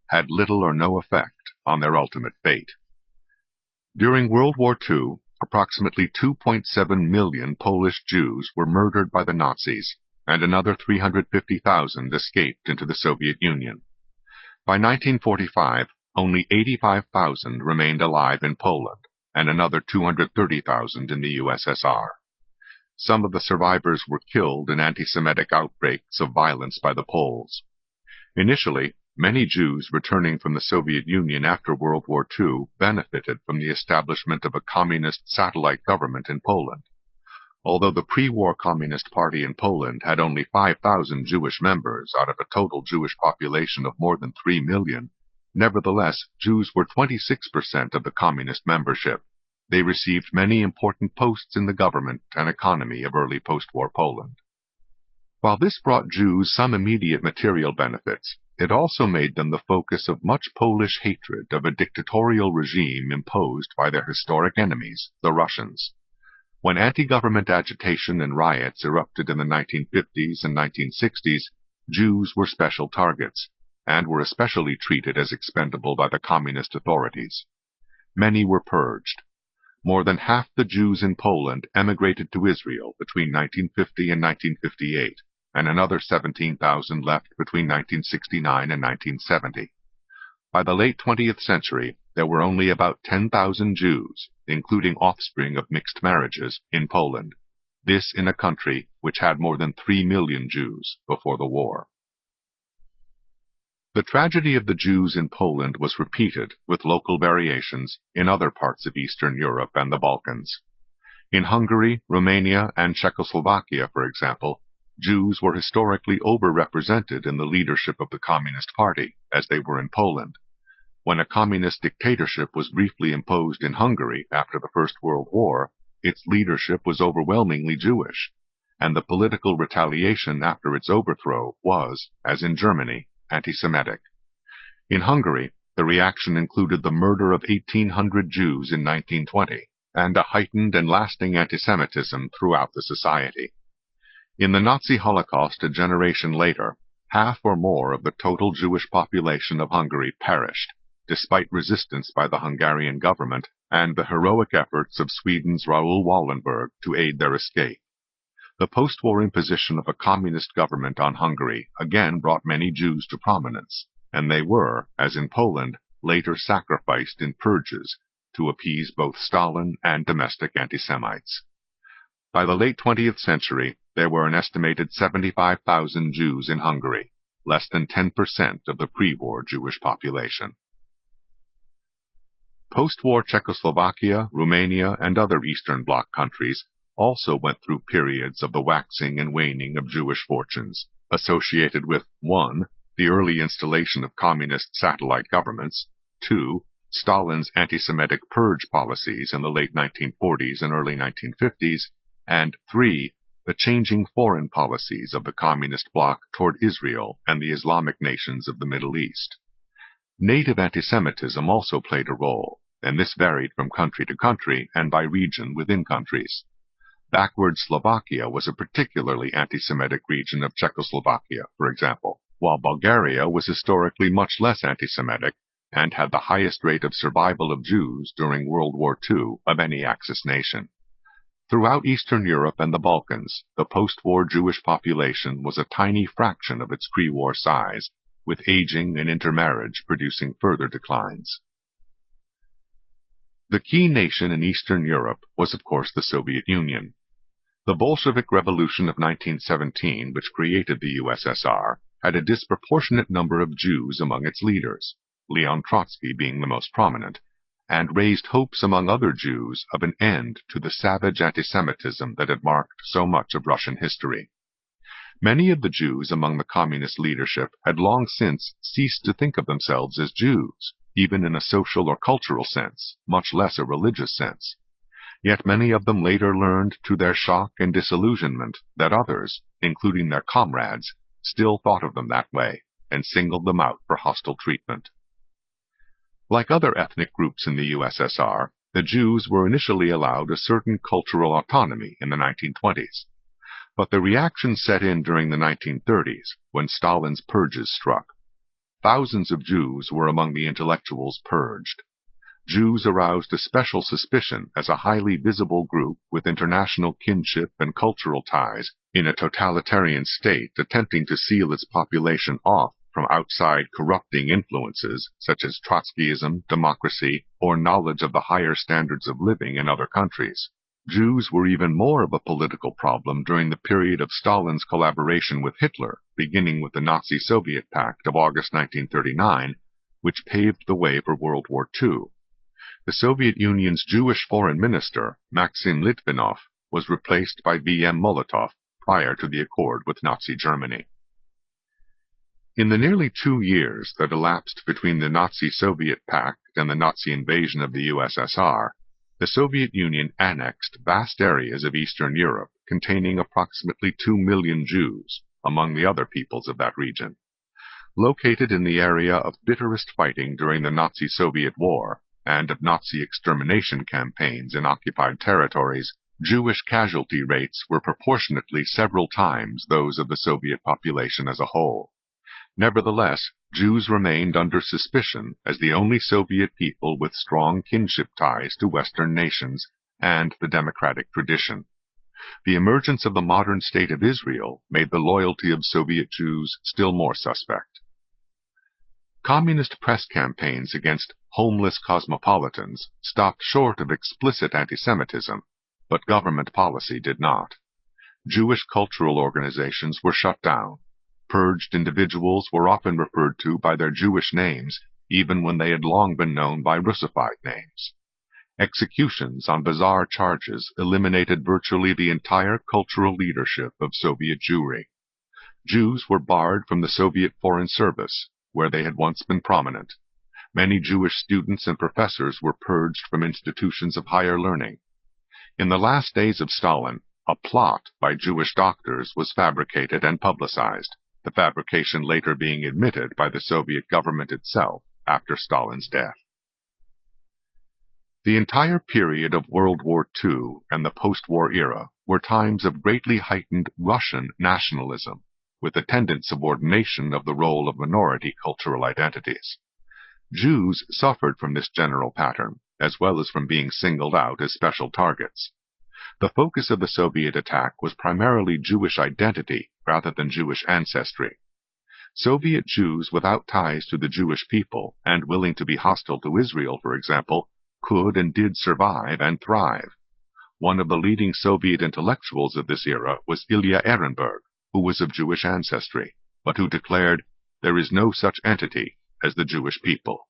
had little or no effect on their ultimate fate. During World War II, approximately 2.7 million Polish Jews were murdered by the Nazis, and another 350,000 escaped into the Soviet Union. By 1945, only 85,000 remained alive in Poland, and another 230,000 in the USSR. Some of the survivors were killed in anti-Semitic outbreaks of violence by the Poles. Initially, many Jews returning from the Soviet Union after World War II benefited from the establishment of a communist satellite government in Poland. Although the pre-war Communist Party in Poland had only 5,000 Jewish members out of a total Jewish population of more than 3 million, nevertheless, Jews were 26% of the communist membership. They received many important posts in the government and economy of early post-war Poland. While this brought Jews some immediate material benefits, it also made them the focus of much Polish hatred of a dictatorial regime imposed by their historic enemies, the Russians. When anti-government agitation and riots erupted in the 1950s and 1960s, Jews were special targets, and were especially treated as expendable by the communist authorities. Many were purged. More than half the Jews in Poland emigrated to Israel between 1950 and 1958, and another 17,000 left between 1969 and 1970. By the late 20th century, there were only about 10,000 Jews, including offspring of mixed marriages, in Poland. This in a country which had more than 3 million Jews before the war. The tragedy of the Jews in Poland was repeated, with local variations, in other parts of Eastern Europe and the Balkans. In Hungary, Romania, and Czechoslovakia, for example, Jews were historically overrepresented in the leadership of the Communist Party, as they were in Poland. When a communist dictatorship was briefly imposed in Hungary after the First World War, its leadership was overwhelmingly Jewish, and the political retaliation after its overthrow was, as in Germany, anti-Semitic. In Hungary, the reaction included the murder of 1,800 Jews in 1920, and a heightened and lasting anti-Semitism throughout the society. In the Nazi Holocaust a generation later, half or more of the total Jewish population of Hungary perished, despite resistance by the Hungarian government and the heroic efforts of Sweden's Raoul Wallenberg to aid their escape. The post-war imposition of a communist government on Hungary again brought many Jews to prominence, and they were, as in Poland, later sacrificed in purges to appease both Stalin and domestic anti-Semites. By the late 20th century, there were an estimated 75,000 Jews in Hungary, less than 10% of the pre-war Jewish population. Post-war Czechoslovakia, Romania, and other Eastern Bloc countries also went through periods of the waxing and waning of Jewish fortunes, associated with 1. The early installation of communist satellite governments, 2. Stalin's anti-Semitic purge policies in the late 1940s and early 1950s, and 3. The changing foreign policies of the Communist bloc toward Israel and the Islamic nations of the Middle East. Native anti-Semitism also played a role, and this varied from country to country and by region within countries. Backward Slovakia was a particularly anti-Semitic region of Czechoslovakia, for example, while Bulgaria was historically much less anti-Semitic and had the highest rate of survival of Jews during World War II of any Axis nation. Throughout Eastern Europe and the Balkans, the post-war Jewish population was a tiny fraction of its pre-war size, with aging and intermarriage producing further declines. The key nation in Eastern Europe was, of course, the Soviet Union. The Bolshevik Revolution of 1917, which created the USSR, had a disproportionate number of Jews among its leaders, Leon Trotsky being the most prominent, and raised hopes among other Jews of an end to the savage anti-Semitism that had marked so much of Russian history. Many of the Jews among the communist leadership had long since ceased to think of themselves as Jews, even in a social or cultural sense, much less a religious sense. Yet many of them later learned to their shock and disillusionment that others, including their comrades, still thought of them that way, and singled them out for hostile treatment. Like other ethnic groups in the USSR, the Jews were initially allowed a certain cultural autonomy in the 1920s. But the reaction set in during the 1930s, when Stalin's purges struck. thousands of Jews were among the intellectuals purged. Jews aroused a special suspicion as a highly visible group with international kinship and cultural ties in a totalitarian state attempting to seal its population off from outside corrupting influences such as Trotskyism, democracy, or knowledge of the higher standards of living in other countries. Jews were even more of a political problem during the period of Stalin's collaboration with Hitler, beginning with the Nazi-Soviet Pact of August 1939, which paved the way for World War II. The Soviet Union's Jewish foreign minister, Maxim Litvinov, was replaced by V.M. Molotov prior to the accord with Nazi Germany. In the nearly 2 years that elapsed between the Nazi-Soviet Pact and the Nazi invasion of the USSR, the Soviet Union annexed vast areas of Eastern Europe containing approximately 2 million Jews, among the other peoples of that region. Located in the area of bitterest fighting during the Nazi-Soviet War and of Nazi extermination campaigns in occupied territories, Jewish casualty rates were proportionately several times those of the Soviet population as a whole. Nevertheless, Jews remained under suspicion as the only Soviet people with strong kinship ties to Western nations and the democratic tradition. The emergence of the modern state of Israel made the loyalty of Soviet Jews still more suspect. Communist press campaigns against homeless cosmopolitans stopped short of explicit anti-Semitism, but government policy did not. Jewish cultural organizations were shut down. Purged individuals were often referred to by their Jewish names, even when they had long been known by Russified names. Executions on bizarre charges eliminated virtually the entire cultural leadership of Soviet Jewry. Jews were barred from the Soviet Foreign Service, where they had once been prominent. Many Jewish students and professors were purged from institutions of higher learning. In the last days of Stalin, a plot by Jewish doctors was fabricated and publicized, the fabrication later being admitted by the Soviet government itself after Stalin's death. The entire period of World War II and the post-war era were times of greatly heightened Russian nationalism, with attendant subordination of the role of minority cultural identities. Jews suffered from this general pattern, as well as from being singled out as special targets. The focus of the Soviet attack was primarily Jewish identity rather than Jewish ancestry. Soviet Jews without ties to the Jewish people and willing to be hostile to Israel, for example, could and did survive and thrive. One of the leading Soviet intellectuals of this era was Ilya Ehrenburg, who was of Jewish ancestry, but who declared, "There is no such entity as the Jewish people."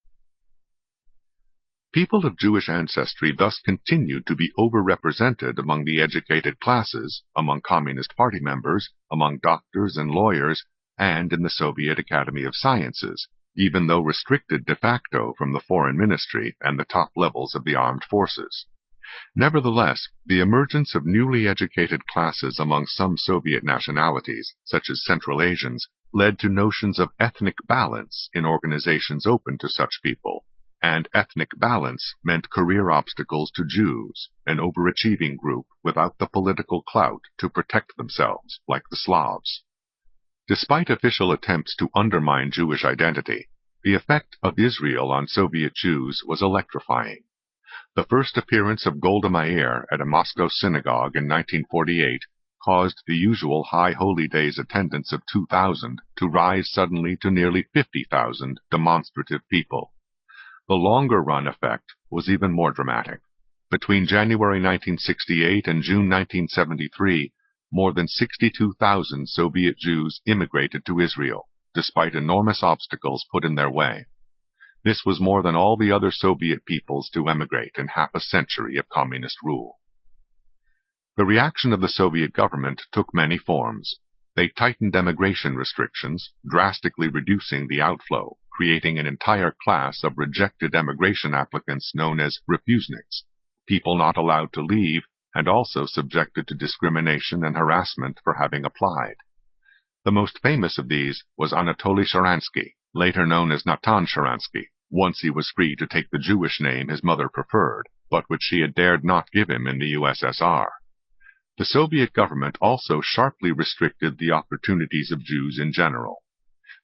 People of Jewish ancestry thus continued to be overrepresented among the educated classes, among Communist Party members, among doctors and lawyers, and in the Soviet Academy of Sciences, even though restricted de facto from the foreign ministry and the top levels of the armed forces. Nevertheless, the emergence of newly educated classes among some Soviet nationalities, such as Central Asians, led to notions of ethnic balance in organizations open to such people. And ethnic balance meant career obstacles to Jews, an overachieving group without the political clout to protect themselves, like the Slavs. Despite official attempts to undermine Jewish identity, the effect of Israel on Soviet Jews was electrifying. The first appearance of Golda Meir at a Moscow synagogue in 1948 caused the usual high holy days attendance of 2,000 to rise suddenly to nearly 50,000 demonstrative people. The longer-run effect was even more dramatic. Between January 1968 and June 1973, more than 62,000 Soviet Jews immigrated to Israel, despite enormous obstacles put in their way. This was more than all the other Soviet peoples to emigrate in half a century of communist rule. The reaction of the Soviet government took many forms. They tightened emigration restrictions, drastically reducing the outflow, creating an entire class of rejected emigration applicants known as refuseniks, people not allowed to leave and also subjected to discrimination and harassment for having applied. The most famous of these was Anatoly Sharansky, later known as Natan Sharansky, once he was free to take the Jewish name his mother preferred, but which she had dared not give him in the USSR. The Soviet government also sharply restricted the opportunities of Jews in general.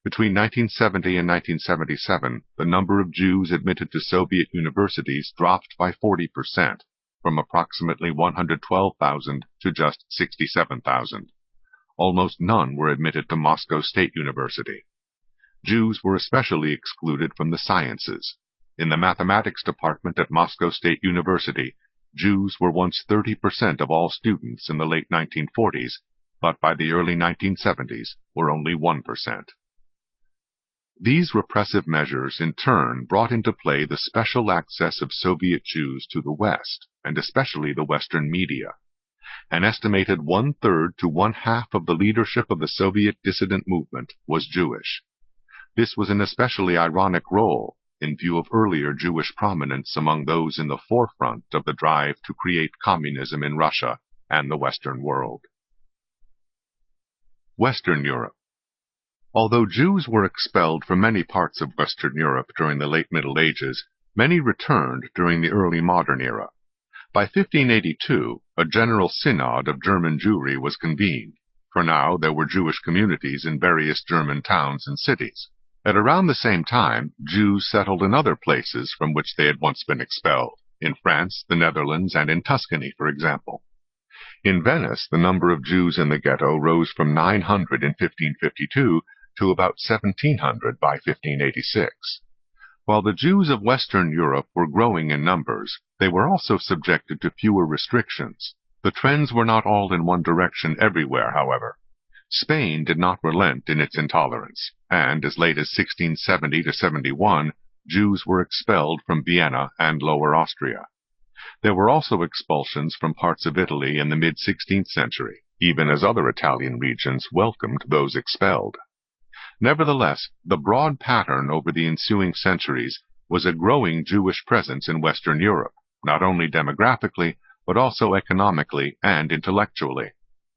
Between 1970 and 1977, the number of Jews admitted to Soviet universities dropped by 40%, from approximately 112,000 to just 67,000. Almost none were admitted to Moscow State University. Jews were especially excluded from the sciences. In the mathematics department at Moscow State University, Jews were once 30% of all students in the late 1940s, but by the early 1970s were only 1%. These repressive measures in turn brought into play the special access of Soviet Jews to the West, and especially the Western media. An estimated 1/3 to 1/2 of the leadership of the Soviet dissident movement was Jewish. This was an especially ironic role in view of earlier Jewish prominence among those in the forefront of the drive to create communism in Russia and the Western world. Western Europe. Although Jews were expelled from many parts of Western Europe during the late Middle Ages, many returned during the early modern era. By 1582, a general synod of German Jewry was convened, for now there were Jewish communities in various German towns and cities. At around the same time, Jews settled in other places from which they had once been expelled, in France, the Netherlands, and in Tuscany, for example. In Venice, the number of Jews in the ghetto rose from 900 in 1552 to about 1,700 by 1586. While the Jews of Western Europe were growing in numbers, they were also subjected to fewer restrictions. The trends were not all in one direction everywhere, however. Spain did not relent in its intolerance, and as late as 1670 to 71, Jews were expelled from Vienna and Lower Austria. There were also expulsions from parts of Italy in the mid-16th century, even as other Italian regions welcomed those expelled. Nevertheless, the broad pattern over the ensuing centuries was a growing Jewish presence in Western Europe, not only demographically, but also economically and intellectually.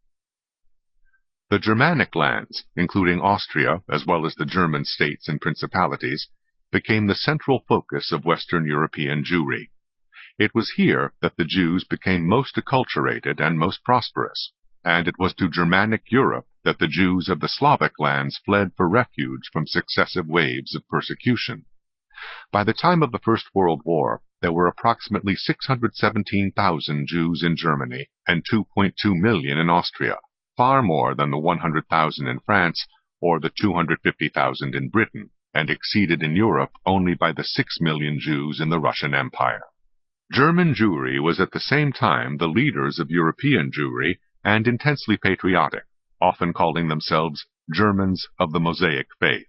The Germanic lands, including Austria as well as the German states and principalities, became the central focus of Western European Jewry. It was here that the Jews became most acculturated and most prosperous, and it was to Germanic Europe that the Jews of the Slavic lands fled for refuge from successive waves of persecution. By the time of the First World War, there were approximately 617,000 Jews in Germany and 2.2 million in Austria, far more than the 100,000 in France or the 250,000 in Britain, and exceeded in Europe only by the 6 million Jews in the Russian Empire. German Jewry was at the same time the leaders of European Jewry and intensely patriotic, often calling themselves Germans of the Mosaic faith.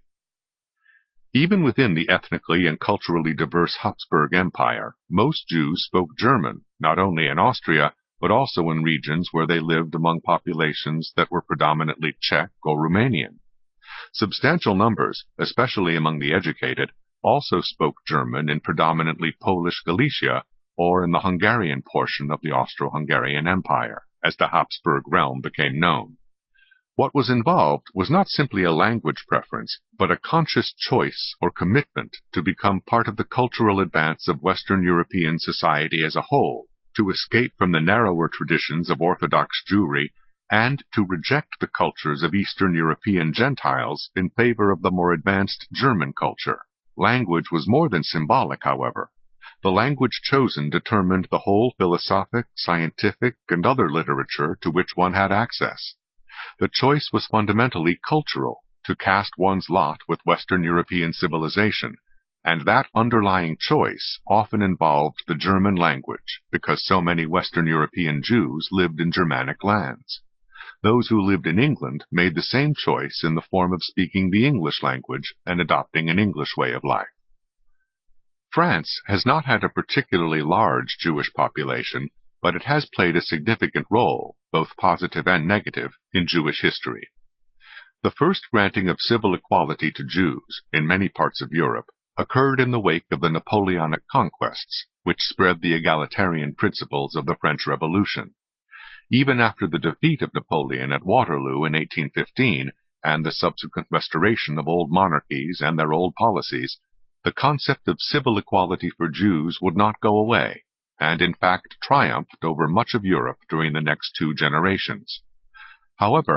Even within the ethnically and culturally diverse Habsburg Empire, most Jews spoke German, not only in Austria, but also in regions where they lived among populations that were predominantly Czech or Romanian. Substantial numbers, especially among the educated, also spoke German in predominantly Polish Galicia or in the Hungarian portion of the Austro-Hungarian Empire, as the Habsburg realm became known. What was involved was not simply a language preference, but a conscious choice or commitment to become part of the cultural advance of Western European society as a whole, to escape from the narrower traditions of Orthodox Jewry, and to reject the cultures of Eastern European Gentiles in favor of the more advanced German culture. Language was more than symbolic, however. The language chosen determined the whole philosophic, scientific, and other literature to which one had access. The choice was fundamentally cultural, to cast one's lot with Western European civilization, and that underlying choice often involved the German language, because so many Western European Jews lived in Germanic lands. Those who lived in England made the same choice in the form of speaking the English language and adopting an English way of life. France has not had a particularly large Jewish population, but it has played a significant role, both positive and negative, in Jewish history. The first granting of civil equality to Jews in many parts of Europe occurred in the wake of the Napoleonic conquests, which spread the egalitarian principles of the French Revolution. Even after the defeat of Napoleon at Waterloo in 1815 and the subsequent restoration of old monarchies and their old policies, the concept of civil equality for Jews would not go away, and in fact triumphed over much of Europe during the next 2 generations. However,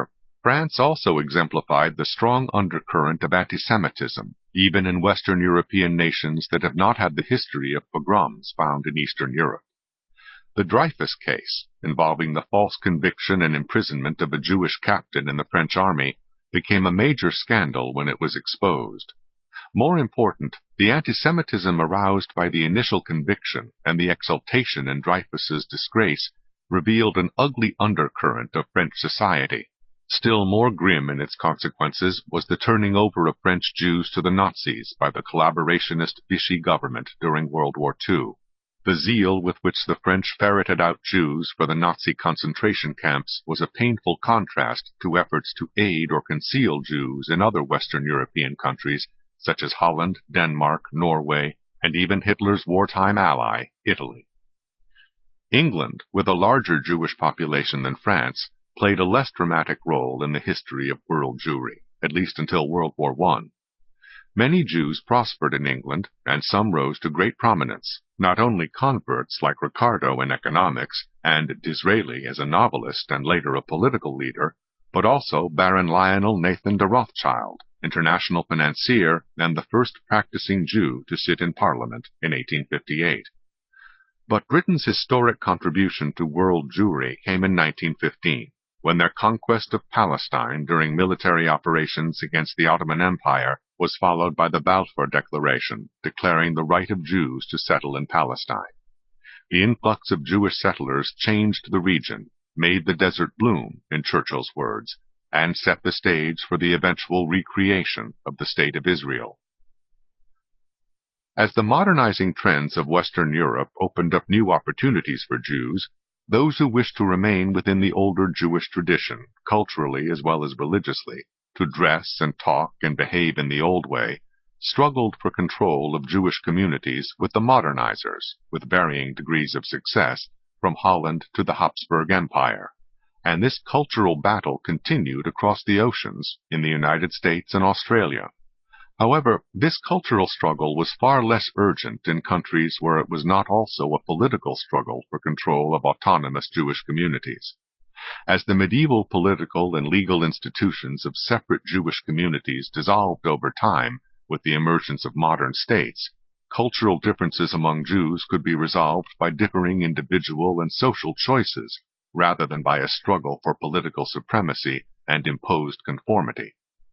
France also exemplified the strong undercurrent of anti-Semitism, even in Western European nations that have not had the history of pogroms found in Eastern Europe. The Dreyfus case, involving the false conviction and imprisonment of a Jewish captain in the French army, became a major scandal when it was exposed. More important, the anti-Semitism aroused by the initial conviction and the exultation in Dreyfus's disgrace revealed an ugly undercurrent of French society. Still more grim in its consequences was the turning over of French Jews to the Nazis by the collaborationist Vichy government during World War II. The zeal with which the French ferreted out Jews for the Nazi concentration camps was a painful contrast to efforts to aid or conceal Jews in other Western European countries such as Holland, Denmark, Norway, and even Hitler's wartime ally, Italy. England, with a larger Jewish population than France, played a less dramatic role in the history of world Jewry, at least until World War I. Many Jews prospered in England, and some rose to great prominence, not only converts like Ricardo in economics, and Disraeli as a novelist and later a political leader, but also Baron Lionel Nathan de Rothschild, international financier and the first practicing Jew to sit in Parliament in 1858. But Britain's historic contribution to world Jewry came in 1915, when their conquest of Palestine during military operations against the Ottoman Empire was followed by the Balfour Declaration, declaring the right of Jews to settle in Palestine. The influx of Jewish settlers changed the region, made the desert bloom, in Churchill's words, and set the stage for the eventual recreation of the State of Israel. As the modernizing trends of Western Europe opened up new opportunities for Jews, those who wished to remain within the older Jewish tradition, culturally as well as religiously, to dress and talk and behave in the old way, struggled for control of Jewish communities with the modernizers, with varying degrees of success, from Holland to the Habsburg Empire. And this cultural battle continued across the oceans in the United States and Australia. However, this cultural struggle was far less urgent in countries where it was not also a political struggle for control of autonomous Jewish communities. As the medieval political and legal institutions of separate Jewish communities dissolved over time with the emergence of modern states, cultural differences among Jews could be resolved by differing individual and social choices, rather than by a struggle for political supremacy and imposed conformity.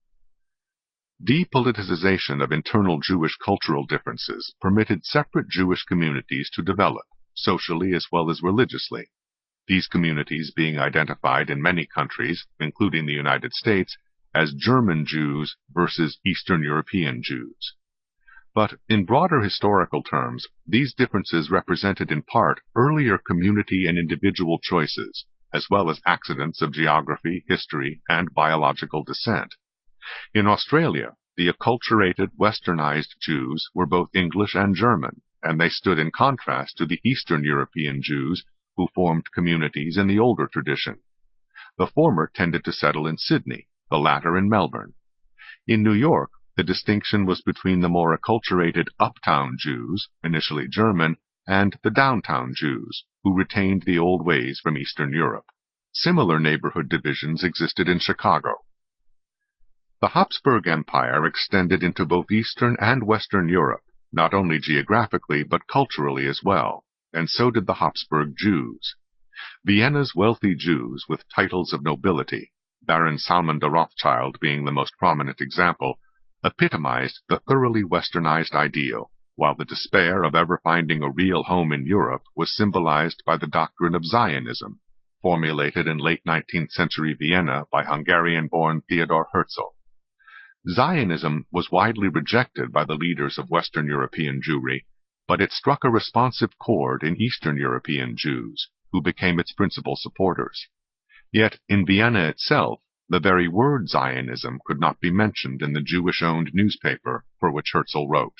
Depoliticization of internal Jewish cultural differences permitted separate Jewish communities to develop, socially as well as religiously, these communities being identified in many countries, including the United States, as German Jews versus Eastern European Jews. But in broader historical terms, these differences represented in part earlier community and individual choices, as well as accidents of geography, history, and biological descent. In Australia, the acculturated, westernized Jews were both English and German, and they stood in contrast to the Eastern European Jews who formed communities in the older tradition. The former tended to settle in Sydney, the latter in Melbourne. In New York, the distinction was between the more acculturated uptown Jews, initially German, and the downtown Jews, who retained the old ways from Eastern Europe. Similar neighborhood divisions existed in Chicago. The Habsburg Empire extended into both Eastern and Western Europe, not only geographically but culturally as well, and so did the Habsburg Jews. Vienna's wealthy Jews with titles of nobility, Baron Salman de Rothschild being the most prominent example, epitomized the thoroughly westernized ideal, while the despair of ever finding a real home in Europe was symbolized by the doctrine of Zionism, formulated in late 19th century Vienna by Hungarian-born Theodor Herzl. Zionism was widely rejected by the leaders of Western European Jewry, but it struck a responsive chord in Eastern European Jews, who became its principal supporters. Yet, in Vienna itself, the very word Zionism could not be mentioned in the Jewish-owned newspaper for which Herzl wrote.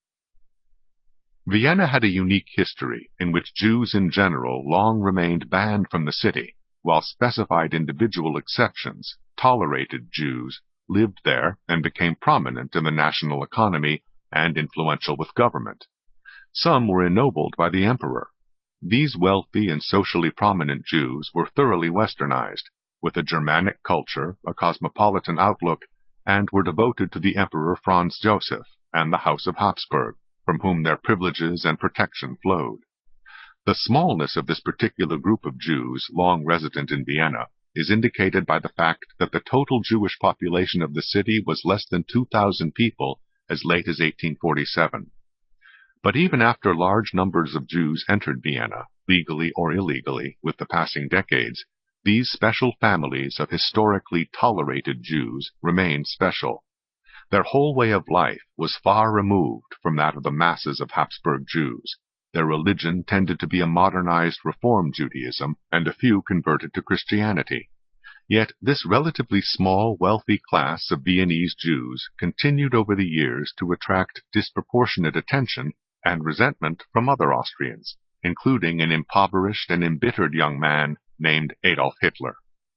Vienna had a unique history in which Jews in general long remained banned from the city, while specified individual exceptions, tolerated Jews, lived there and became prominent in the national economy and influential with government. Some were ennobled by the emperor. These wealthy and socially prominent Jews were thoroughly westernized, with a Germanic culture, a cosmopolitan outlook, and were devoted to the Emperor Franz Joseph and the House of Habsburg, from whom their privileges and protection flowed. The smallness of this particular group of Jews long resident in Vienna is indicated by the fact that the total Jewish population of the city was less than 2,000 people as late as 1847. But even after large numbers of Jews entered Vienna, legally or illegally, with the passing decades, these special families of historically tolerated Jews remained special. Their whole way of life was far removed from that of the masses of Habsburg Jews. Their religion tended to be a modernized Reform Judaism, and a few converted to Christianity. Yet this relatively small, wealthy class of Viennese Jews continued over the years to attract disproportionate attention and resentment from other Austrians, including an impoverished and embittered young man named Adolf Hitler.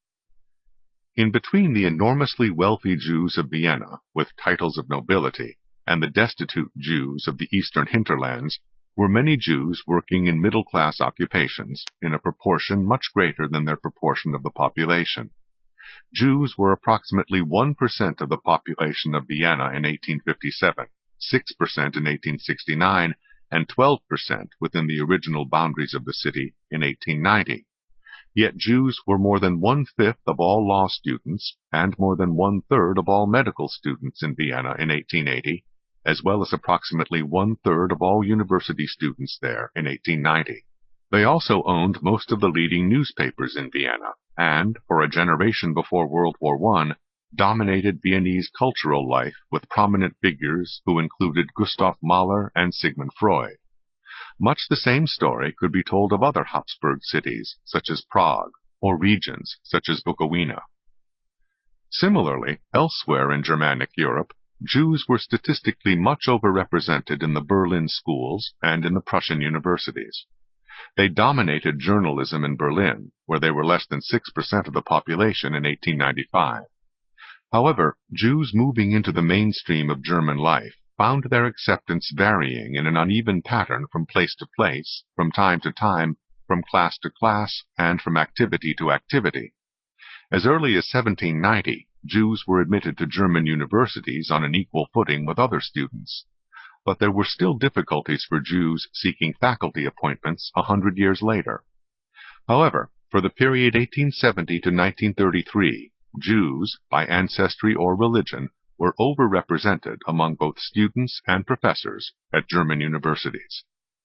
In between the enormously wealthy Jews of Vienna, with titles of nobility, and the destitute Jews of the eastern hinterlands, were many Jews working in middle-class occupations, in a proportion much greater than their proportion of the population. Jews were approximately 1% of the population of Vienna in 1857, 6% in 1869, and 12% within the original boundaries of the city in 1890. Yet Jews were more than 1/5 of all law students and more than 1/3 of all medical students in Vienna in 1880, as well as approximately 1/3 of all university students there in 1890. They also owned most of the leading newspapers in Vienna, and, for a generation before World War I, dominated Viennese cultural life with prominent figures who included Gustav Mahler and Sigmund Freud. Much the same story could be told of other Habsburg cities, such as Prague, or regions, such as Bukowina. Similarly, elsewhere in Germanic Europe, Jews were statistically much overrepresented in the Berlin schools and in the Prussian universities. They dominated journalism in Berlin, where they were less than 6% of the population in 1895. However, Jews moving into the mainstream of German life found their acceptance varying in an uneven pattern from place to place, from time to time, from class to class, and from activity to activity. As early as 1790, Jews were admitted to German universities on an equal footing with other students. But there were still difficulties for Jews seeking faculty appointments 100 years later. However, for the period 1870 to 1933, Jews, by ancestry or religion, were overrepresented among both students and professors at German universities.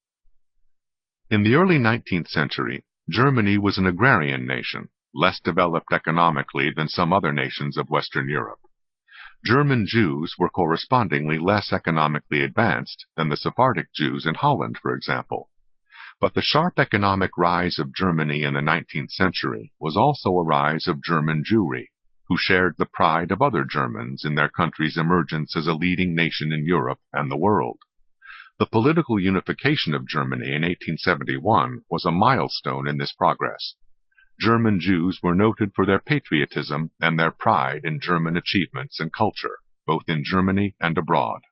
In the early 19th century, Germany was an agrarian nation, less developed economically than some other nations of Western Europe. German Jews were correspondingly less economically advanced than the Sephardic Jews in Holland, for example. But the sharp economic rise of Germany in the 19th century was also a rise of German Jewry, who shared the pride of other Germans in their country's emergence as a leading nation in Europe and the world. The political unification of Germany in 1871 was a milestone in this progress. German Jews were noted for their patriotism and their pride in German achievements and culture, both in Germany and abroad.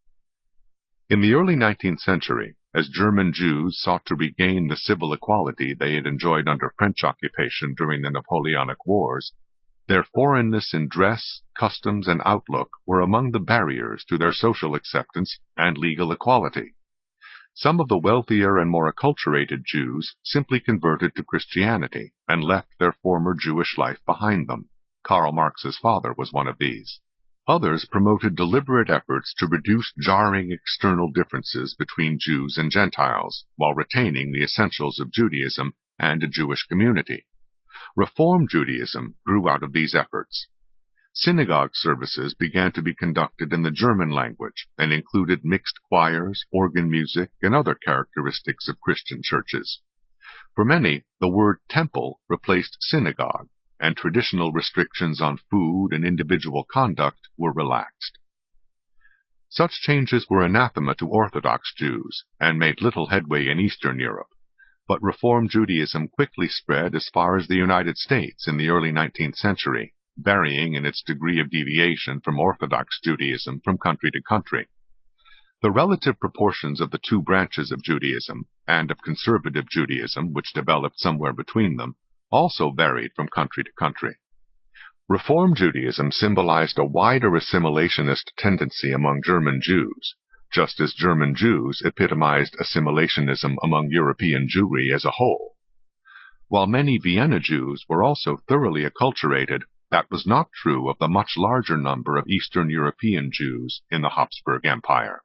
In the early 19th century, as German Jews sought to regain the civil equality they had enjoyed under French occupation during the Napoleonic Wars, their foreignness in dress, customs, and outlook were among the barriers to their social acceptance and legal equality. Some of the wealthier and more acculturated Jews simply converted to Christianity and left their former Jewish life behind them. Karl Marx's father was one of these. Others promoted deliberate efforts to reduce jarring external differences between Jews and Gentiles, while retaining the essentials of Judaism and a Jewish community. Reform Judaism grew out of these efforts. Synagogue services began to be conducted in the German language and included mixed choirs, organ music, and other characteristics of Christian churches. For many, the word temple replaced synagogue, and traditional restrictions on food and individual conduct were relaxed. Such changes were anathema to Orthodox Jews and made little headway in Eastern Europe, but Reform Judaism quickly spread as far as the United States in the early 19th century, varying in its degree of deviation from Orthodox Judaism from country to country. The relative proportions of the two branches of Judaism, and of conservative Judaism, which developed somewhere between them, also varied from country to country. Reform Judaism symbolized a wider assimilationist tendency among German Jews, just as German Jews epitomized assimilationism among European Jewry as a whole. While many Vienna Jews were also thoroughly acculturated, that was not true of the much larger number of Eastern European Jews in the Habsburg Empire.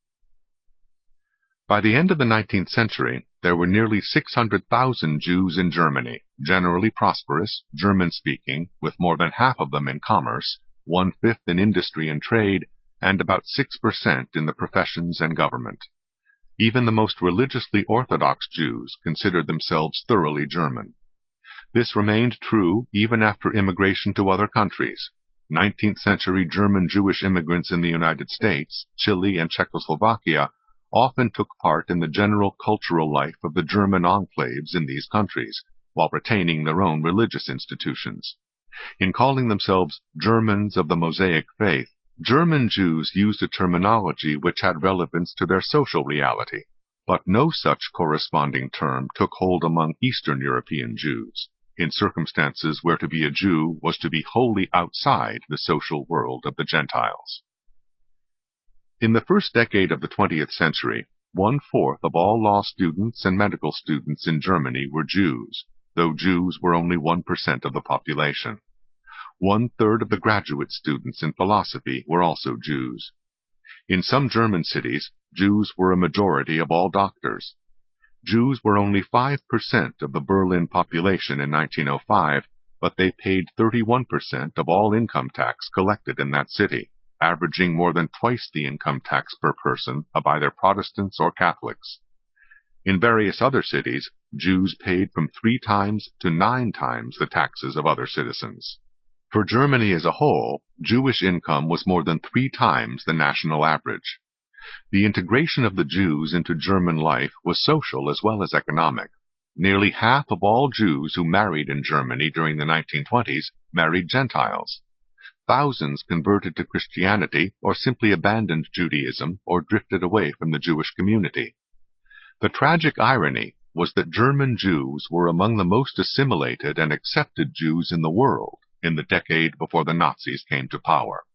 By the end of the 19th century, there were nearly 600,000 Jews in Germany, generally prosperous, German-speaking, with more than half of them in commerce, 1/5 in industry and trade, and about 6% in the professions and government. Even the most religiously Orthodox Jews considered themselves thoroughly German. This remained true even after immigration to other countries. 19th-century German Jewish immigrants in the United States, Chile, and Czechoslovakia often took part in the general cultural life of the German enclaves in these countries, while retaining their own religious institutions. In calling themselves Germans of the Mosaic faith, German Jews used a terminology which had relevance to their social reality, but no such corresponding term took hold among Eastern European Jews, in circumstances where to be a Jew was to be wholly outside the social world of the Gentiles. In the first decade of the 20th century, 1/4 of all law students and medical students in Germany were Jews, though Jews were only 1% of the population. 1/3 of the graduate students in philosophy were also Jews. In some German cities, Jews were a majority of all doctors. Jews were only 5% of the Berlin population in 1905, but they paid 31% of all income tax collected in that city, averaging more than twice the income tax per person of either Protestants or Catholics. In various other cities, Jews paid from 3 times to 9 times the taxes of other citizens. For Germany as a whole, Jewish income was more than 3 times the national average. The integration of the Jews into German life was social as well as economic. Nearly half of all Jews who married in Germany during the 1920s married Gentiles. Thousands converted to Christianity or simply abandoned Judaism or drifted away from the Jewish community. The tragic irony was that German Jews were among the most assimilated and accepted Jews in the world in the decade before the Nazis came to power.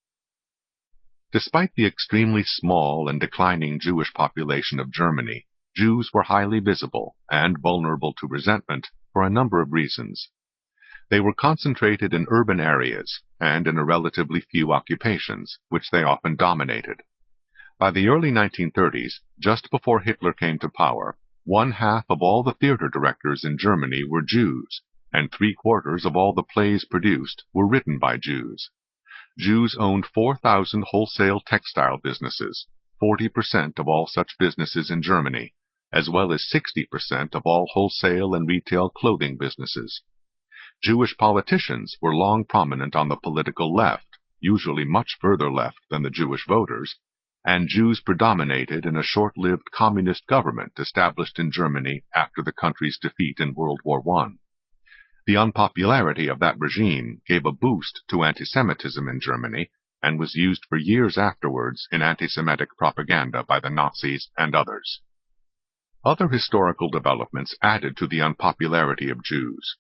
Despite the extremely small and declining Jewish population of Germany, Jews were highly visible and vulnerable to resentment for a number of reasons. They were concentrated in urban areas and in a relatively few occupations, which they often dominated. By the early 1930s, just before Hitler came to power, 1/2 of all the theater directors in Germany were Jews, and 3/4 of all the plays produced were written by Jews. Jews owned 4,000 wholesale textile businesses, 40% of all such businesses in Germany, as well as 60% of all wholesale and retail clothing businesses. Jewish politicians were long prominent on the political left, usually much further left than the Jewish voters, and Jews predominated in a short-lived communist government established in Germany after the country's defeat in World War I. The unpopularity of that regime gave a boost to anti-Semitism in Germany and was used for years afterwards in anti-Semitic propaganda by the Nazis and others. Other historical developments added to the unpopularity of Jews.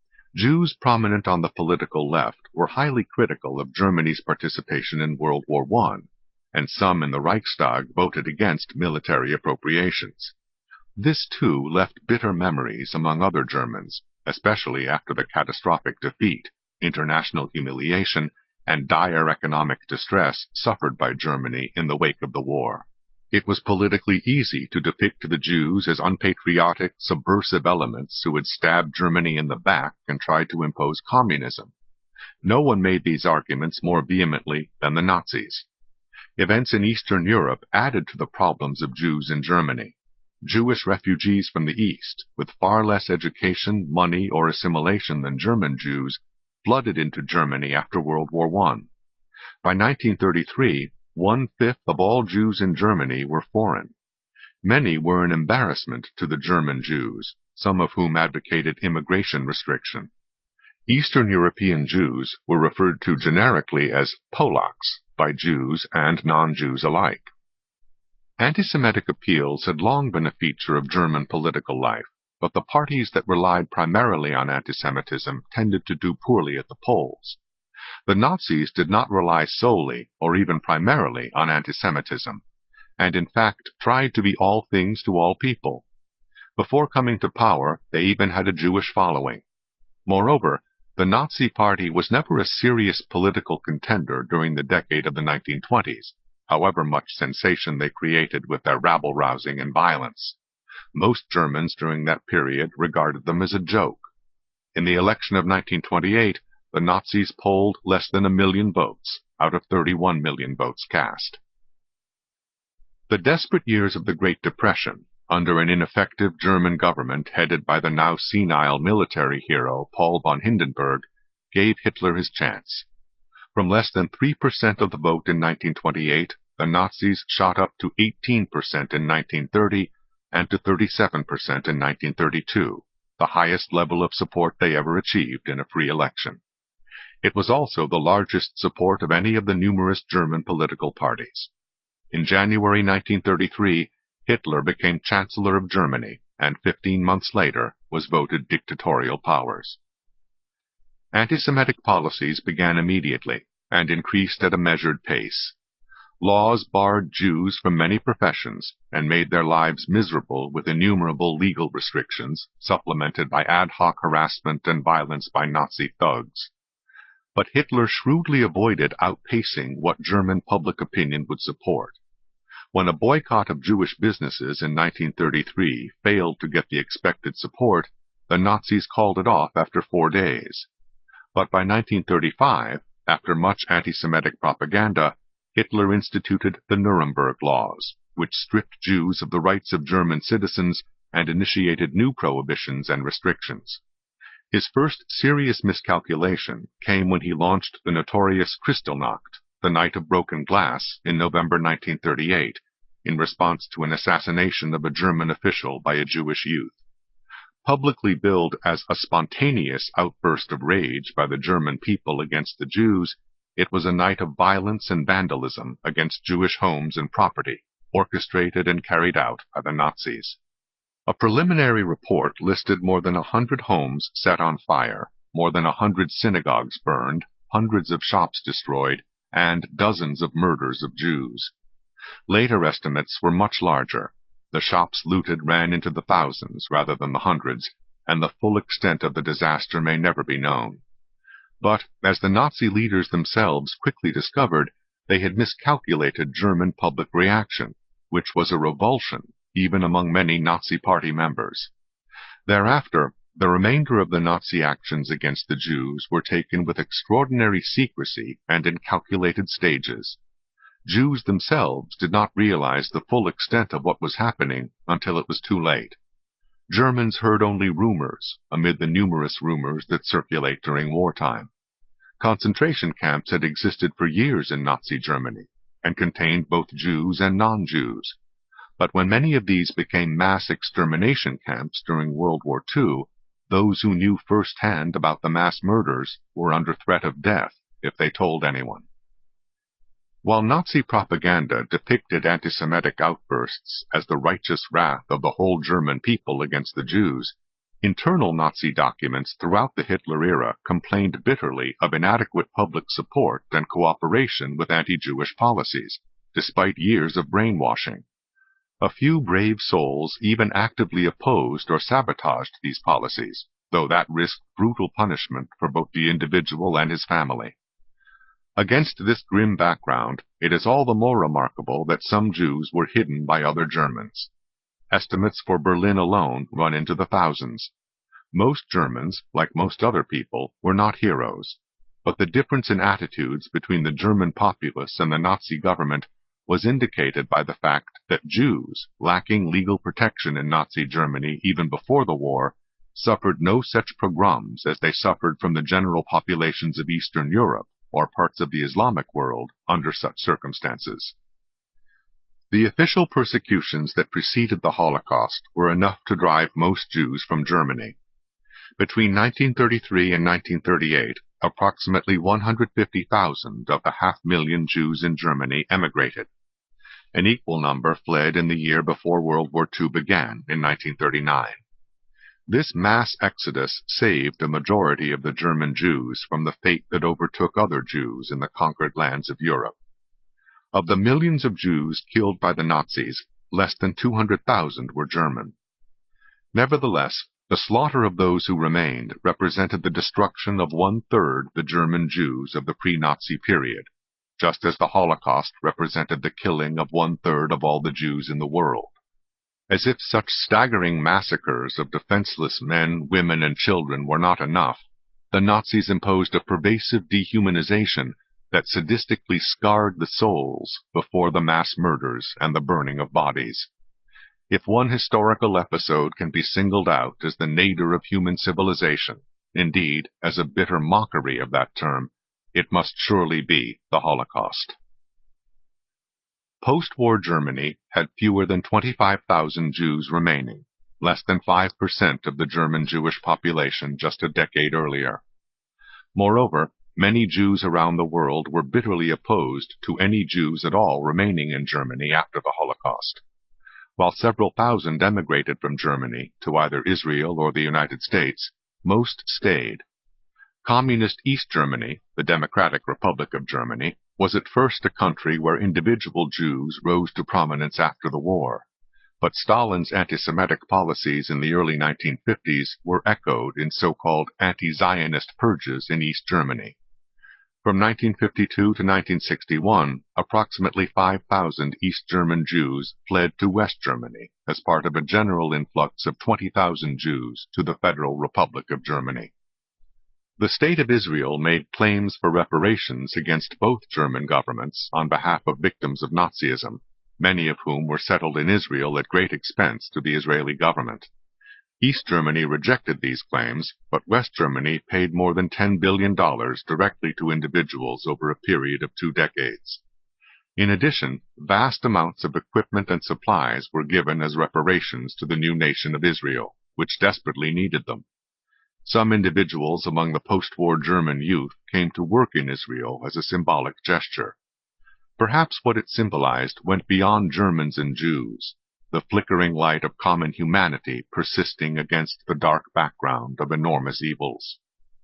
Jews prominent on the political left were highly critical of Germany's participation in World War I, and some in the Reichstag voted against military appropriations. This too left bitter memories among other Germans, especially after the catastrophic defeat, international humiliation, and dire economic distress suffered by Germany in the wake of the war. It was politically easy to depict the Jews as unpatriotic, subversive elements who had stabbed Germany in the back and tried to impose communism. No one made these arguments more vehemently than the Nazis. Events in Eastern Europe added to the problems of Jews in Germany. Jewish refugees from the East, with far less education, money, or assimilation than German Jews, flooded into Germany after World War I. By 1933, 1/5 of all Jews in Germany were foreign. Many were an embarrassment to the German Jews, some of whom advocated immigration restriction. Eastern European Jews were referred to generically as Polacks by Jews and non-Jews alike. Anti-Semitic appeals had long been a feature of German political life. but the parties that relied primarily on antisemitism tended to do poorly at the polls. The Nazis did not rely solely, or even primarily, on antisemitism, and in fact tried to be all things to all people. Before coming to power, they even had a Jewish following. Moreover, the Nazi Party was never a serious political contender during the decade of the 1920s, however much sensation they created with their rabble-rousing and violence. Most Germans during that period regarded them as a joke. In the election of 1928, the Nazis polled less than 1 million votes out of 31 million votes cast. The desperate years of the Great Depression, under an ineffective German government headed by the now senile military hero Paul von Hindenburg, gave Hitler his chance. From less than 3% of the vote in 1928, the Nazis shot up to 18% in 1930 and to 37% in 1932, the highest level of support they ever achieved in a free election. It was also the largest support of any of the numerous German political parties. In January 1933, Hitler became Chancellor of Germany, and 15 months later was voted dictatorial powers. Anti-Semitic policies began immediately, and increased at a measured pace. Laws barred Jews from many professions, and made their lives miserable with innumerable legal restrictions, supplemented by ad hoc harassment and violence by Nazi thugs. But Hitler shrewdly avoided outpacing what German public opinion would support. When a boycott of Jewish businesses in 1933 failed to get the expected support, the Nazis called it off after 4 days. But by 1935, after much anti-Semitic propaganda, Hitler instituted the Nuremberg Laws, which stripped Jews of the rights of German citizens and initiated new prohibitions and restrictions. His first serious miscalculation came when he launched the notorious Kristallnacht, the Night of Broken Glass, in November 1938, in response to an assassination of a German official by a Jewish youth. Publicly billed as a spontaneous outburst of rage by the German people against the Jews, it was a night of violence and vandalism against Jewish homes and property, orchestrated and carried out by the Nazis. A preliminary report listed more than 100 homes set on fire, more than 100 synagogues burned, hundreds of shops destroyed, and dozens of murders of Jews. Later estimates were much larger. The shops looted ran into the thousands rather than the hundreds, and the full extent of the disaster may never be known. But, as the Nazi leaders themselves quickly discovered, they had miscalculated German public reaction, which was a revulsion even among many Nazi Party members. Thereafter, the remainder of the Nazi actions against the Jews were taken with extraordinary secrecy and in calculated stages. Jews themselves did not realize the full extent of what was happening until it was too late. Germans heard only rumors, amid the numerous rumors that circulate during wartime. Concentration camps had existed for years in Nazi Germany, and contained both Jews and non-Jews. But when many of these became mass extermination camps during World War II, those who knew firsthand about the mass murders were under threat of death if they told anyone. While Nazi propaganda depicted anti-Semitic outbursts as the righteous wrath of the whole German people against the Jews, internal Nazi documents throughout the Hitler era complained bitterly of inadequate public support and cooperation with anti-Jewish policies, despite years of brainwashing. A few brave souls even actively opposed or sabotaged these policies, though that risked brutal punishment for both the individual and his family. Against this grim background, it is all the more remarkable that some Jews were hidden by other Germans. Estimates for Berlin alone run into the thousands. Most Germans, like most other people, were not heroes, but the difference in attitudes between the German populace and the Nazi government was indicated by the fact that Jews, lacking legal protection in Nazi Germany even before the war, suffered no such pogroms as they suffered from the general populations of Eastern Europe or parts of the Islamic world under such circumstances. The official persecutions that preceded the Holocaust were enough to drive most Jews from Germany. Between 1933 and 1938, approximately 150,000 of the 500,000 Jews in Germany emigrated. An equal number fled in the year before World War II began, in 1939. This mass exodus saved a majority of the German Jews from the fate that overtook other Jews in the conquered lands of Europe. Of the millions of Jews killed by the Nazis, less than 200,000 were German. Nevertheless, the slaughter of those who remained represented the destruction of 1/3 the German Jews of the pre-Nazi period, just as the Holocaust represented the killing of 1/3 of all the Jews in the world. As if such staggering massacres of defenseless men, women, and children were not enough, the Nazis imposed a pervasive dehumanization that sadistically scarred the souls before the mass murders and the burning of bodies. If one historical episode can be singled out as the nadir of human civilization, indeed, as a bitter mockery of that term, it must surely be the Holocaust. Post-war Germany had fewer than 25,000 Jews remaining, less than 5% of the German Jewish population just a decade earlier. Moreover, many Jews around the world were bitterly opposed to any Jews at all remaining in Germany after the Holocaust. While several thousand emigrated from Germany to either Israel or the United States, most stayed. Communist East Germany, the Democratic Republic of Germany, was at first a country where individual Jews rose to prominence after the war, but Stalin's anti-Semitic policies in the early 1950s were echoed in so-called anti-Zionist purges in East Germany. From 1952 to 1961, approximately 5,000 East German Jews fled to West Germany as part of a general influx of 20,000 Jews to the Federal Republic of Germany. The State of Israel made claims for reparations against both German governments on behalf of victims of Nazism, many of whom were settled in Israel at great expense to the Israeli government. East Germany rejected these claims, but West Germany paid more than $10 billion directly to individuals over a period of 2 decades. In addition, vast amounts of equipment and supplies were given as reparations to the new nation of Israel, which desperately needed them. Some individuals among the post-war German youth came to work in Israel as a symbolic gesture. Perhaps what it symbolized went beyond Germans and Jews, the flickering light of common humanity persisting against the dark background of enormous evils.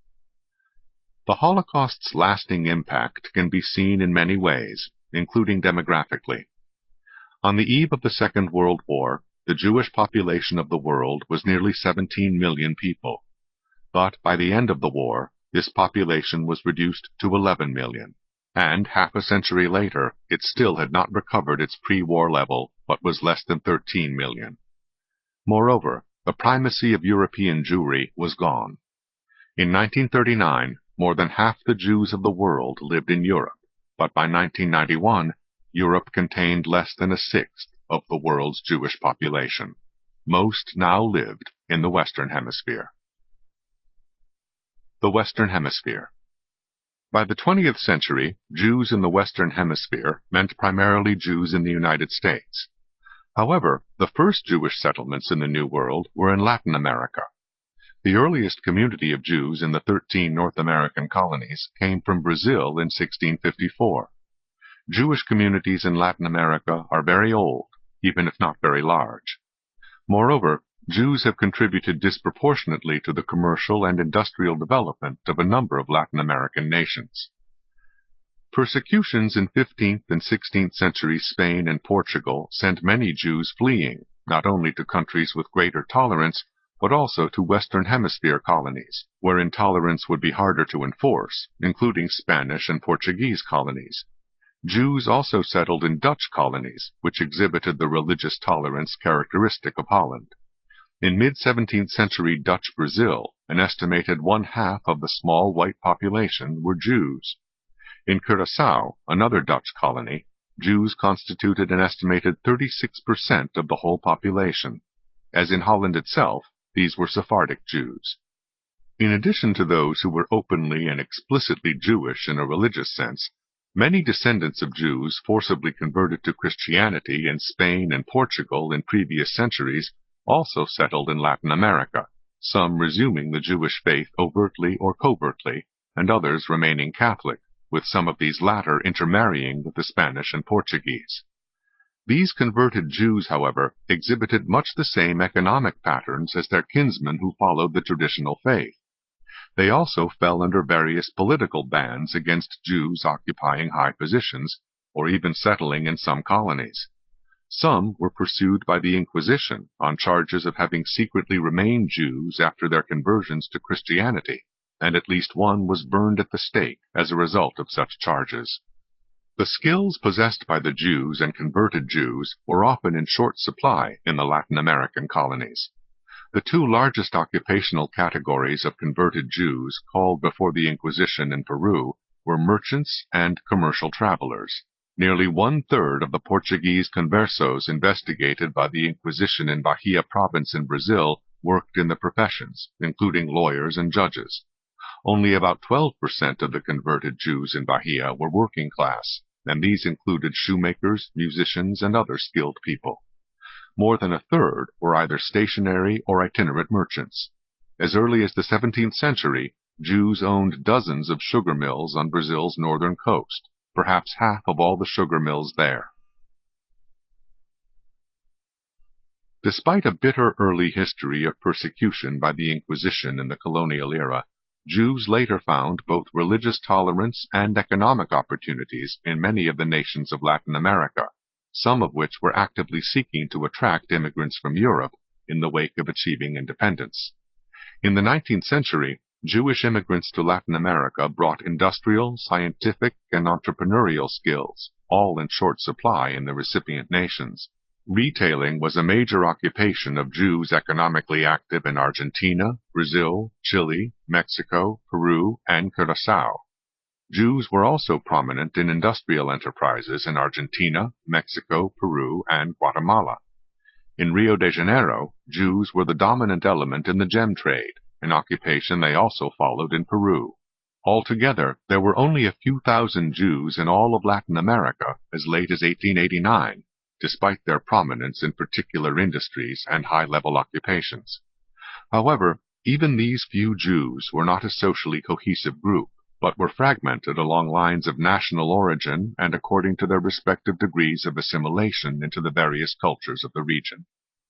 The Holocaust's lasting impact can be seen in many ways, including demographically. On the eve of the Second World War, the Jewish population of the world was nearly 17 million people. But by the end of the war, this population was reduced to 11 million, and half a century later, it still had not recovered its pre-war level, but was less than 13 million. Moreover, the primacy of European Jewry was gone. In 1939, more than half the Jews of the world lived in Europe, but by 1991, Europe contained less than 1/6 of the world's Jewish population. Most now lived in the Western Hemisphere. The Western Hemisphere. By the 20th century, Jews in the Western Hemisphere meant primarily Jews in the United States. However, the first Jewish settlements in the New World were in Latin America. The earliest community of Jews in the 13 North American colonies came from Brazil in 1654. Jewish communities in Latin America are very old, even if not very large. Moreover, Jews have contributed disproportionately to the commercial and industrial development of a number of Latin American nations. Persecutions in 15th and 16th century Spain and Portugal sent many Jews fleeing, not only to countries with greater tolerance, but also to Western Hemisphere colonies, where intolerance would be harder to enforce, including Spanish and Portuguese colonies. Jews also settled in Dutch colonies, which exhibited the religious tolerance characteristic of Holland. In mid-17th century Dutch Brazil, an estimated 1/2 of the small white population were Jews. In Curaçao, another Dutch colony, Jews constituted an estimated 36% of the whole population. As in Holland itself, these were Sephardic Jews. In addition to those who were openly and explicitly Jewish in a religious sense, many descendants of Jews forcibly converted to Christianity in Spain and Portugal in previous centuries also settled in Latin America, some resuming the Jewish faith overtly or covertly, and others remaining Catholic, with some of these latter intermarrying with the Spanish and Portuguese. These converted Jews, however, exhibited much the same economic patterns as their kinsmen who followed the traditional faith. They also fell under various political bans against Jews occupying high positions, or even settling in some colonies. Some were pursued by the Inquisition on charges of having secretly remained Jews after their conversions to Christianity, and at least one was burned at the stake as a result of such charges. The skills possessed by the Jews and converted Jews were often in short supply in the Latin American colonies. The two largest occupational categories of converted Jews called before the Inquisition in Peru were merchants and commercial travelers. Nearly 1/3 of the Portuguese conversos investigated by the Inquisition in Bahia province in Brazil worked in the professions, including lawyers and judges. Only about 12% of the converted Jews in Bahia were working class, and these included shoemakers, musicians, and other skilled people. More than 1/3 were either stationary or itinerant merchants. As early as the 17th century, Jews owned dozens of sugar mills on Brazil's northern coast, perhaps half of all the sugar mills there. Despite a bitter early history of persecution by the Inquisition in the colonial era, Jews later found both religious tolerance and economic opportunities in many of the nations of Latin America, some of which were actively seeking to attract immigrants from Europe in the wake of achieving independence. In the 19th century, Jewish immigrants to Latin America brought industrial, scientific, and entrepreneurial skills, all in short supply in the recipient nations. Retailing was a major occupation of Jews economically active in Argentina, Brazil, Chile, Mexico, Peru, and Curaçao. Jews were also prominent in industrial enterprises in Argentina, Mexico, Peru, and Guatemala. In Rio de Janeiro, Jews were the dominant element in the gem trade, an occupation they also followed in Peru. Altogether, there were only a few thousand Jews in all of Latin America as late as 1889, despite their prominence in particular industries and high-level occupations. However, even these few Jews were not a socially cohesive group, but were fragmented along lines of national origin and according to their respective degrees of assimilation into the various cultures of the region.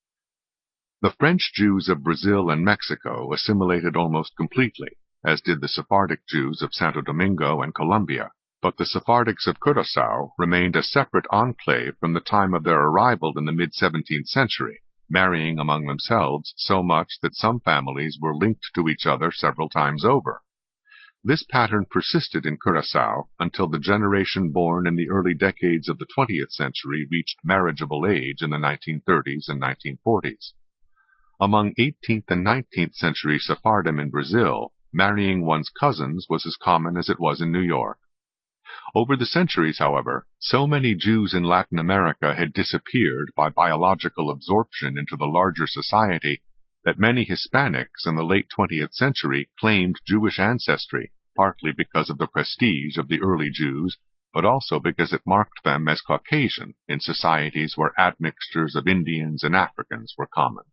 The French Jews of Brazil and Mexico assimilated almost completely, as did the Sephardic Jews of Santo Domingo and Colombia, but the Sephardics of Curaçao remained a separate enclave from the time of their arrival in the mid-17th century, marrying among themselves so much that some families were linked to each other several times over. This pattern persisted in Curaçao until the generation born in the early decades of the 20th century reached marriageable age in the 1930s and 1940s. Among 18th and 19th century Sephardim in Brazil, marrying one's cousins was as common as it was in New York. Over the centuries, however, so many Jews in Latin America had disappeared by biological absorption into the larger society that many Hispanics in the late 20th century claimed Jewish ancestry, partly because of the prestige of the early Jews, but also because it marked them as Caucasian in societies where admixtures of Indians and Africans were common.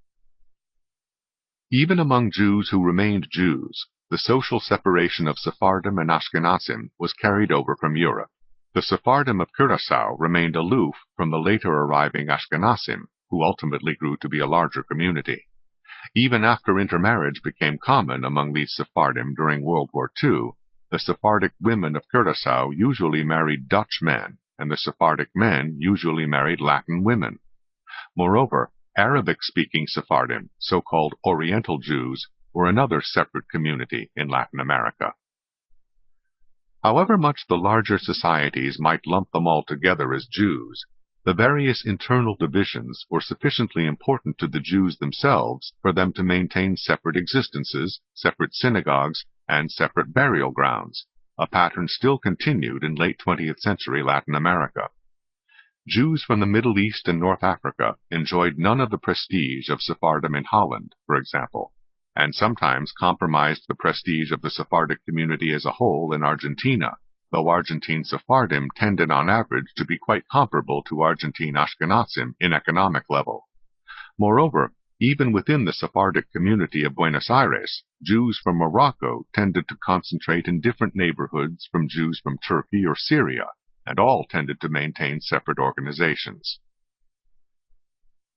Even among Jews who remained Jews, the social separation of Sephardim and Ashkenazim was carried over from Europe. The Sephardim of Curaçao remained aloof from the later arriving Ashkenazim, who ultimately grew to be a larger community. Even after intermarriage became common among these Sephardim during World War II, the Sephardic women of Curaçao usually married Dutch men, and the Sephardic men usually married Latin women. Moreover, Arabic-speaking Sephardim, so-called Oriental Jews, were another separate community in Latin America. However much the larger societies might lump them all together as Jews, the various internal divisions were sufficiently important to the Jews themselves for them to maintain separate existences, separate synagogues, and separate burial grounds, a pattern still continued in late 20th century Latin America. Jews from the Middle East and North Africa enjoyed none of the prestige of Sephardim in Holland, for example, and sometimes compromised the prestige of the Sephardic community as a whole in Argentina, though Argentine Sephardim tended on average to be quite comparable to Argentine Ashkenazim in economic level. Moreover, even within the Sephardic community of Buenos Aires, Jews from Morocco tended to concentrate in different neighborhoods from Jews from Turkey or Syria, and all tended to maintain separate organizations.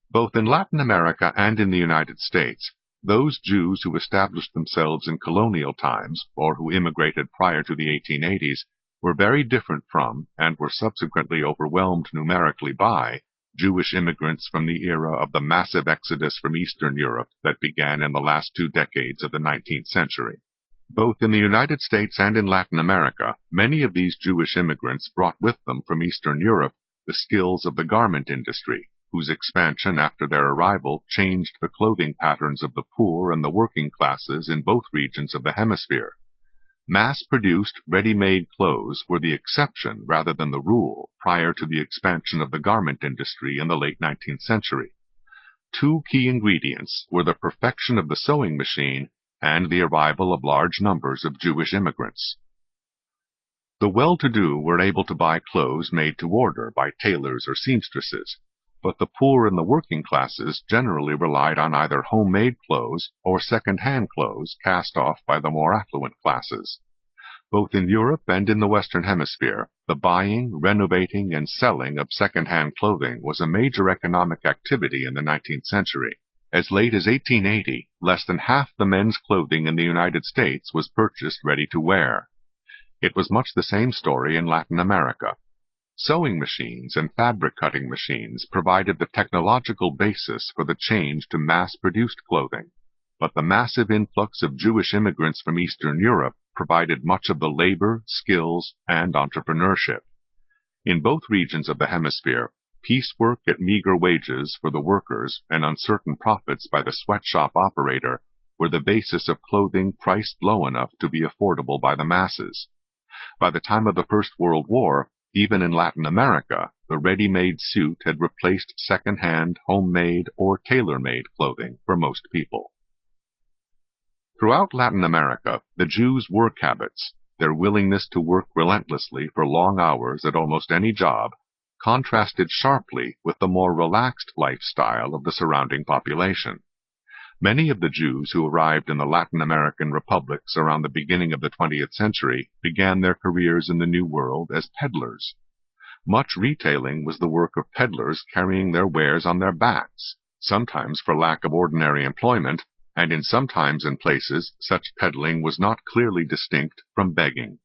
Both in Latin America and in the United States, those Jews who established themselves in colonial times, or who immigrated prior to the 1880s, were very different from, and were subsequently overwhelmed numerically by, Jewish immigrants from the era of the massive exodus from Eastern Europe that began in the last 2 decades of the 19th century. Both in the United States and in Latin America, many of these Jewish immigrants brought with them from Eastern Europe the skills of the garment industry, whose expansion after their arrival changed the clothing patterns of the poor and the working classes in both regions of the hemisphere. Mass-produced, ready-made clothes were the exception rather than the rule prior to the expansion of the garment industry in the late 19th century. 2 key ingredients were the perfection of the sewing machine and the arrival of large numbers of Jewish immigrants. The well-to-do were able to buy clothes made to order by tailors or seamstresses, but the poor and the working classes generally relied on either homemade clothes or second-hand clothes cast off by the more affluent classes. Both in Europe and in the Western Hemisphere, the buying, renovating, and selling of second-hand clothing was a major economic activity in the 19th century. As late as 1880, less than half the men's clothing in the United States was purchased ready to wear. It was much the same story in Latin America. Sewing machines and fabric-cutting machines provided the technological basis for the change to mass-produced clothing, but the massive influx of Jewish immigrants from Eastern Europe provided much of the labor, skills, and entrepreneurship. In both regions of the hemisphere, piecework at meager wages for the workers and uncertain profits by the sweatshop operator were the basis of clothing priced low enough to be affordable by the masses. By the time of the First World War, even in Latin America, the ready-made suit had replaced second-hand, homemade, or tailor-made clothing for most people. Throughout Latin America, the Jews' work habits, their willingness to work relentlessly for long hours at almost any job, contrasted sharply with the more relaxed lifestyle of the surrounding population. Many of the Jews who arrived in the Latin American republics around the beginning of the 20th century began their careers in the New World as peddlers. Much retailing was the work of peddlers carrying their wares on their backs, sometimes for lack of ordinary employment, and in some times and places such peddling was not clearly distinct from begging.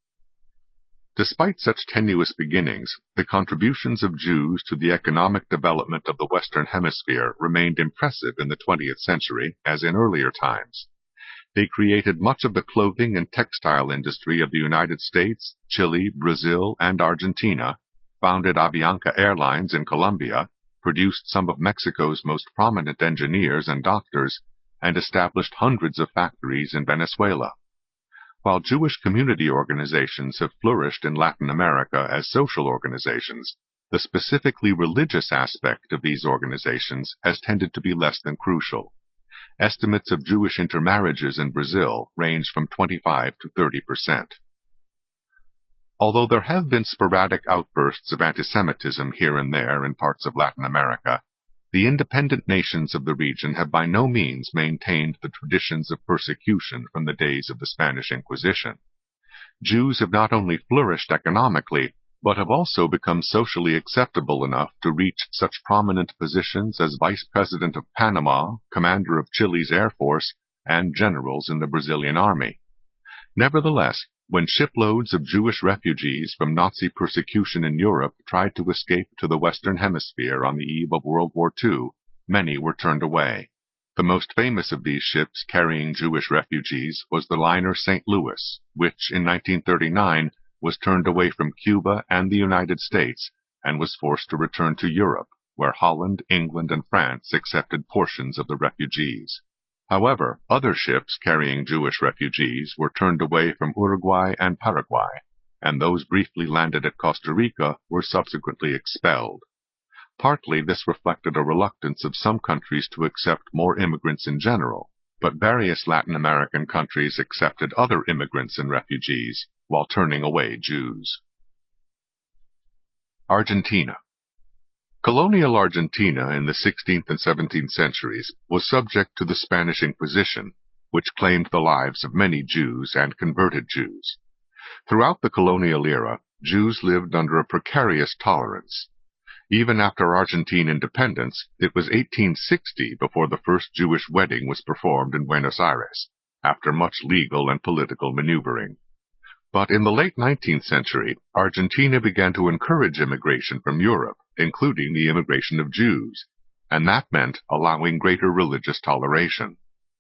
Despite such tenuous beginnings, the contributions of Jews to the economic development of the Western Hemisphere remained impressive in the 20th century as in earlier times. They created much of the clothing and textile industry of the United States, Chile, Brazil, and Argentina, founded Avianca Airlines in Colombia, produced some of Mexico's most prominent engineers and doctors, and established hundreds of factories in Venezuela. While Jewish community organizations have flourished in Latin America as social organizations, the specifically religious aspect of these organizations has tended to be less than crucial. Estimates of Jewish intermarriages in Brazil range from 25 to 30%. Although there have been sporadic outbursts of antisemitism here and there in parts of Latin America, the independent nations of the region have by no means maintained the traditions of persecution from the days of the Spanish Inquisition. Jews have not only flourished economically, but have also become socially acceptable enough to reach such prominent positions as Vice President of Panama, Commander of Chile's Air Force, and generals in the Brazilian Army. Nevertheless, when shiploads of Jewish refugees from Nazi persecution in Europe tried to escape to the Western Hemisphere on the eve of World War II, many were turned away. The most famous of these ships carrying Jewish refugees was the liner St. Louis, which in 1939 was turned away from Cuba and the United States and was forced to return to Europe, where Holland, England, and France accepted portions of the refugees. However, other ships carrying Jewish refugees were turned away from Uruguay and Paraguay, and those briefly landed at Costa Rica were subsequently expelled. Partly this reflected a reluctance of some countries to accept more immigrants in general, but various Latin American countries accepted other immigrants and refugees, while turning away Jews. Argentina. Colonial Argentina in the 16th and 17th centuries was subject to the Spanish Inquisition, which claimed the lives of many Jews and converted Jews. Throughout the colonial era, Jews lived under a precarious tolerance. Even after Argentine independence, it was 1860 before the first Jewish wedding was performed in Buenos Aires, after much legal and political maneuvering. But in the late 19th century, Argentina began to encourage immigration from Europe, including the immigration of Jews, and that meant allowing greater religious toleration.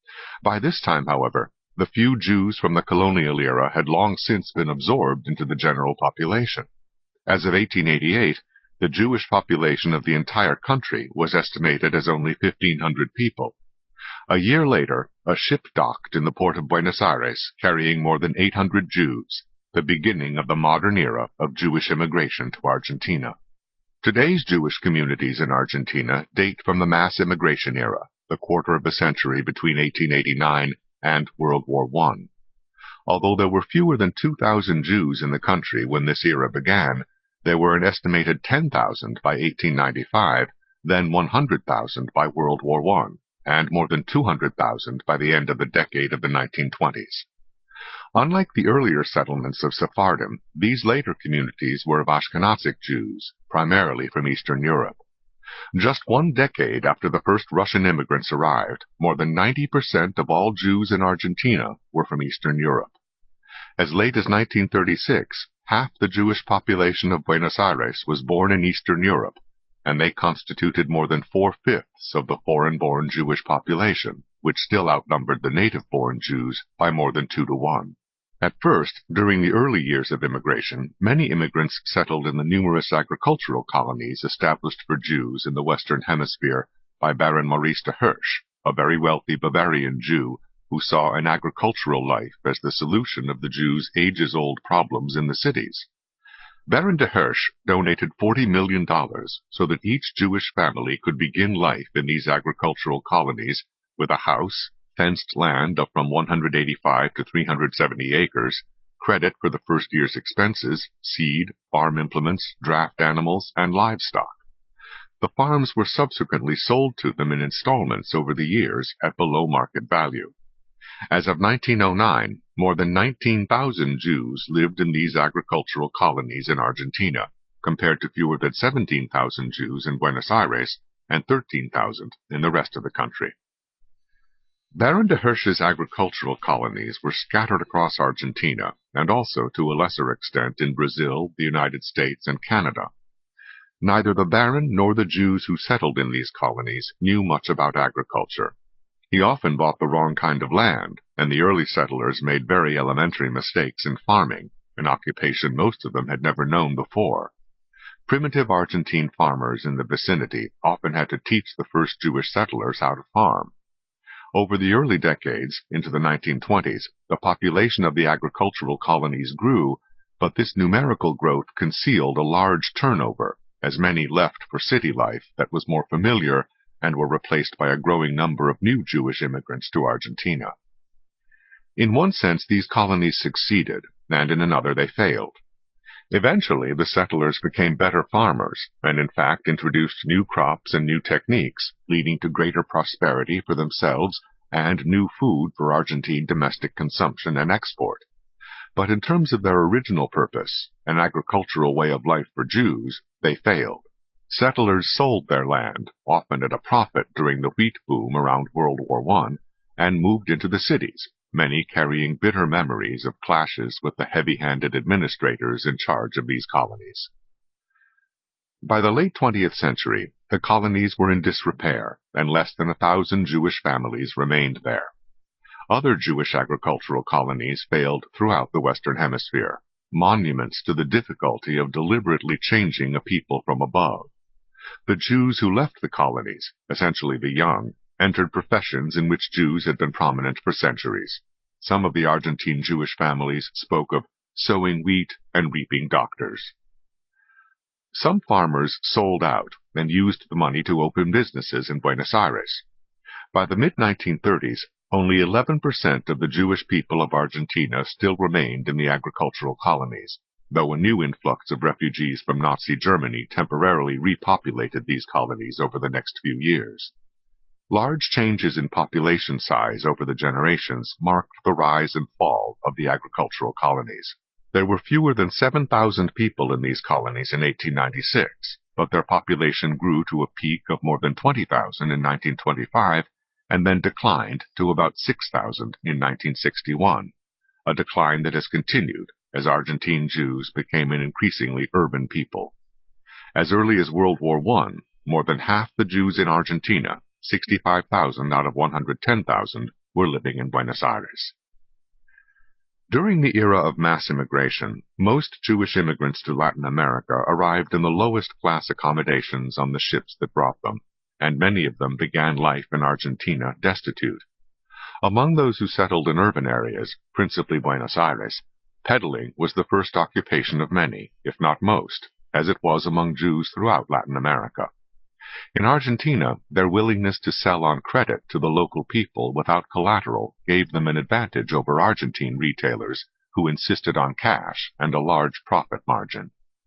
By this time, however, the few Jews from the colonial era had long since been absorbed into the general population. As of 1888, the Jewish population of the entire country was estimated as only 1,500 people. A year later, a ship docked in the port of Buenos Aires carrying more than 800 Jews, the beginning of the modern era of Jewish immigration to Argentina. Today's Jewish communities in Argentina date from the mass immigration era, the quarter of a century between 1889 and World War I. Although there were fewer than 2,000 Jews in the country when this era began, there were an estimated 10,000 by 1895, then 100,000 by World War I, and more than 200,000 by the end of the decade of the 1920s. Unlike the earlier settlements of Sephardim, these later communities were of Ashkenazic Jews, primarily from Eastern Europe. Just one decade after the first Russian immigrants arrived, more than 90% of all Jews in Argentina were from Eastern Europe. As late as 1936, half the Jewish population of Buenos Aires was born in Eastern Europe, and they constituted more than 4/5 of the foreign-born Jewish population, which still outnumbered the native-born Jews by more than 2 to 1. At first, during the early years of immigration, many immigrants settled in the numerous agricultural colonies established for Jews in the Western Hemisphere by Baron Maurice de Hirsch, a very wealthy Bavarian Jew who saw an agricultural life as the solution of the Jews' ages-old problems in the cities. Baron de Hirsch donated $40 million so that each Jewish family could begin life in these agricultural colonies with a house, fenced land of from 185 to 370 acres, credit for the first year's expenses, seed, farm implements, draft animals, and livestock. The farms were subsequently sold to them in installments over the years at below market value. As of 1909, more than 19,000 Jews lived in these agricultural colonies in Argentina, compared to fewer than 17,000 Jews in Buenos Aires and 13,000 in the rest of the country. Baron de Hirsch's agricultural colonies were scattered across Argentina, and also to a lesser extent in Brazil, the United States, and Canada. Neither the Baron nor the Jews who settled in these colonies knew much about agriculture. He often bought the wrong kind of land, and the early settlers made very elementary mistakes in farming, an occupation most of them had never known before. Primitive Argentine farmers in the vicinity often had to teach the first Jewish settlers how to farm. Over the early decades, into the 1920s, the population of the agricultural colonies grew, but this numerical growth concealed a large turnover, as many left for city life that was more familiar and were replaced by a growing number of new Jewish immigrants to Argentina. In one sense, these colonies succeeded, and in another they failed. Eventually, the settlers became better farmers, and in fact introduced new crops and new techniques, leading to greater prosperity for themselves and new food for Argentine domestic consumption and export. But in terms of their original purpose, an agricultural way of life for Jews, they failed. Settlers sold their land, often at a profit during the wheat boom around World War I, and moved into the cities, many carrying bitter memories of clashes with the heavy-handed administrators in charge of these colonies. By the late 20th century, the colonies were in disrepair, and less than 1,000 Jewish families remained there. Other Jewish agricultural colonies failed throughout the Western Hemisphere, monuments to the difficulty of deliberately changing a people from above. The Jews who left the colonies, essentially the young, entered professions in which Jews had been prominent for centuries. Some of the Argentine Jewish families spoke of sowing wheat and reaping doctors. Some farmers sold out and used the money to open businesses in Buenos Aires. By the mid-1930s, only 11% of the Jewish people of Argentina still remained in the agricultural colonies, though a new influx of refugees from Nazi Germany temporarily repopulated these colonies over the next few years. Large changes in population size over the generations marked the rise and fall of the agricultural colonies. There were fewer than 7,000 people in these colonies in 1896, but their population grew to a peak of more than 20,000 in 1925 and then declined to about 6,000 in 1961, a decline that has continued as Argentine Jews became an increasingly urban people. As early as World War I, more than half the Jews in Argentina, 65,000 out of 110,000, were living in Buenos Aires. During the era of mass immigration, most Jewish immigrants to Latin America arrived in the lowest class accommodations on the ships that brought them, and many of them began life in Argentina destitute. Among those who settled in urban areas, principally Buenos Aires, peddling was the first occupation of many, if not most, as it was among Jews throughout Latin America. In Argentina, their willingness to sell on credit to the local people without collateral gave them an advantage over Argentine retailers who insisted on cash and a large profit margin.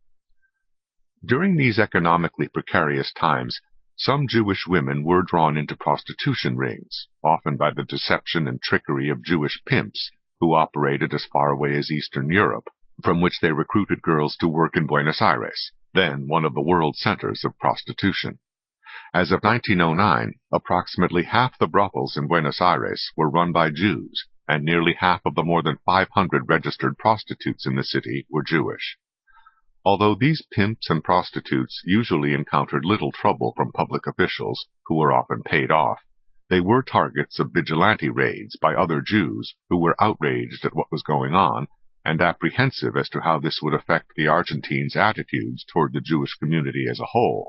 During these economically precarious times, some Jewish women were drawn into prostitution rings, often by the deception and trickery of Jewish pimps who operated as far away as Eastern Europe, from which they recruited girls to work in Buenos Aires, then one of the world centers of prostitution. As of 1909, approximately half the brothels in Buenos Aires were run by Jews, and nearly half of the more than 500 registered prostitutes in the city were Jewish. Although these pimps and prostitutes usually encountered little trouble from public officials, who were often paid off, they were targets of vigilante raids by other Jews who were outraged at what was going on and apprehensive as to how this would affect the Argentines' attitudes toward the Jewish community as a whole.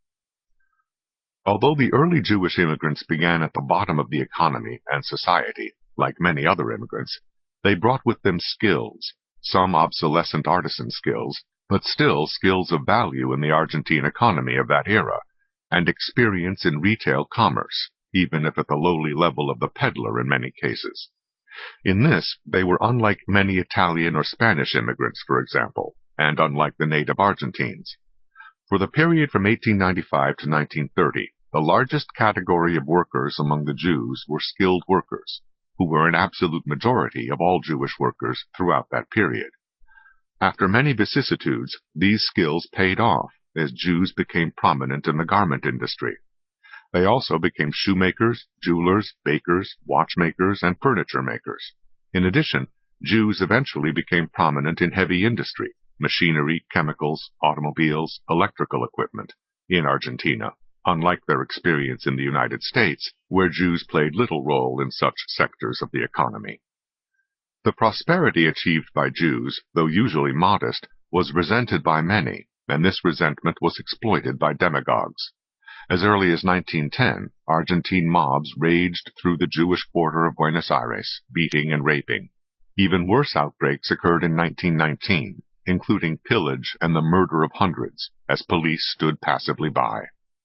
Although the early Jewish immigrants began at the bottom of the economy and society, like many other immigrants, they brought with them skills, some obsolescent artisan skills, but still skills of value in the Argentine economy of that era, and experience in retail commerce, even if at the lowly level of the peddler in many cases. In this, they were unlike many Italian or Spanish immigrants, for example, and unlike the native Argentines. For the period from 1895 to 1930, the largest category of workers among the Jews were skilled workers, who were an absolute majority of all Jewish workers throughout that period. After many vicissitudes, these skills paid off as Jews became prominent in the garment industry. They also became shoemakers, jewelers, bakers, watchmakers, and furniture makers. In addition, Jews eventually became prominent in heavy industry, machinery, chemicals, automobiles, electrical equipment, in Argentina, unlike their experience in the United States, where Jews played little role in such sectors of the economy. The prosperity achieved by Jews, though usually modest, was resented by many, and this resentment was exploited by demagogues. As early as 1910, Argentine mobs raged through the Jewish quarter of Buenos Aires, beating and raping. Even worse outbreaks occurred in 1919, including pillage and the murder of hundreds, as police stood passively by.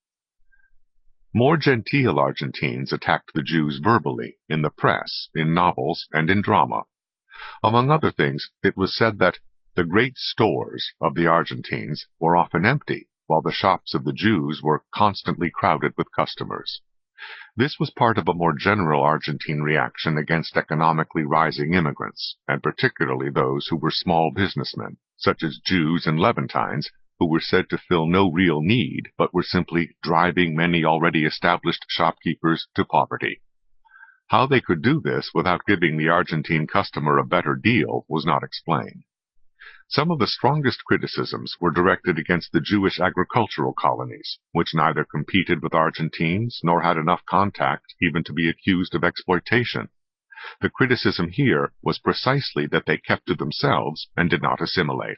More genteel Argentines attacked the Jews verbally, in the press, in novels, and in drama. Among other things, it was said that the great stores of the Argentines were often empty, while the shops of the Jews were constantly crowded with customers. This was part of a more general Argentine reaction against economically rising immigrants, and particularly those who were small businessmen, such as Jews and Levantines, who were said to fill no real need, but were simply driving many already established shopkeepers to poverty. How they could do this without giving the Argentine customer a better deal was not explained. Some of the strongest criticisms were directed against the Jewish agricultural colonies, which neither competed with Argentines nor had enough contact even to be accused of exploitation. The criticism here was precisely that they kept to themselves and did not assimilate.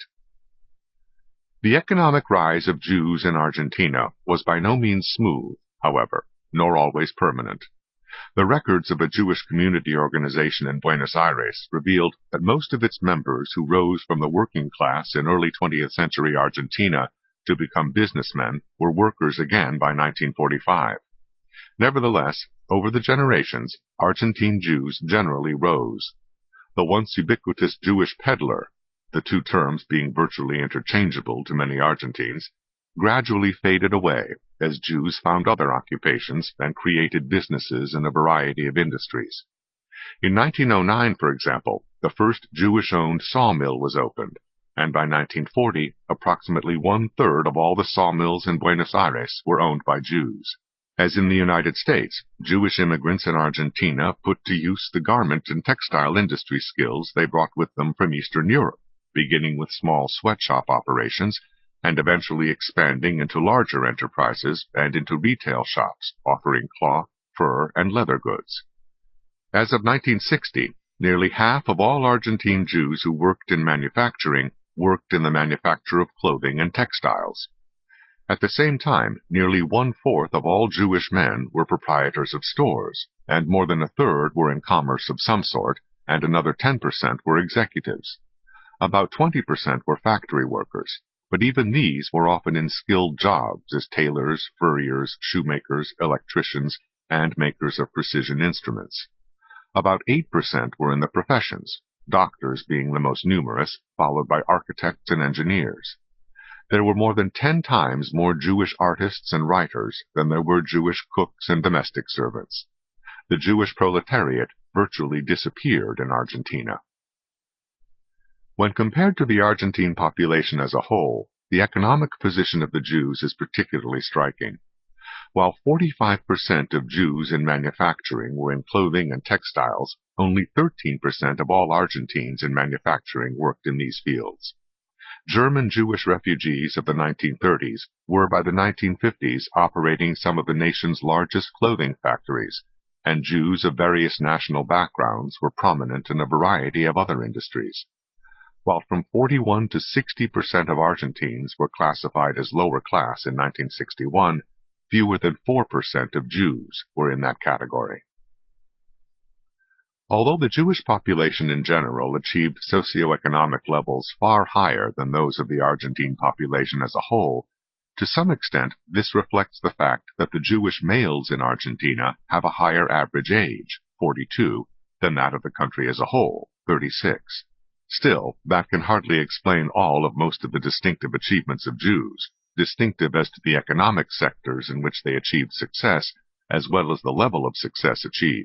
The economic rise of Jews in Argentina was by no means smooth, however, nor always permanent. The records of a Jewish community organization in Buenos Aires revealed that most of its members who rose from the working class in early 20th century Argentina to become businessmen were workers again by 1945. Nevertheless, over the generations, Argentine Jews generally rose. The once ubiquitous Jewish peddler, the two terms being virtually interchangeable to many Argentines, gradually faded away as Jews found other occupations and created businesses in a variety of industries. In 1909, for example, the first Jewish-owned sawmill was opened, and by 1940, approximately one-third of all the sawmills in Buenos Aires were owned by Jews. As in the United States, Jewish immigrants in Argentina put to use the garment and textile industry skills they brought with them from Eastern Europe, beginning with small sweatshop operations and eventually expanding into larger enterprises and into retail shops offering cloth, fur, and leather goods. As of 1960, nearly half of all Argentine Jews who worked in manufacturing worked in the manufacture of clothing and textiles. At the same time, nearly one-fourth of all Jewish men were proprietors of stores, and more than a third were in commerce of some sort, and another 10% were executives. About 20% were factory workers, but even these were often in skilled jobs as tailors, furriers, shoemakers, electricians, and makers of precision instruments. About 8% were in the professions, doctors being the most numerous, followed by architects and engineers. There were more than 10 times more Jewish artists and writers than there were Jewish cooks and domestic servants. The Jewish proletariat virtually disappeared in Argentina. When compared to the Argentine population as a whole, the economic position of the Jews is particularly striking. While 45% of Jews in manufacturing were in clothing and textiles, only 13% of all Argentines in manufacturing worked in these fields. German Jewish refugees of the 1930s were by the 1950s operating some of the nation's largest clothing factories, and Jews of various national backgrounds were prominent in a variety of other industries. While from 41 to 60% of Argentines were classified as lower class in 1961, fewer than 4% of Jews were in that category. Although the Jewish population in general achieved socioeconomic levels far higher than those of the Argentine population as a whole, to some extent this reflects the fact that the Jewish males in Argentina have a higher average age, 42, than that of the country as a whole, 36. Still, that can hardly explain all of most of the distinctive achievements of Jews, distinctive as to the economic sectors in which they achieved success, as well as the level of success achieved.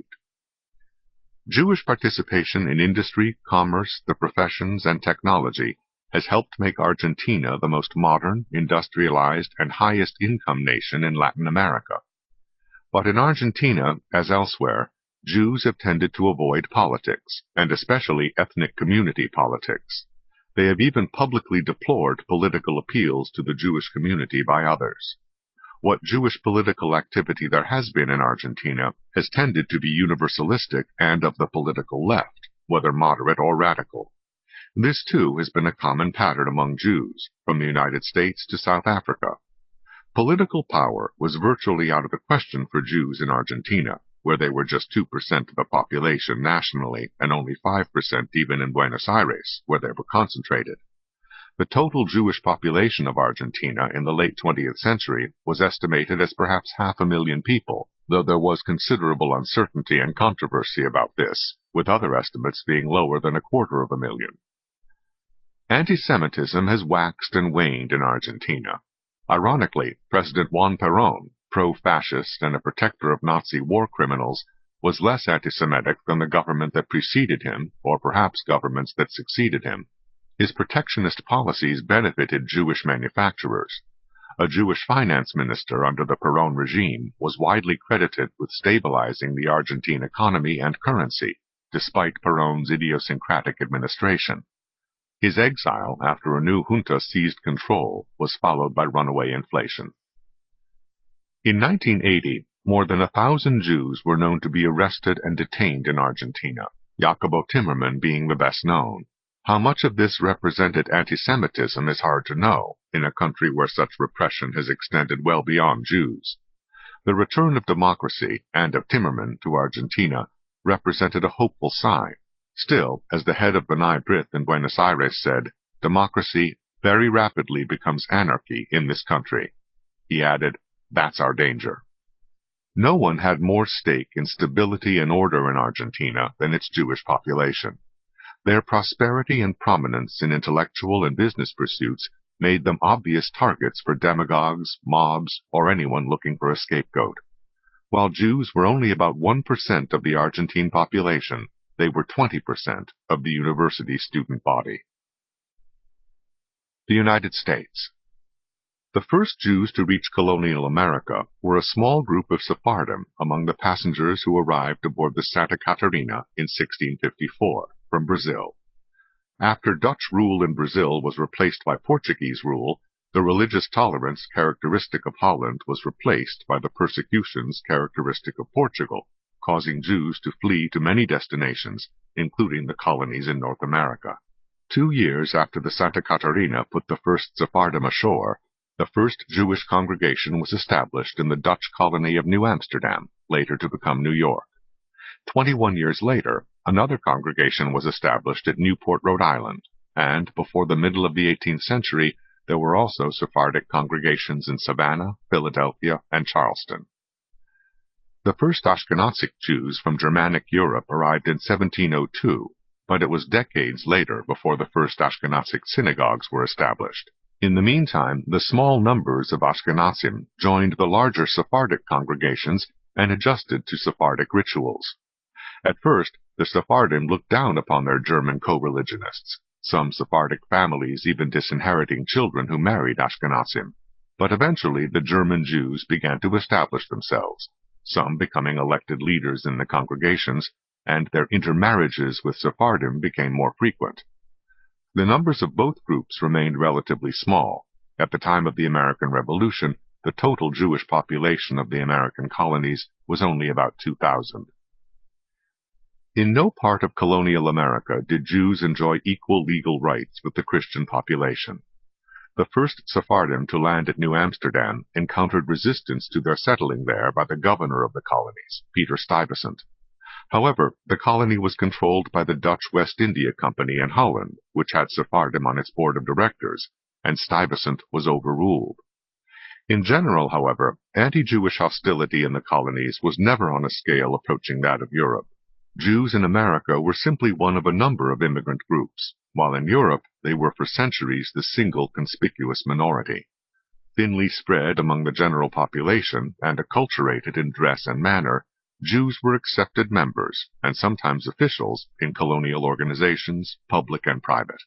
Jewish participation in industry, commerce, the professions, and technology has helped make Argentina the most modern, industrialized, and highest income nation in Latin America. But in Argentina, as elsewhere, Jews have tended to avoid politics, and especially ethnic community politics. They have even publicly deplored political appeals to the Jewish community by others. What Jewish political activity there has been in Argentina has tended to be universalistic and of the political left, whether moderate or radical. This, too, has been a common pattern among Jews, from the United States to South Africa. Political power was virtually out of the question for Jews in Argentina, where they were just 2% of the population nationally and only 5% even in Buenos Aires, where they were concentrated. The total Jewish population of Argentina in the late 20th century was estimated as perhaps 500,000 people, though there was considerable uncertainty and controversy about this, with other estimates being lower than 250,000. Anti-Semitism has waxed and waned in Argentina. Ironically, President Juan Perón, pro-fascist and a protector of Nazi war criminals, was less anti-Semitic than the government that preceded him, or perhaps governments that succeeded him. His protectionist policies benefited Jewish manufacturers. A Jewish finance minister under the Perón regime was widely credited with stabilizing the Argentine economy and currency, despite Perón's idiosyncratic administration. His exile after a new junta seized control was followed by runaway inflation. In 1980, more than 1,000 Jews were known to be arrested and detained in Argentina, Jacobo Timerman being the best known. How much of this represented anti-Semitism is hard to know, in a country where such repression has extended well beyond Jews. The return of democracy, and of Timerman, to Argentina represented a hopeful sign. Still, as the head of B'nai B'rith in Buenos Aires said, democracy very rapidly becomes anarchy in this country. He added, "That's our danger." No one had more stake in stability and order in Argentina than its Jewish population. Their prosperity and prominence in intellectual and business pursuits made them obvious targets for demagogues, mobs, or anyone looking for a scapegoat. While Jews were only about 1% of the Argentine population, they were 20% of the university student body. The United States. The first Jews to reach colonial America were a small group of Sephardim among the passengers who arrived aboard the Santa Catarina in 1654 from Brazil. After Dutch rule in Brazil was replaced by Portuguese rule, the religious tolerance characteristic of Holland was replaced by the persecutions characteristic of Portugal, causing Jews to flee to many destinations, including the colonies in North America. 2 years after the Santa Catarina put the first Sephardim ashore, the first Jewish congregation was established in the Dutch colony of New Amsterdam, later to become New York. 21 years later, another congregation was established at Newport, Rhode Island, and before the middle of the 18th century, there were also Sephardic congregations in Savannah, Philadelphia, and Charleston. The first Ashkenazic Jews from Germanic Europe arrived in 1702, but it was decades later before the first Ashkenazic synagogues were established. In the meantime, the small numbers of Ashkenazim joined the larger Sephardic congregations and adjusted to Sephardic rituals. At first, the Sephardim looked down upon their German co-religionists, some Sephardic families even disinheriting children who married Ashkenazim. But eventually the German Jews began to establish themselves, some becoming elected leaders in the congregations, and their intermarriages with Sephardim became more frequent. The numbers of both groups remained relatively small. At the time of the American Revolution, the total Jewish population of the American colonies was only about 2,000. In no part of colonial America did Jews enjoy equal legal rights with the Christian population. The first Sephardim to land at New Amsterdam encountered resistance to their settling there by the governor of the colonies, Peter Stuyvesant. However, the colony was controlled by the Dutch West India Company in Holland, which had Sephardim on its board of directors, and Stuyvesant was overruled. In general, however, anti-Jewish hostility in the colonies was never on a scale approaching that of Europe. Jews in America were simply one of a number of immigrant groups, while in Europe they were for centuries the single conspicuous minority. Thinly spread among the general population and acculturated in dress and manner, Jews were accepted members, and sometimes officials, in colonial organizations, public and private.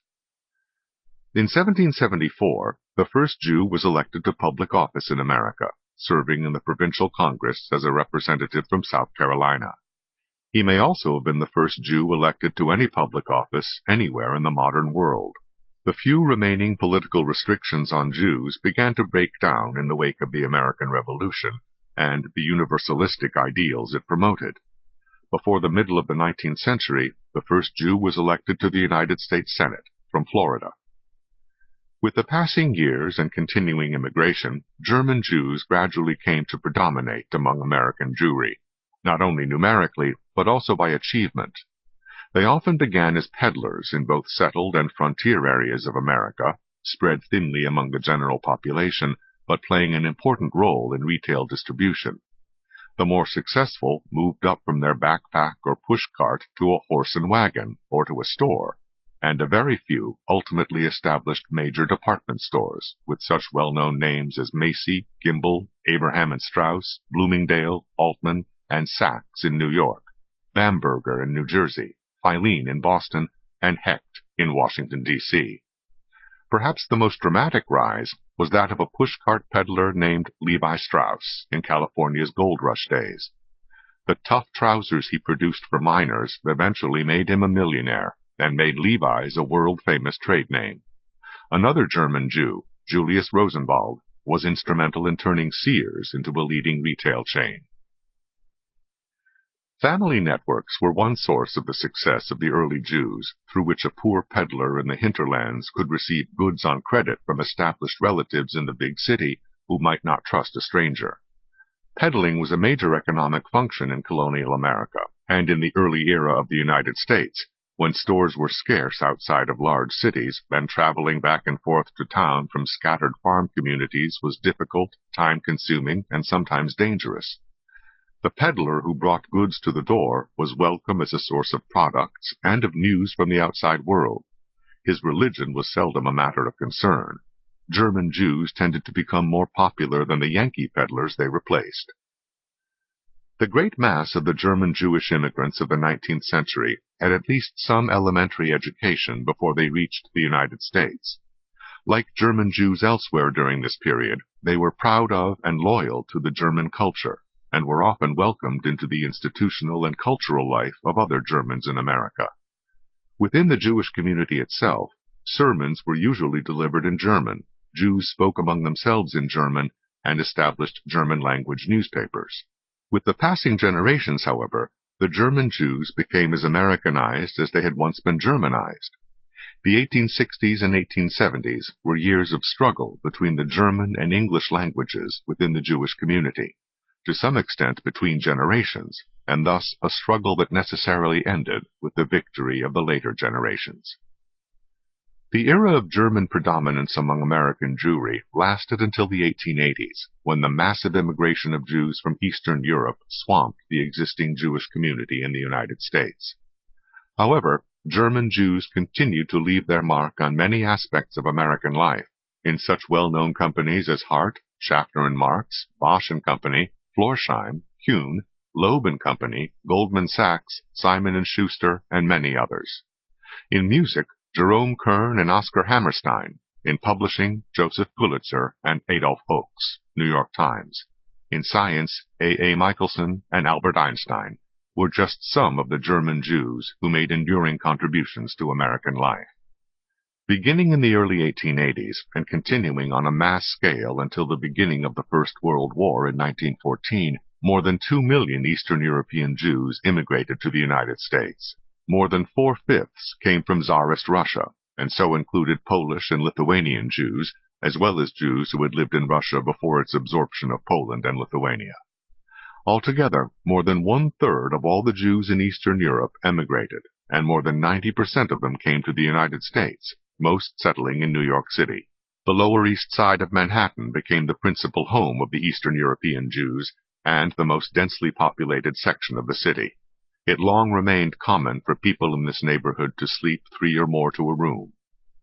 In 1774, the first Jew was elected to public office in America, serving in the Provincial Congress as a representative from South Carolina. He may also have been the first Jew elected to any public office anywhere in the modern world. The few remaining political restrictions on Jews began to break down in the wake of the American Revolution and the universalistic ideals it promoted. Before the middle of the 19th century, the first Jew was elected to the United States Senate from Florida. With the passing years and continuing immigration, German Jews gradually came to predominate among American Jewry, not only numerically, but also by achievement. They often began as peddlers in both settled and frontier areas of America, spread thinly among the general population, but playing an important role in retail distribution. The more successful moved up from their backpack or pushcart to a horse and wagon, or to a store, and a very few ultimately established major department stores, with such well-known names as Macy, Gimbel, Abraham and Straus, Bloomingdale, Altman, and Saks in New York, Bamberger in New Jersey, Filene in Boston, and Hecht in Washington, D.C. Perhaps the most dramatic rise was that of a pushcart peddler named Levi Strauss in California's gold rush days. The tough trousers he produced for miners eventually made him a millionaire and made Levi's a world-famous trade name. Another German Jew, Julius Rosenwald, was instrumental in turning Sears into a leading retail chain. Family networks were one source of the success of the early Jews, through which a poor peddler in the hinterlands could receive goods on credit from established relatives in the big city who might not trust a stranger. Peddling was a major economic function in colonial America, and in the early era of the United States, when stores were scarce outside of large cities, and traveling back and forth to town from scattered farm communities was difficult, time-consuming, and sometimes dangerous. The peddler who brought goods to the door was welcome as a source of products and of news from the outside world. His religion was seldom a matter of concern. German Jews tended to become more popular than the Yankee peddlers they replaced. The great mass of the German Jewish immigrants of the 19th century had at least some elementary education before they reached the United States. Like German Jews elsewhere during this period, they were proud of and loyal to the German culture, and were often welcomed into the institutional and cultural life of other Germans in America. Within the Jewish community itself, sermons were usually delivered in German. Jews spoke among themselves in German and established German-language newspapers. With the passing generations, however, the German Jews became as Americanized as they had once been Germanized. The 1860s and 1870s were years of struggle between the German and English languages within the Jewish community, to some extent between generations, and thus a struggle that necessarily ended with the victory of the later generations. The era of German predominance among American Jewry lasted until the 1880s, when the massive immigration of Jews from Eastern Europe swamped the existing Jewish community in the United States. However, German Jews continued to leave their mark on many aspects of American life, in such well-known companies as Hart, Schaffner and Marx, Bosch and Company, Florsheim, Kuhn, Loeb and Company, Goldman Sachs, Simon & Schuster, and many others. In music, Jerome Kern and Oscar Hammerstein. In publishing, Joseph Pulitzer and Adolf Ochs, New York Times. In science, A. Michelson and Albert Einstein were just some of the German Jews who made enduring contributions to American life. Beginning in the early 1880s and continuing on a mass scale until the beginning of the First World War in 1914, more than 2 million Eastern European Jews immigrated to the United States. More than 4/5 came from Tsarist Russia, and so included Polish and Lithuanian Jews, as well as Jews who had lived in Russia before its absorption of Poland and Lithuania. Altogether, more than 1/3 of all the Jews in Eastern Europe emigrated, and more than 90% of them came to the United States, most settling in New York City. The Lower East Side of Manhattan became the principal home of the Eastern European Jews and the most densely populated section of the city. It long remained common for people in this neighborhood to sleep 3 or more to a room.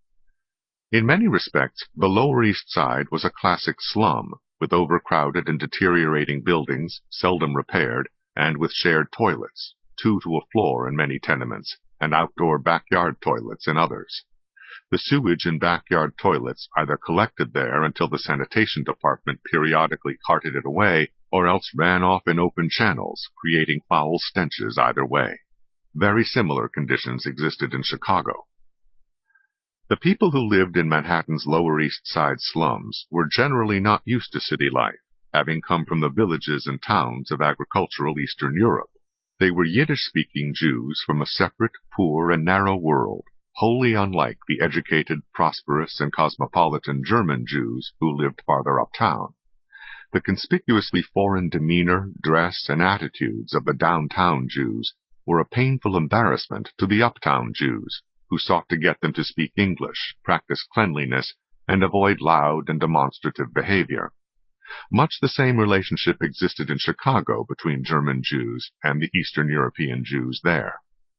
In many respects, the Lower East Side was a classic slum, with overcrowded and deteriorating buildings, seldom repaired, and with shared toilets, 2 to a floor in many tenements, and outdoor backyard toilets in others. The sewage in backyard toilets either collected there until the sanitation department periodically carted it away, or else ran off in open channels, creating foul stenches either way. Very similar conditions existed in Chicago. The people who lived in Manhattan's Lower East Side slums were generally not used to city life, having come from the villages and towns of agricultural Eastern Europe. They were Yiddish-speaking Jews from a separate, poor, and narrow world, wholly unlike the educated, prosperous, and cosmopolitan German Jews who lived farther uptown. The conspicuously foreign demeanor, dress, and attitudes of the downtown Jews were a painful embarrassment to the uptown Jews, who sought to get them to speak English, practice cleanliness, and avoid loud and demonstrative behavior. Much the same relationship existed in Chicago between German Jews and the Eastern European Jews there.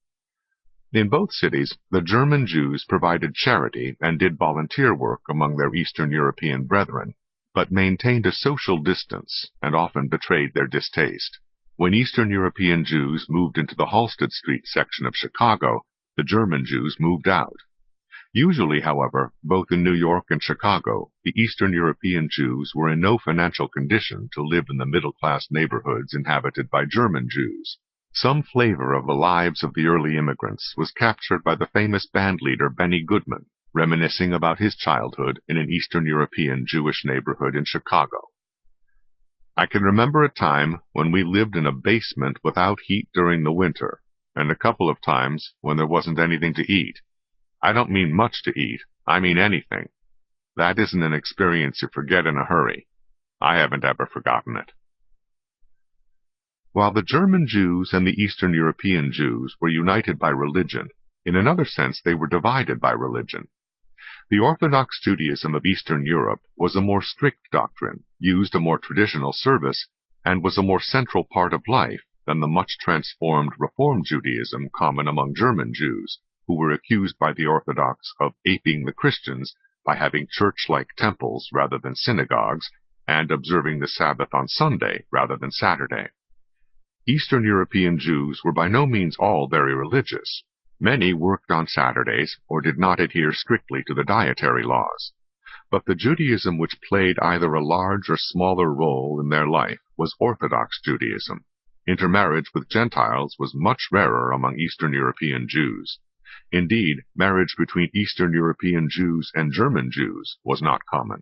In both cities, the German Jews provided charity and did volunteer work among their Eastern European brethren, but maintained a social distance and often betrayed their distaste. When Eastern European Jews moved into the Halsted Street section of Chicago, the German Jews moved out. Usually, however, both in New York and Chicago, the Eastern European Jews were in no financial condition to live in the middle-class neighborhoods inhabited by German Jews. Some flavor of the lives of the early immigrants was captured by the famous bandleader Benny Goodman, reminiscing about his childhood in an Eastern European Jewish neighborhood in Chicago. I can remember a time when we lived in a basement without heat during the winter, and a couple of times when there wasn't anything to eat. I don't mean much to eat, I mean anything. That isn't an experience you forget in a hurry. I haven't ever forgotten it. While the German Jews and the Eastern European Jews were united by religion, in another sense they were divided by religion. The Orthodox Judaism of Eastern Europe was a more strict doctrine, used a more traditional service, and was a more central part of life than the much transformed Reform Judaism common among German Jews, who were accused by the Orthodox of aping the Christians by having church-like temples rather than synagogues, and observing the Sabbath on Sunday rather than Saturday. Eastern European Jews were by no means all very religious. Many worked on Saturdays or did not adhere strictly to the dietary laws. But the Judaism which played either a large or smaller role in their life was Orthodox Judaism. Intermarriage with Gentiles was much rarer among Eastern European Jews. Indeed, marriage between Eastern European Jews and German Jews was not common.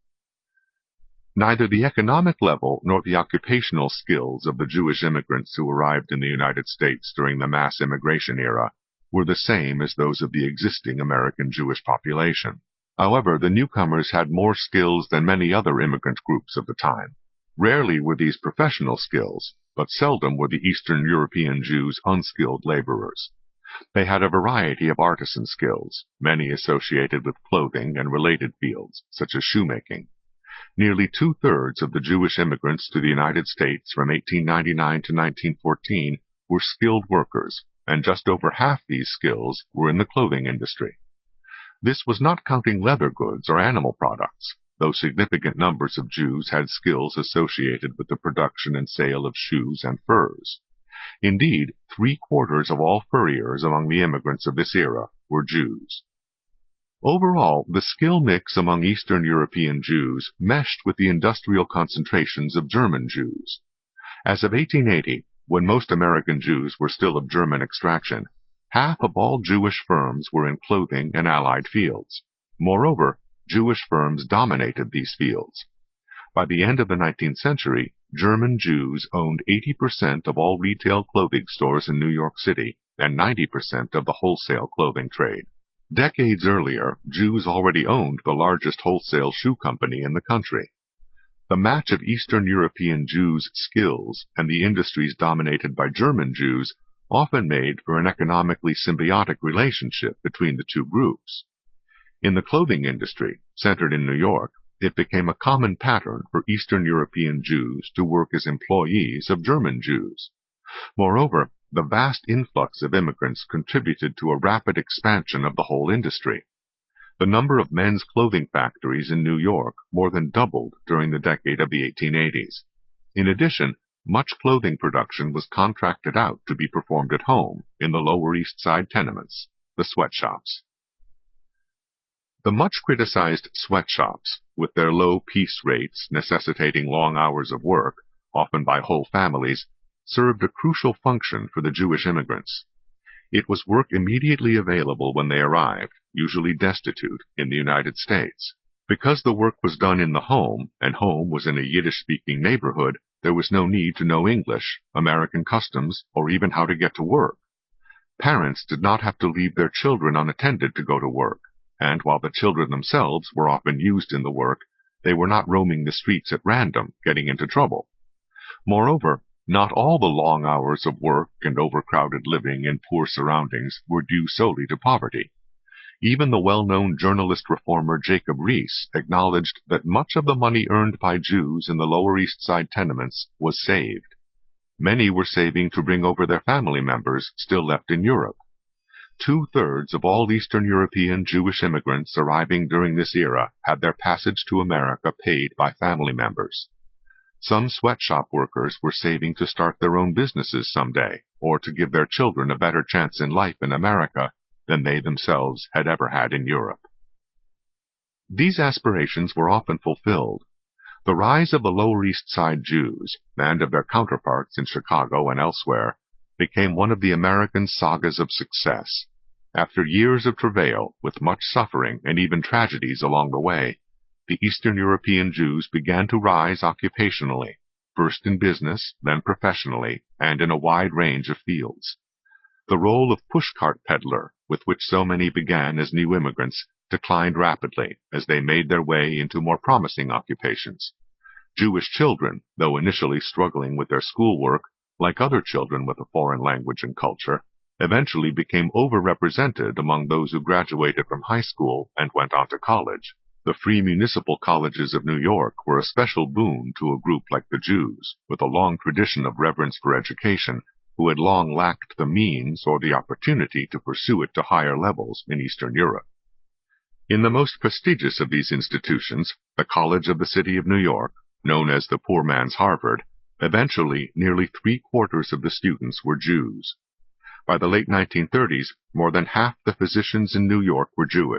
Neither the economic level nor the occupational skills of the Jewish immigrants who arrived in the United States during the mass immigration era were the same as those of the existing American Jewish population. However, the newcomers had more skills than many other immigrant groups of the time. Rarely were these professional skills, but seldom were the Eastern European Jews unskilled laborers. They had a variety of artisan skills, many associated with clothing and related fields, such as shoemaking. Nearly two-thirds of the Jewish immigrants to the United States from 1899 to 1914 were skilled workers, and just over half these skills were in the clothing industry. This was not counting leather goods or animal products, though significant numbers of Jews had skills associated with the production and sale of shoes and furs. Indeed, 3/4 of all furriers among the immigrants of this era were Jews. Overall, the skill mix among Eastern European Jews meshed with the industrial concentrations of German Jews. As of 1880, when most American Jews were still of German extraction, half of all Jewish firms were in clothing and allied fields. Moreover, Jewish firms dominated these fields. By the end of the 19th century, German Jews owned 80% of all retail clothing stores in New York City and 90% of the wholesale clothing trade. Decades earlier, Jews already owned the largest wholesale shoe company in the country. The match of Eastern European Jews' skills and the industries dominated by German Jews often made for an economically symbiotic relationship between the two groups. In the clothing industry, centered in New York, it became a common pattern for Eastern European Jews to work as employees of German Jews. Moreover, the vast influx of immigrants contributed to a rapid expansion of the whole industry. The number of men's clothing factories in New York more than doubled during the decade of the 1880s. In addition, much clothing production was contracted out to be performed at home in the Lower East Side tenements, the sweatshops. The much criticized sweatshops, with their low piece rates necessitating long hours of work, often by whole families, served a crucial function for the Jewish immigrants. It was work immediately available when they arrived, usually destitute, in the United States. Because the work was done in the home, and home was in a Yiddish-speaking neighborhood, there was no need to know English, American customs, or even how to get to work. Parents did not have to leave their children unattended to go to work, and while the children themselves were often used in the work, they were not roaming the streets at random, getting into trouble. Moreover, not all the long hours of work and overcrowded living in poor surroundings were due solely to poverty. Even the well-known journalist reformer Jacob Riis acknowledged that much of the money earned by Jews in the Lower East Side tenements was saved. Many were saving to bring over their family members still left in Europe. Two-thirds of all Eastern European Jewish immigrants arriving during this era had their passage to America paid by family members. Some sweatshop workers were saving to start their own businesses someday, or to give their children a better chance in life in America than they themselves had ever had in Europe. These aspirations were often fulfilled. The rise of the Lower East Side Jews, and of their counterparts in Chicago and elsewhere, became one of the American sagas of success. After years of travail, with much suffering and even tragedies along the way, the Eastern European Jews began to rise occupationally, first in business, then professionally, and in a wide range of fields. The role of pushcart peddler, with which so many began as new immigrants, declined rapidly as they made their way into more promising occupations. Jewish children, though initially struggling with their schoolwork, like other children with a foreign language and culture, eventually became overrepresented among those who graduated from high school and went on to college. The free municipal colleges of New York were a special boon to a group like the Jews, with a long tradition of reverence for education, who had long lacked the means or the opportunity to pursue it to higher levels in Eastern Europe. In the most prestigious of these institutions, the College of the City of New York, known as the Poor Man's Harvard, eventually nearly 3/4 of the students were Jews. By the late 1930s, more than half the physicians in New York were Jewish,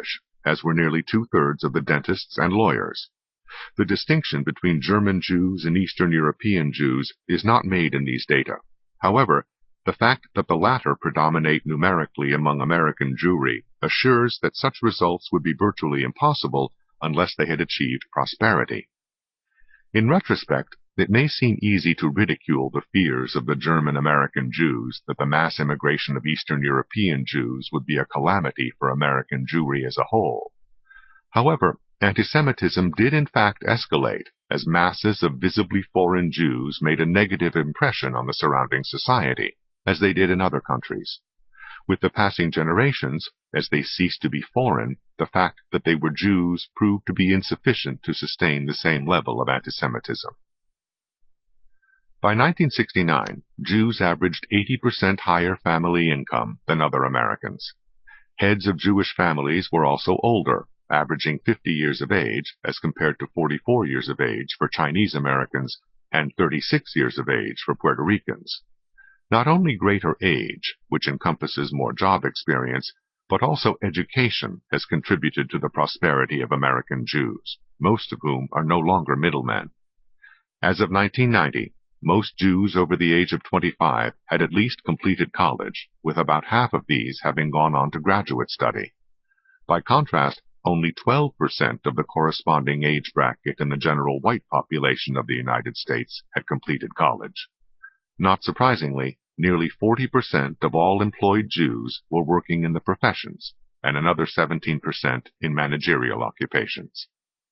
as were nearly two-thirds of the dentists and lawyers. The distinction between German Jews and Eastern European Jews is not made in these data. However, the fact that the latter predominate numerically among American Jewry assures that such results would be virtually impossible unless they had achieved prosperity. In retrospect, it may seem easy to ridicule the fears of the German-American Jews that the mass immigration of Eastern European Jews would be a calamity for American Jewry as a whole. However, antisemitism did in fact escalate as masses of visibly foreign Jews made a negative impression on the surrounding society, as they did in other countries. With the passing generations, as they ceased to be foreign, the fact that they were Jews proved to be insufficient to sustain the same level of antisemitism. By 1969, Jews averaged 80% higher family income than other Americans. Heads of Jewish families were also older, averaging 50 years of age as compared to 44 years of age for Chinese Americans and 36 years of age for Puerto Ricans. Not only greater age, which encompasses more job experience, but also education has contributed to the prosperity of American Jews, most of whom are no longer middlemen. As of 1990, most Jews over the age of 25 had at least completed college, with about half of these having gone on to graduate study. By contrast, only 12% of the corresponding age bracket in the general white population of the United States had completed college. Not surprisingly, nearly 40% of all employed Jews were working in the professions, and another 17% in managerial occupations.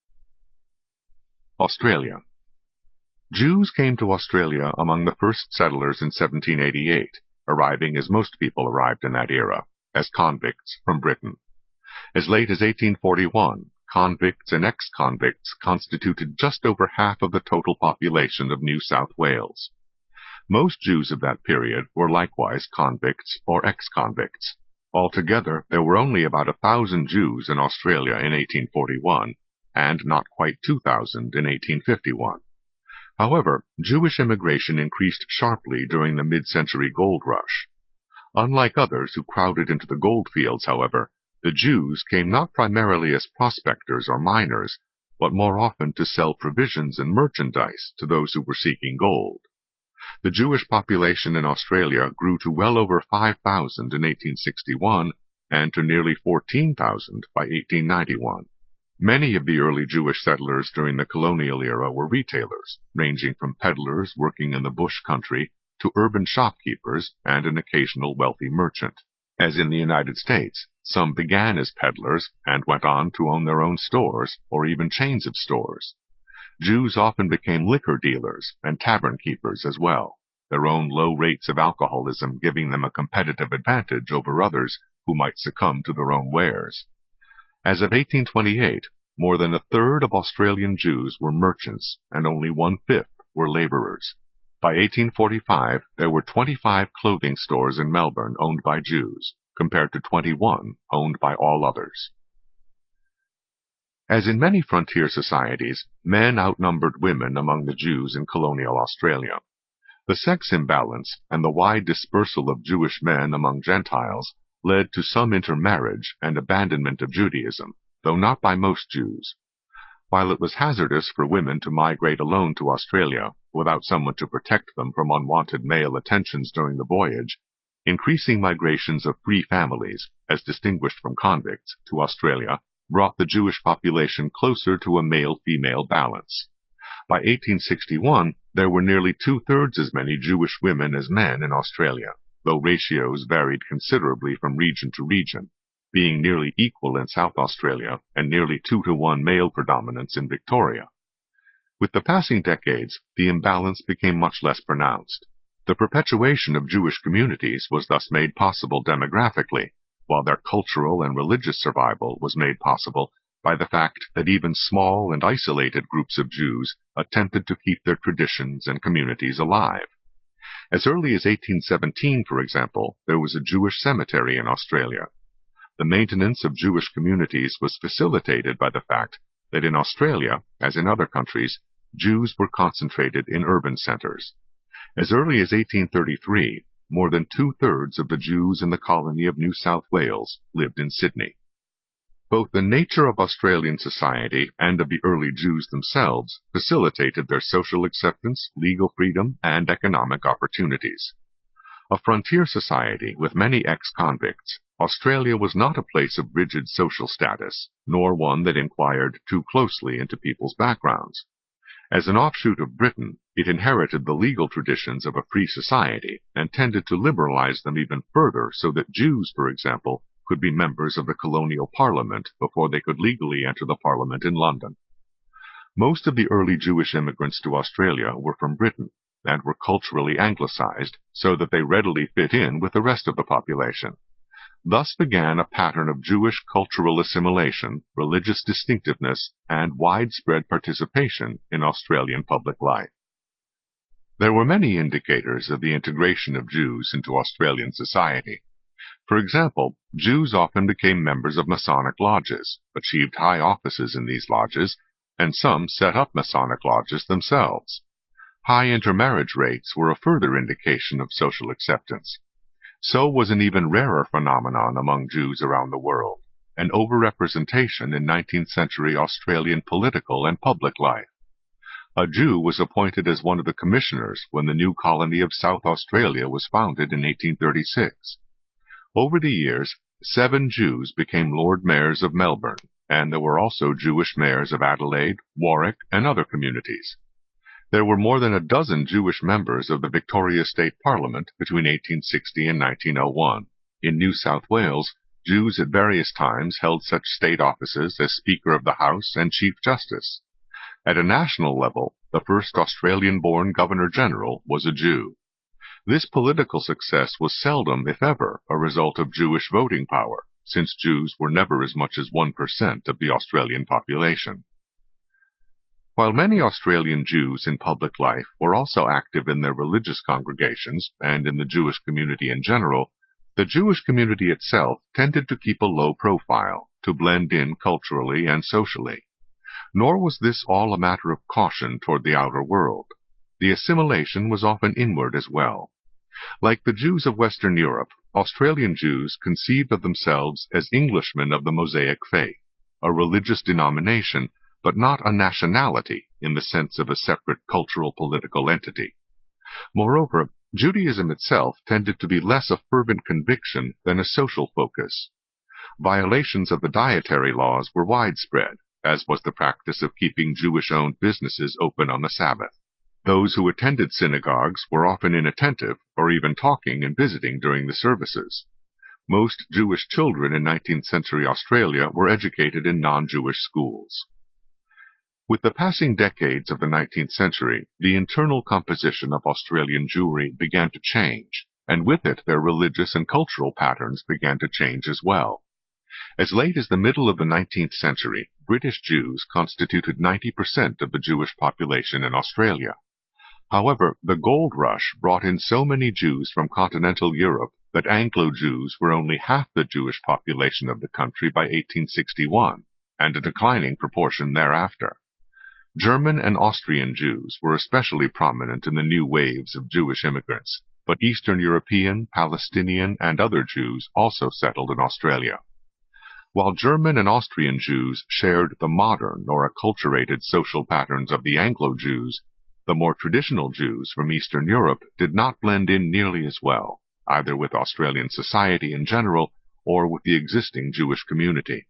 Australia. Jews came to Australia among the first settlers in 1788, arriving as most people arrived in that era, as convicts from Britain. As late as 1841, convicts and ex-convicts constituted just over half of the total population of New South Wales. Most Jews of that period were likewise convicts or ex-convicts. Altogether, there were only about 1,000 Jews in Australia in 1841, and not quite 2,000 in 1851. However, Jewish immigration increased sharply during the mid-century gold rush. Unlike others who crowded into the gold fields, however, the Jews came not primarily as prospectors or miners, but more often to sell provisions and merchandise to those who were seeking gold. The Jewish population in Australia grew to well over 5,000 in 1861 and to nearly 14,000 by 1891. Many of the early Jewish settlers during the colonial era were retailers, ranging from peddlers working in the bush country to urban shopkeepers and an occasional wealthy merchant. As in the United States, some began as peddlers and went on to own their own stores or even chains of stores. Jews often became liquor dealers and tavern keepers as well, their own low rates of alcoholism giving them a competitive advantage over others who might succumb to their own wares. As of 1828, more than a third of Australian Jews were merchants and only 1/5 were laborers. By 1845, there were 25 clothing stores in Melbourne owned by Jews, compared to 21 owned by all others. As in many frontier societies, men outnumbered women among the Jews in colonial Australia. The sex imbalance and the wide dispersal of Jewish men among Gentiles led to some intermarriage and abandonment of Judaism, though not by most Jews. While it was hazardous for women to migrate alone to Australia without someone to protect them from unwanted male attentions during the voyage, increasing migrations of free families, as distinguished from convicts, to Australia brought the Jewish population closer to a male-female balance. By 1861, there were nearly 2/3 as many Jewish women as men in Australia, though ratios varied considerably from region to region, being nearly equal in South Australia and nearly 2-to-1 male predominance in Victoria. With the passing decades, the imbalance became much less pronounced. The perpetuation of Jewish communities was thus made possible demographically, while their cultural and religious survival was made possible by the fact that even small and isolated groups of Jews attempted to keep their traditions and communities alive. As early as 1817, for example, there was a Jewish cemetery in Australia. The maintenance of Jewish communities was facilitated by the fact that in Australia, as in other countries, Jews were concentrated in urban centers. As early as 1833, more than 2/3 of the Jews in the colony of New South Wales lived in Sydney. Both the nature of Australian society and of the early Jews themselves facilitated their social acceptance, legal freedom, and economic opportunities. A frontier society with many ex-convicts, Australia was not a place of rigid social status, nor one that inquired too closely into people's backgrounds. As an offshoot of Britain, it inherited the legal traditions of a free society and tended to liberalize them even further so that Jews, for example, could be members of the colonial parliament before they could legally enter the parliament in London. Most of the early Jewish immigrants to Australia were from Britain and were culturally anglicized so that they readily fit in with the rest of the population. Thus began a pattern of Jewish cultural assimilation, religious distinctiveness, and widespread participation in Australian public life. There were many indicators of the integration of Jews into Australian society. For example, Jews often became members of Masonic lodges, achieved high offices in these lodges, and some set up Masonic lodges themselves. High intermarriage rates were a further indication of social acceptance. So was an even rarer phenomenon among Jews around the world, an overrepresentation in 19th century Australian political and public life. A Jew was appointed as one of the commissioners when the new colony of South Australia was founded in 1836. Over the years, 7 Jews became Lord Mayors of Melbourne, and there were also Jewish mayors of Adelaide, Warwick, and other communities. There were more than a dozen Jewish members of the Victoria State Parliament between 1860 and 1901. In New South Wales, Jews at various times held such state offices as Speaker of the House and Chief Justice. At a national level, the first Australian-born Governor-General was a Jew. This political success was seldom, if ever, a result of Jewish voting power, since Jews were never as much as 1% of the Australian population. While many Australian Jews in public life were also active in their religious congregations and in the Jewish community in general, the Jewish community itself tended to keep a low profile, to blend in culturally and socially. Nor was this all a matter of caution toward the outer world. The assimilation was often inward as well. Like the Jews of Western Europe, Australian Jews conceived of themselves as Englishmen of the Mosaic faith, a religious denomination, but not a nationality in the sense of a separate cultural political entity. Moreover, Judaism itself tended to be less a fervent conviction than a social focus. Violations of the dietary laws were widespread, as was the practice of keeping Jewish-owned businesses open on the Sabbath. Those who attended synagogues were often inattentive or even talking and visiting during the services. Most Jewish children in 19th century Australia were educated in non-Jewish schools. With the passing decades of the 19th century, the internal composition of Australian Jewry began to change, and with it their religious and cultural patterns began to change as well. As late as the middle of the 19th century, British Jews constituted 90% of the Jewish population in Australia. However, the gold rush brought in so many Jews from continental Europe that Anglo-Jews were only half the Jewish population of the country by 1861, and a declining proportion thereafter. German and Austrian Jews were especially prominent in the new waves of Jewish immigrants, but Eastern European, Palestinian, and other Jews also settled in Australia. While German and Austrian Jews shared the modern or acculturated social patterns of the Anglo-Jews, the more traditional Jews from Eastern Europe did not blend in nearly as well, either with Australian society in general or with the existing Jewish community.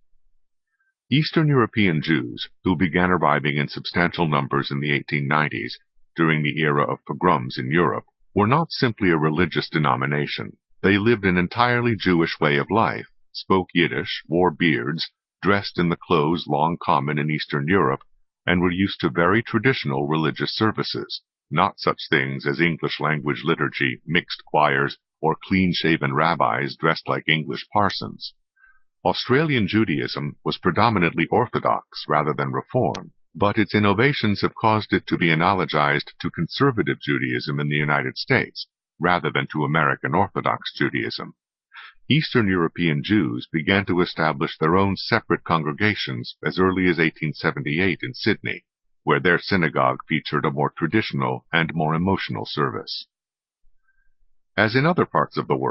Eastern European Jews, who began arriving in substantial numbers in the 1890s, during the era of pogroms in Europe, were not simply a religious denomination. They lived an entirely Jewish way of life, spoke Yiddish, wore beards, dressed in the clothes long common in Eastern Europe, and were used to very traditional religious services, not such things as English language liturgy, mixed choirs, or clean-shaven rabbis dressed like English parsons. Australian Judaism was predominantly Orthodox rather than Reform, but its innovations have caused it to be analogized to conservative Judaism in the United States, rather than to American Orthodox Judaism. Eastern European Jews began to establish their own separate congregations as early as 1878 in Sydney, where their synagogue featured a more traditional and more emotional service. As in other parts of the world,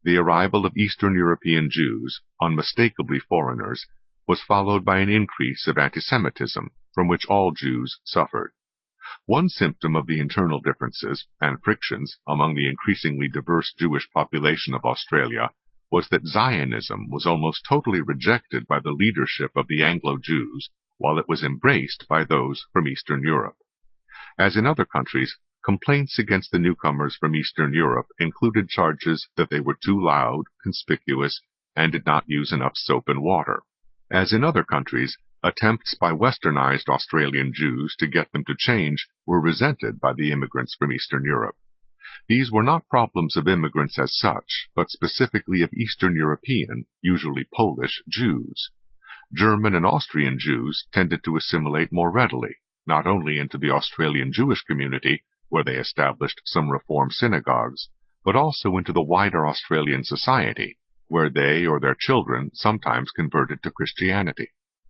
the arrival of Eastern European Jews, unmistakably foreigners, was followed by an increase of anti-Semitism, from which all Jews suffered. One symptom of the internal differences and frictions among the increasingly diverse Jewish population of Australia was that Zionism was almost totally rejected by the leadership of the Anglo-Jews, while it was embraced by those from Eastern Europe. As in other countries, complaints against the newcomers from Eastern Europe included charges that they were too loud, conspicuous, and did not use enough soap and water. As in other countries, attempts by westernized Australian Jews to get them to change were resented by the immigrants from Eastern Europe. These were not problems of immigrants as such, but specifically of Eastern European, usually Polish, Jews. German and Austrian Jews tended to assimilate more readily, not only into the Australian Jewish community, where they established some Reform synagogues, but also into the wider Australian society, where they or their children sometimes converted to Christianity.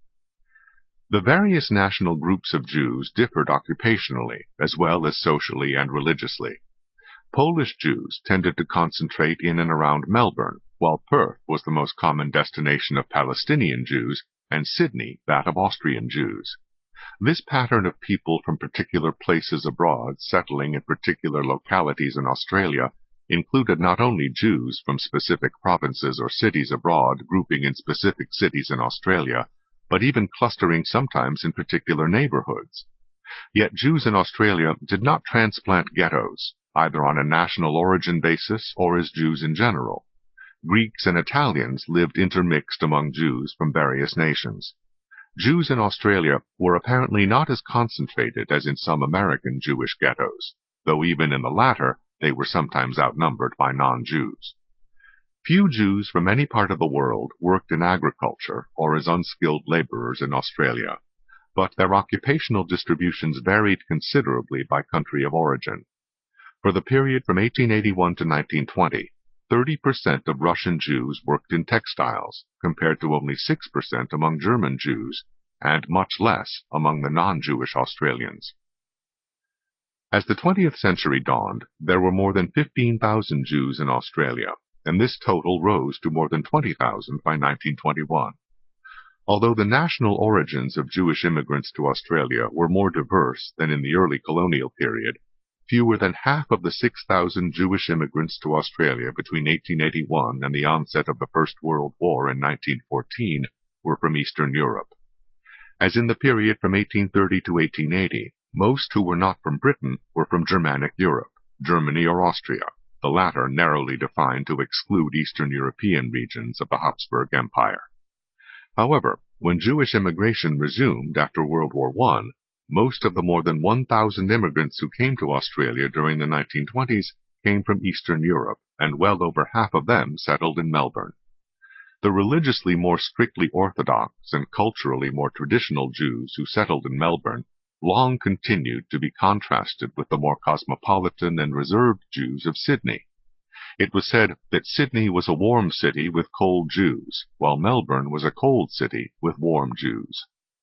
The various national groups of Jews differed occupationally, as well as socially and religiously. Polish Jews tended to concentrate in and around Melbourne, while Perth was the most common destination of Palestinian Jews, and Sydney that of Austrian Jews. This pattern of people from particular places abroad settling in particular localities in Australia included not only Jews from specific provinces or cities abroad grouping in specific cities in Australia, but even clustering sometimes in particular neighborhoods. Yet Jews in Australia did not transplant ghettos, either on a national origin basis or as Jews in general. Greeks and Italians lived intermixed among Jews from various nations. Jews in Australia were apparently not as concentrated as in some American Jewish ghettos, though even in the latter they were sometimes outnumbered by non-Jews. Few Jews from any part of the world worked in agriculture or as unskilled laborers in Australia, but their occupational distributions varied considerably by country of origin. For the period from 1881 to 1920, 30% of Russian Jews worked in textiles, compared to only 6% among German Jews, and much less among the non-Jewish Australians. As the 20th century dawned, there were more than 15,000 Jews in Australia, and this total rose to more than 20,000 by 1921. Although the national origins of Jewish immigrants to Australia were more diverse than in the early colonial period, fewer than half of the 6,000 Jewish immigrants to Australia between 1881 and the onset of the First World War in 1914 were from Eastern Europe. As in the period from 1830 to 1880, most who were not from Britain were from Germanic Europe, Germany or Austria, the latter narrowly defined to exclude Eastern European regions of the Habsburg Empire. However, when Jewish immigration resumed after World War I, most of the more than 1,000 immigrants who came to Australia during the 1920s came from Eastern Europe, and well over half of them settled in Melbourne. The religiously more strictly Orthodox and culturally more traditional Jews who settled in Melbourne long continued to be contrasted with the more cosmopolitan and reserved Jews of Sydney. It was said that Sydney was a warm city with cold Jews, while Melbourne was a cold city with warm Jews.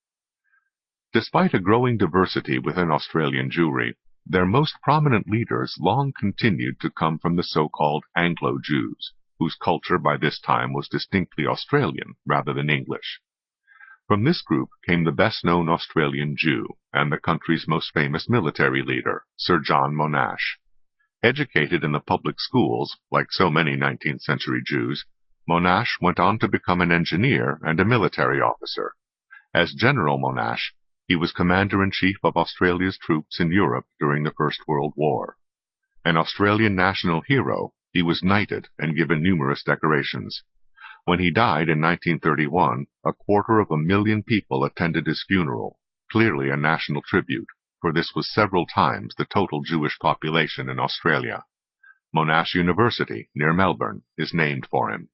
Despite a growing diversity within Australian Jewry, their most prominent leaders long continued to come from the so-called Anglo-Jews, whose culture by this time was distinctly Australian rather than English. From this group came the best-known Australian Jew and the country's most famous military leader, Sir John Monash. Educated in the public schools, like so many 19th-century Jews, Monash went on to become an engineer and a military officer. As General Monash, he was Commander-in-Chief of Australia's troops in Europe during the First World War. An Australian national hero, he was knighted and given numerous decorations. When he died in 1931, 250,000 people attended his funeral, clearly a national tribute, for this was several times the total Jewish population in Australia. Monash University, near Melbourne, is named for him.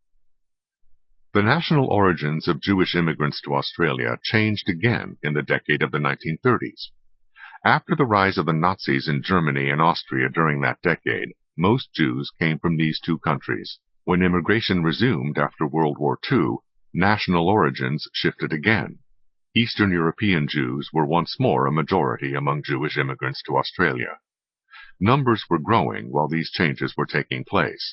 The national origins of Jewish immigrants to Australia changed again in the decade of the 1930s. After the rise of the Nazis in Germany and Austria during that decade, most Jews came from these two countries. When immigration resumed after World War II, national origins shifted again. Eastern European Jews were once more a majority among Jewish immigrants to Australia. Numbers were growing while these changes were taking place.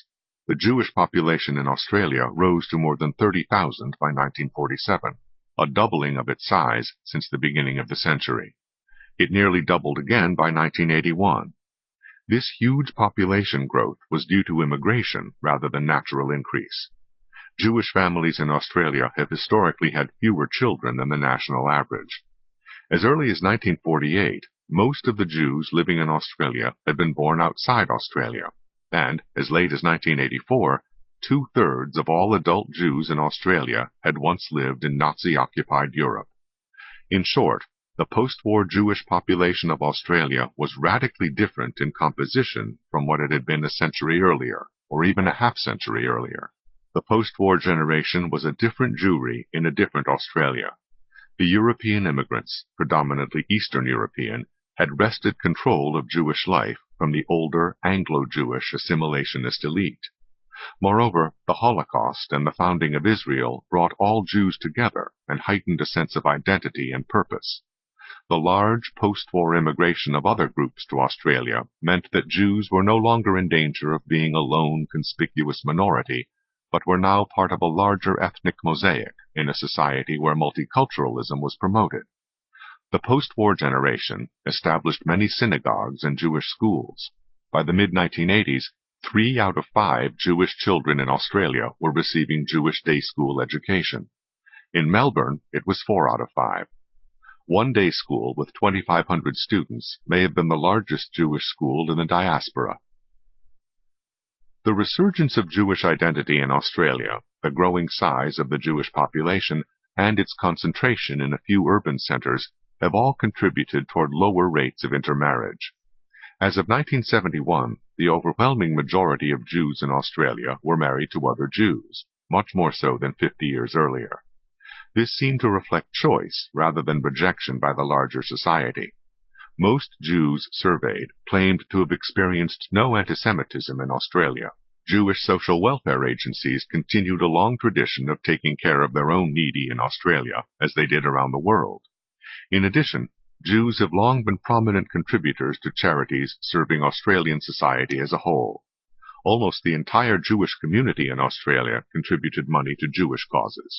the Jewish population in Australia rose to more than 30,000 by 1947, a doubling of its size since the beginning of the century. It nearly doubled again by 1981. This huge population growth was due to immigration rather than natural increase. Jewish families in Australia have historically had fewer children than the national average. As early as 1948, most of the Jews living in Australia had been born outside Australia, and as late as 1984, 2/3 of all adult Jews in Australia had once lived in Nazi-occupied Europe. In short, the post-war Jewish population of Australia was radically different in composition from what it had been a century earlier, or even a half-century earlier. The post-war generation was a different Jewry in a different Australia. The European immigrants, predominantly Eastern European, had wrested control of Jewish life from the older Anglo-Jewish assimilationist elite. Moreover, the Holocaust and the founding of Israel brought all Jews together and heightened a sense of identity and purpose. The large post-war immigration of other groups to Australia meant that Jews were no longer in danger of being a lone, conspicuous minority, but were now part of a larger ethnic mosaic in a society where multiculturalism was promoted. The post-war generation established many synagogues and Jewish schools. By the mid-1980s, 3 out of 5 Jewish children in Australia were receiving Jewish day school education. In Melbourne, it was 4 out of 5. One day school with 2,500 students may have been the largest Jewish school in the diaspora. The resurgence of Jewish identity in Australia, the growing size of the Jewish population, and its concentration in a few urban centres have all contributed toward lower rates of intermarriage. As of 1971, the overwhelming majority of Jews in Australia were married to other Jews, much more so than 50 years earlier. This seemed to reflect choice rather than rejection by the larger society. Most Jews surveyed claimed to have experienced no anti-Semitism in Australia. Jewish social welfare agencies continued a long tradition of taking care of their own needy in Australia, as they did around the world. In addition, Jews have long been prominent contributors to charities serving Australian society as a whole. Almost the entire Jewish community in Australia contributed money to Jewish causes.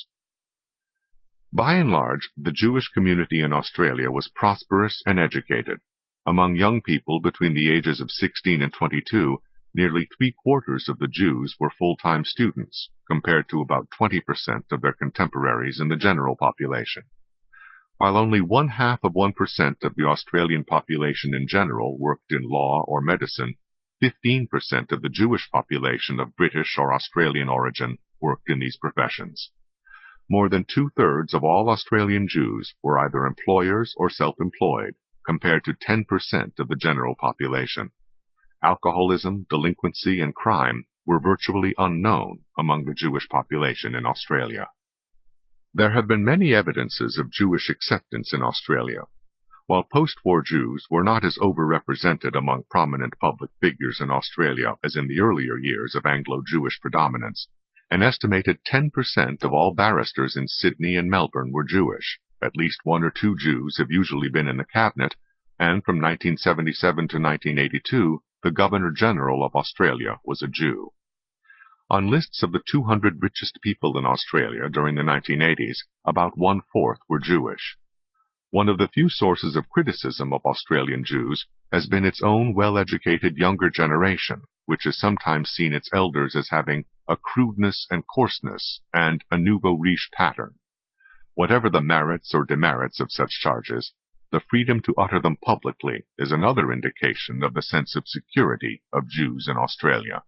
By and large, the Jewish community in Australia was prosperous and educated. Among young people between the ages of 16 and 22, nearly 3/4 of the Jews were full-time students, compared to about 20% of their contemporaries in the general population. While only 0.5% of the Australian population in general worked in law or medicine, 15% of the Jewish population of British or Australian origin worked in these professions. More than 2/3 of all Australian Jews were either employers or self-employed, compared to 10% of the general population. Alcoholism, delinquency, and crime were virtually unknown among the Jewish population in Australia. There have been many evidences of Jewish acceptance in Australia. While post-war Jews were not as overrepresented among prominent public figures in Australia as in the earlier years of Anglo-Jewish predominance, an estimated 10% of all barristers in Sydney and Melbourne were Jewish. At least 1 or 2 Jews have usually been in the cabinet, and from 1977 to 1982, the Governor-General of Australia was a Jew. On lists of the 200 richest people in Australia during the 1980s, about 1/4 were Jewish. One of the few sources of criticism of Australian Jews has been its own well-educated younger generation, which has sometimes seen its elders as having a crudeness and coarseness and a nouveau riche pattern. Whatever the merits or demerits of such charges, the freedom to utter them publicly is another indication of the sense of security of Jews in Australia.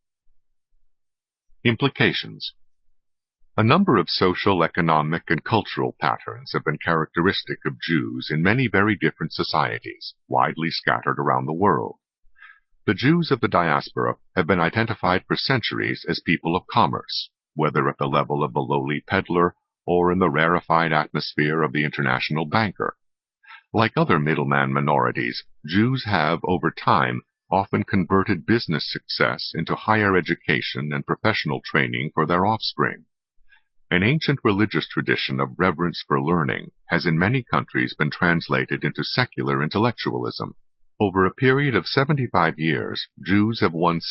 Implications. A number of social, economic, and cultural patterns have been characteristic of Jews in many very different societies, widely scattered around the world. The Jews of the diaspora have been identified for centuries as people of commerce, whether at the level of the lowly peddler or in the rarefied atmosphere of the international banker. Like other middleman minorities, Jews have, over time, often converted business success into higher education and professional training for their offspring. An ancient religious tradition of reverence for learning has in many countries been translated into secular intellectualism, Over a period of 75 years, Jews have won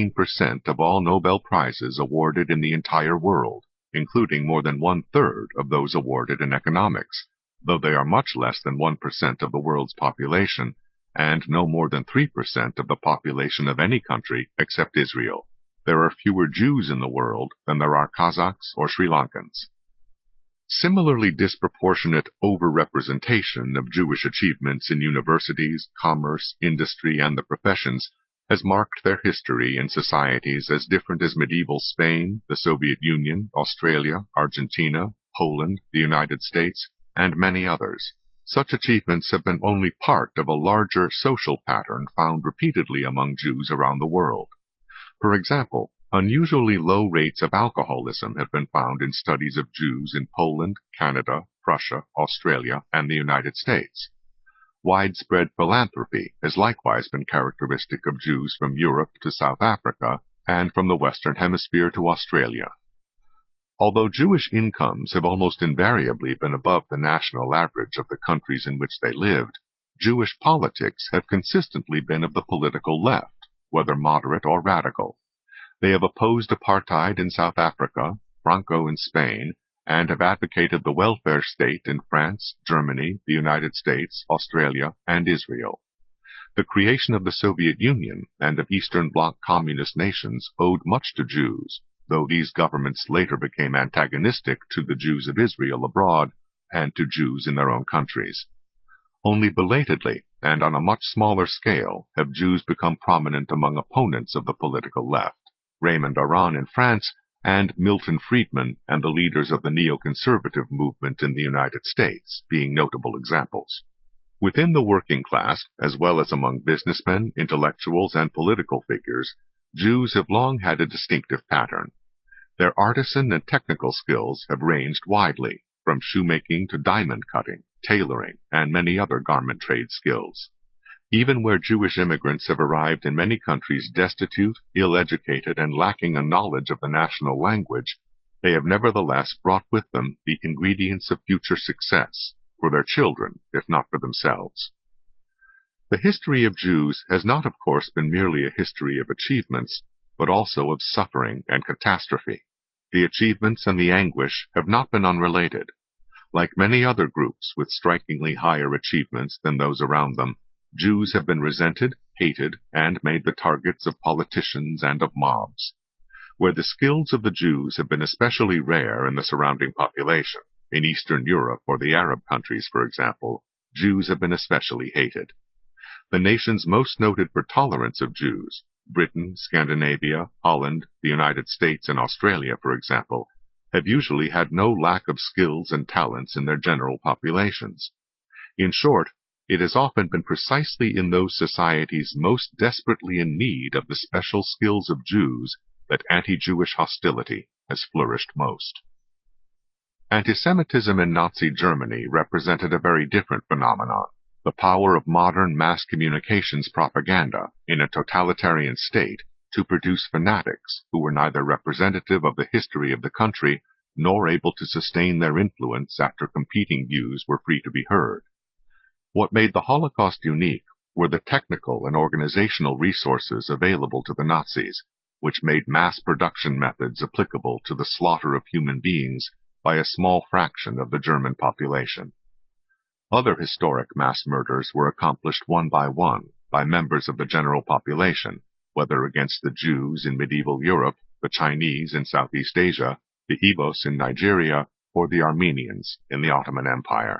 16% of all Nobel Prizes awarded in the entire world, including more than one-third of those awarded in economics, though they are much less than 1% of the world's population, and no more than 3% of the population of any country except Israel. There are fewer Jews in the world than there are Kazakhs or Sri Lankans. Similarly disproportionate overrepresentation of Jewish achievements in universities, commerce, industry, and the professions has marked their history in societies as different as medieval Spain, the Soviet Union, Australia, Argentina, Poland, the United States, and many others. Such achievements have been only part of a larger social pattern found repeatedly among Jews around the world. For example, unusually low rates of alcoholism have been found in studies of Jews in Poland, Canada, Prussia, Australia, and the United States. Widespread philanthropy has likewise been characteristic of Jews from Europe to South Africa and from the Western Hemisphere to Australia. Although Jewish incomes have almost invariably been above the national average of the countries in which they lived, Jewish politics have consistently been of the political left, whether moderate or radical. They have opposed apartheid in South Africa, Franco in Spain, and have advocated the welfare state in France, Germany, the United States, Australia, and Israel. The creation of the Soviet Union and of Eastern Bloc communist nations owed much to Jews, though these governments later became antagonistic to the Jews of Israel abroad and to Jews in their own countries. Only belatedly, and on a much smaller scale, have Jews become prominent among opponents of the political left. Raymond Aron in France, and Milton Friedman and the leaders of the neoconservative movement in the United States being notable examples. Within the working class, as well as among businessmen, intellectuals, and political figures, Jews have long had a distinctive pattern. Their artisan and technical skills have ranged widely, from shoemaking to diamond cutting, tailoring, and many other garment trade skills. Even where Jewish immigrants have arrived in many countries destitute, ill-educated, and lacking a knowledge of the national language, they have nevertheless brought with them the ingredients of future success, for their children, if not for themselves. The history of Jews has not, of course, been merely a history of achievements, but also of suffering and catastrophe. The achievements and the anguish have not been unrelated. Like many other groups with strikingly higher achievements than those around them, Jews have been resented, hated, and made the targets of politicians and of mobs. Where the skills of the Jews have been especially rare in the surrounding population, in Eastern Europe or the Arab countries, for example, Jews have been especially hated. The nations most noted for tolerance of Jews, Britain, Scandinavia, Holland, the United States, and Australia, for example, have usually had no lack of skills and talents in their general populations. In short, it has often been precisely in those societies most desperately in need of the special skills of Jews that anti-Jewish hostility has flourished most. Antisemitism in Nazi Germany represented a very different phenomenon. The power of modern mass communications propaganda in a totalitarian state to produce fanatics who were neither representative of the history of the country nor able to sustain their influence after competing views were free to be heard. What made the Holocaust unique were the technical and organizational resources available to the Nazis, which made mass production methods applicable to the slaughter of human beings by a small fraction of the German population. Other historic mass murders were accomplished one by members of the general population, whether against the Jews in medieval Europe, the Chinese in Southeast Asia, the Igbos in Nigeria, or the Armenians in the Ottoman Empire.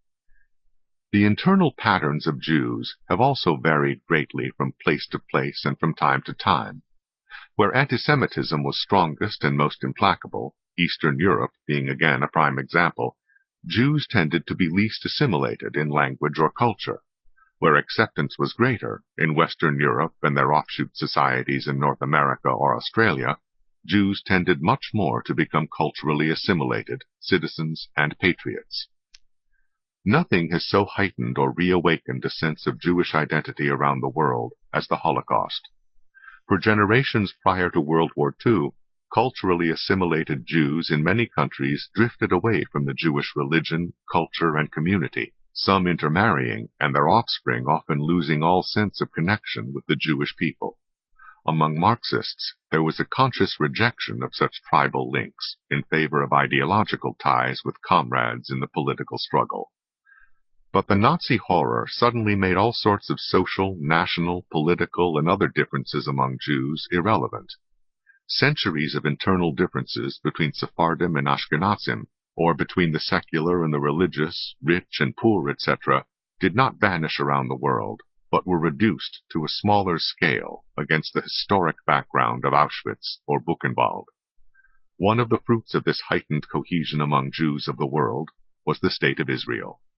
The internal patterns of Jews have also varied greatly from place to place and from time to time. Where antisemitism was strongest and most implacable, Eastern Europe being again a prime example, Jews tended to be least assimilated in language or culture. Where acceptance was greater, in Western Europe and their offshoot societies in North America or Australia, Jews tended much more to become culturally assimilated citizens and patriots. Nothing has so heightened or reawakened a sense of Jewish identity around the world as the Holocaust. For generations prior to World War II, culturally assimilated Jews in many countries drifted away from the Jewish religion, culture, and community, some intermarrying and their offspring often losing all sense of connection with the Jewish people. Among Marxists, there was a conscious rejection of such tribal links in favor of ideological ties with comrades in the political struggle. But the Nazi horror suddenly made all sorts of social, national, political, and other differences among Jews irrelevant. Centuries of internal differences between Sephardim and Ashkenazim, or between the secular and the religious, rich and poor, etc., did not vanish around the world, but were reduced to a smaller scale against the historic background of Auschwitz or Buchenwald. One of the fruits of this heightened cohesion among Jews of the world was the State of Israel.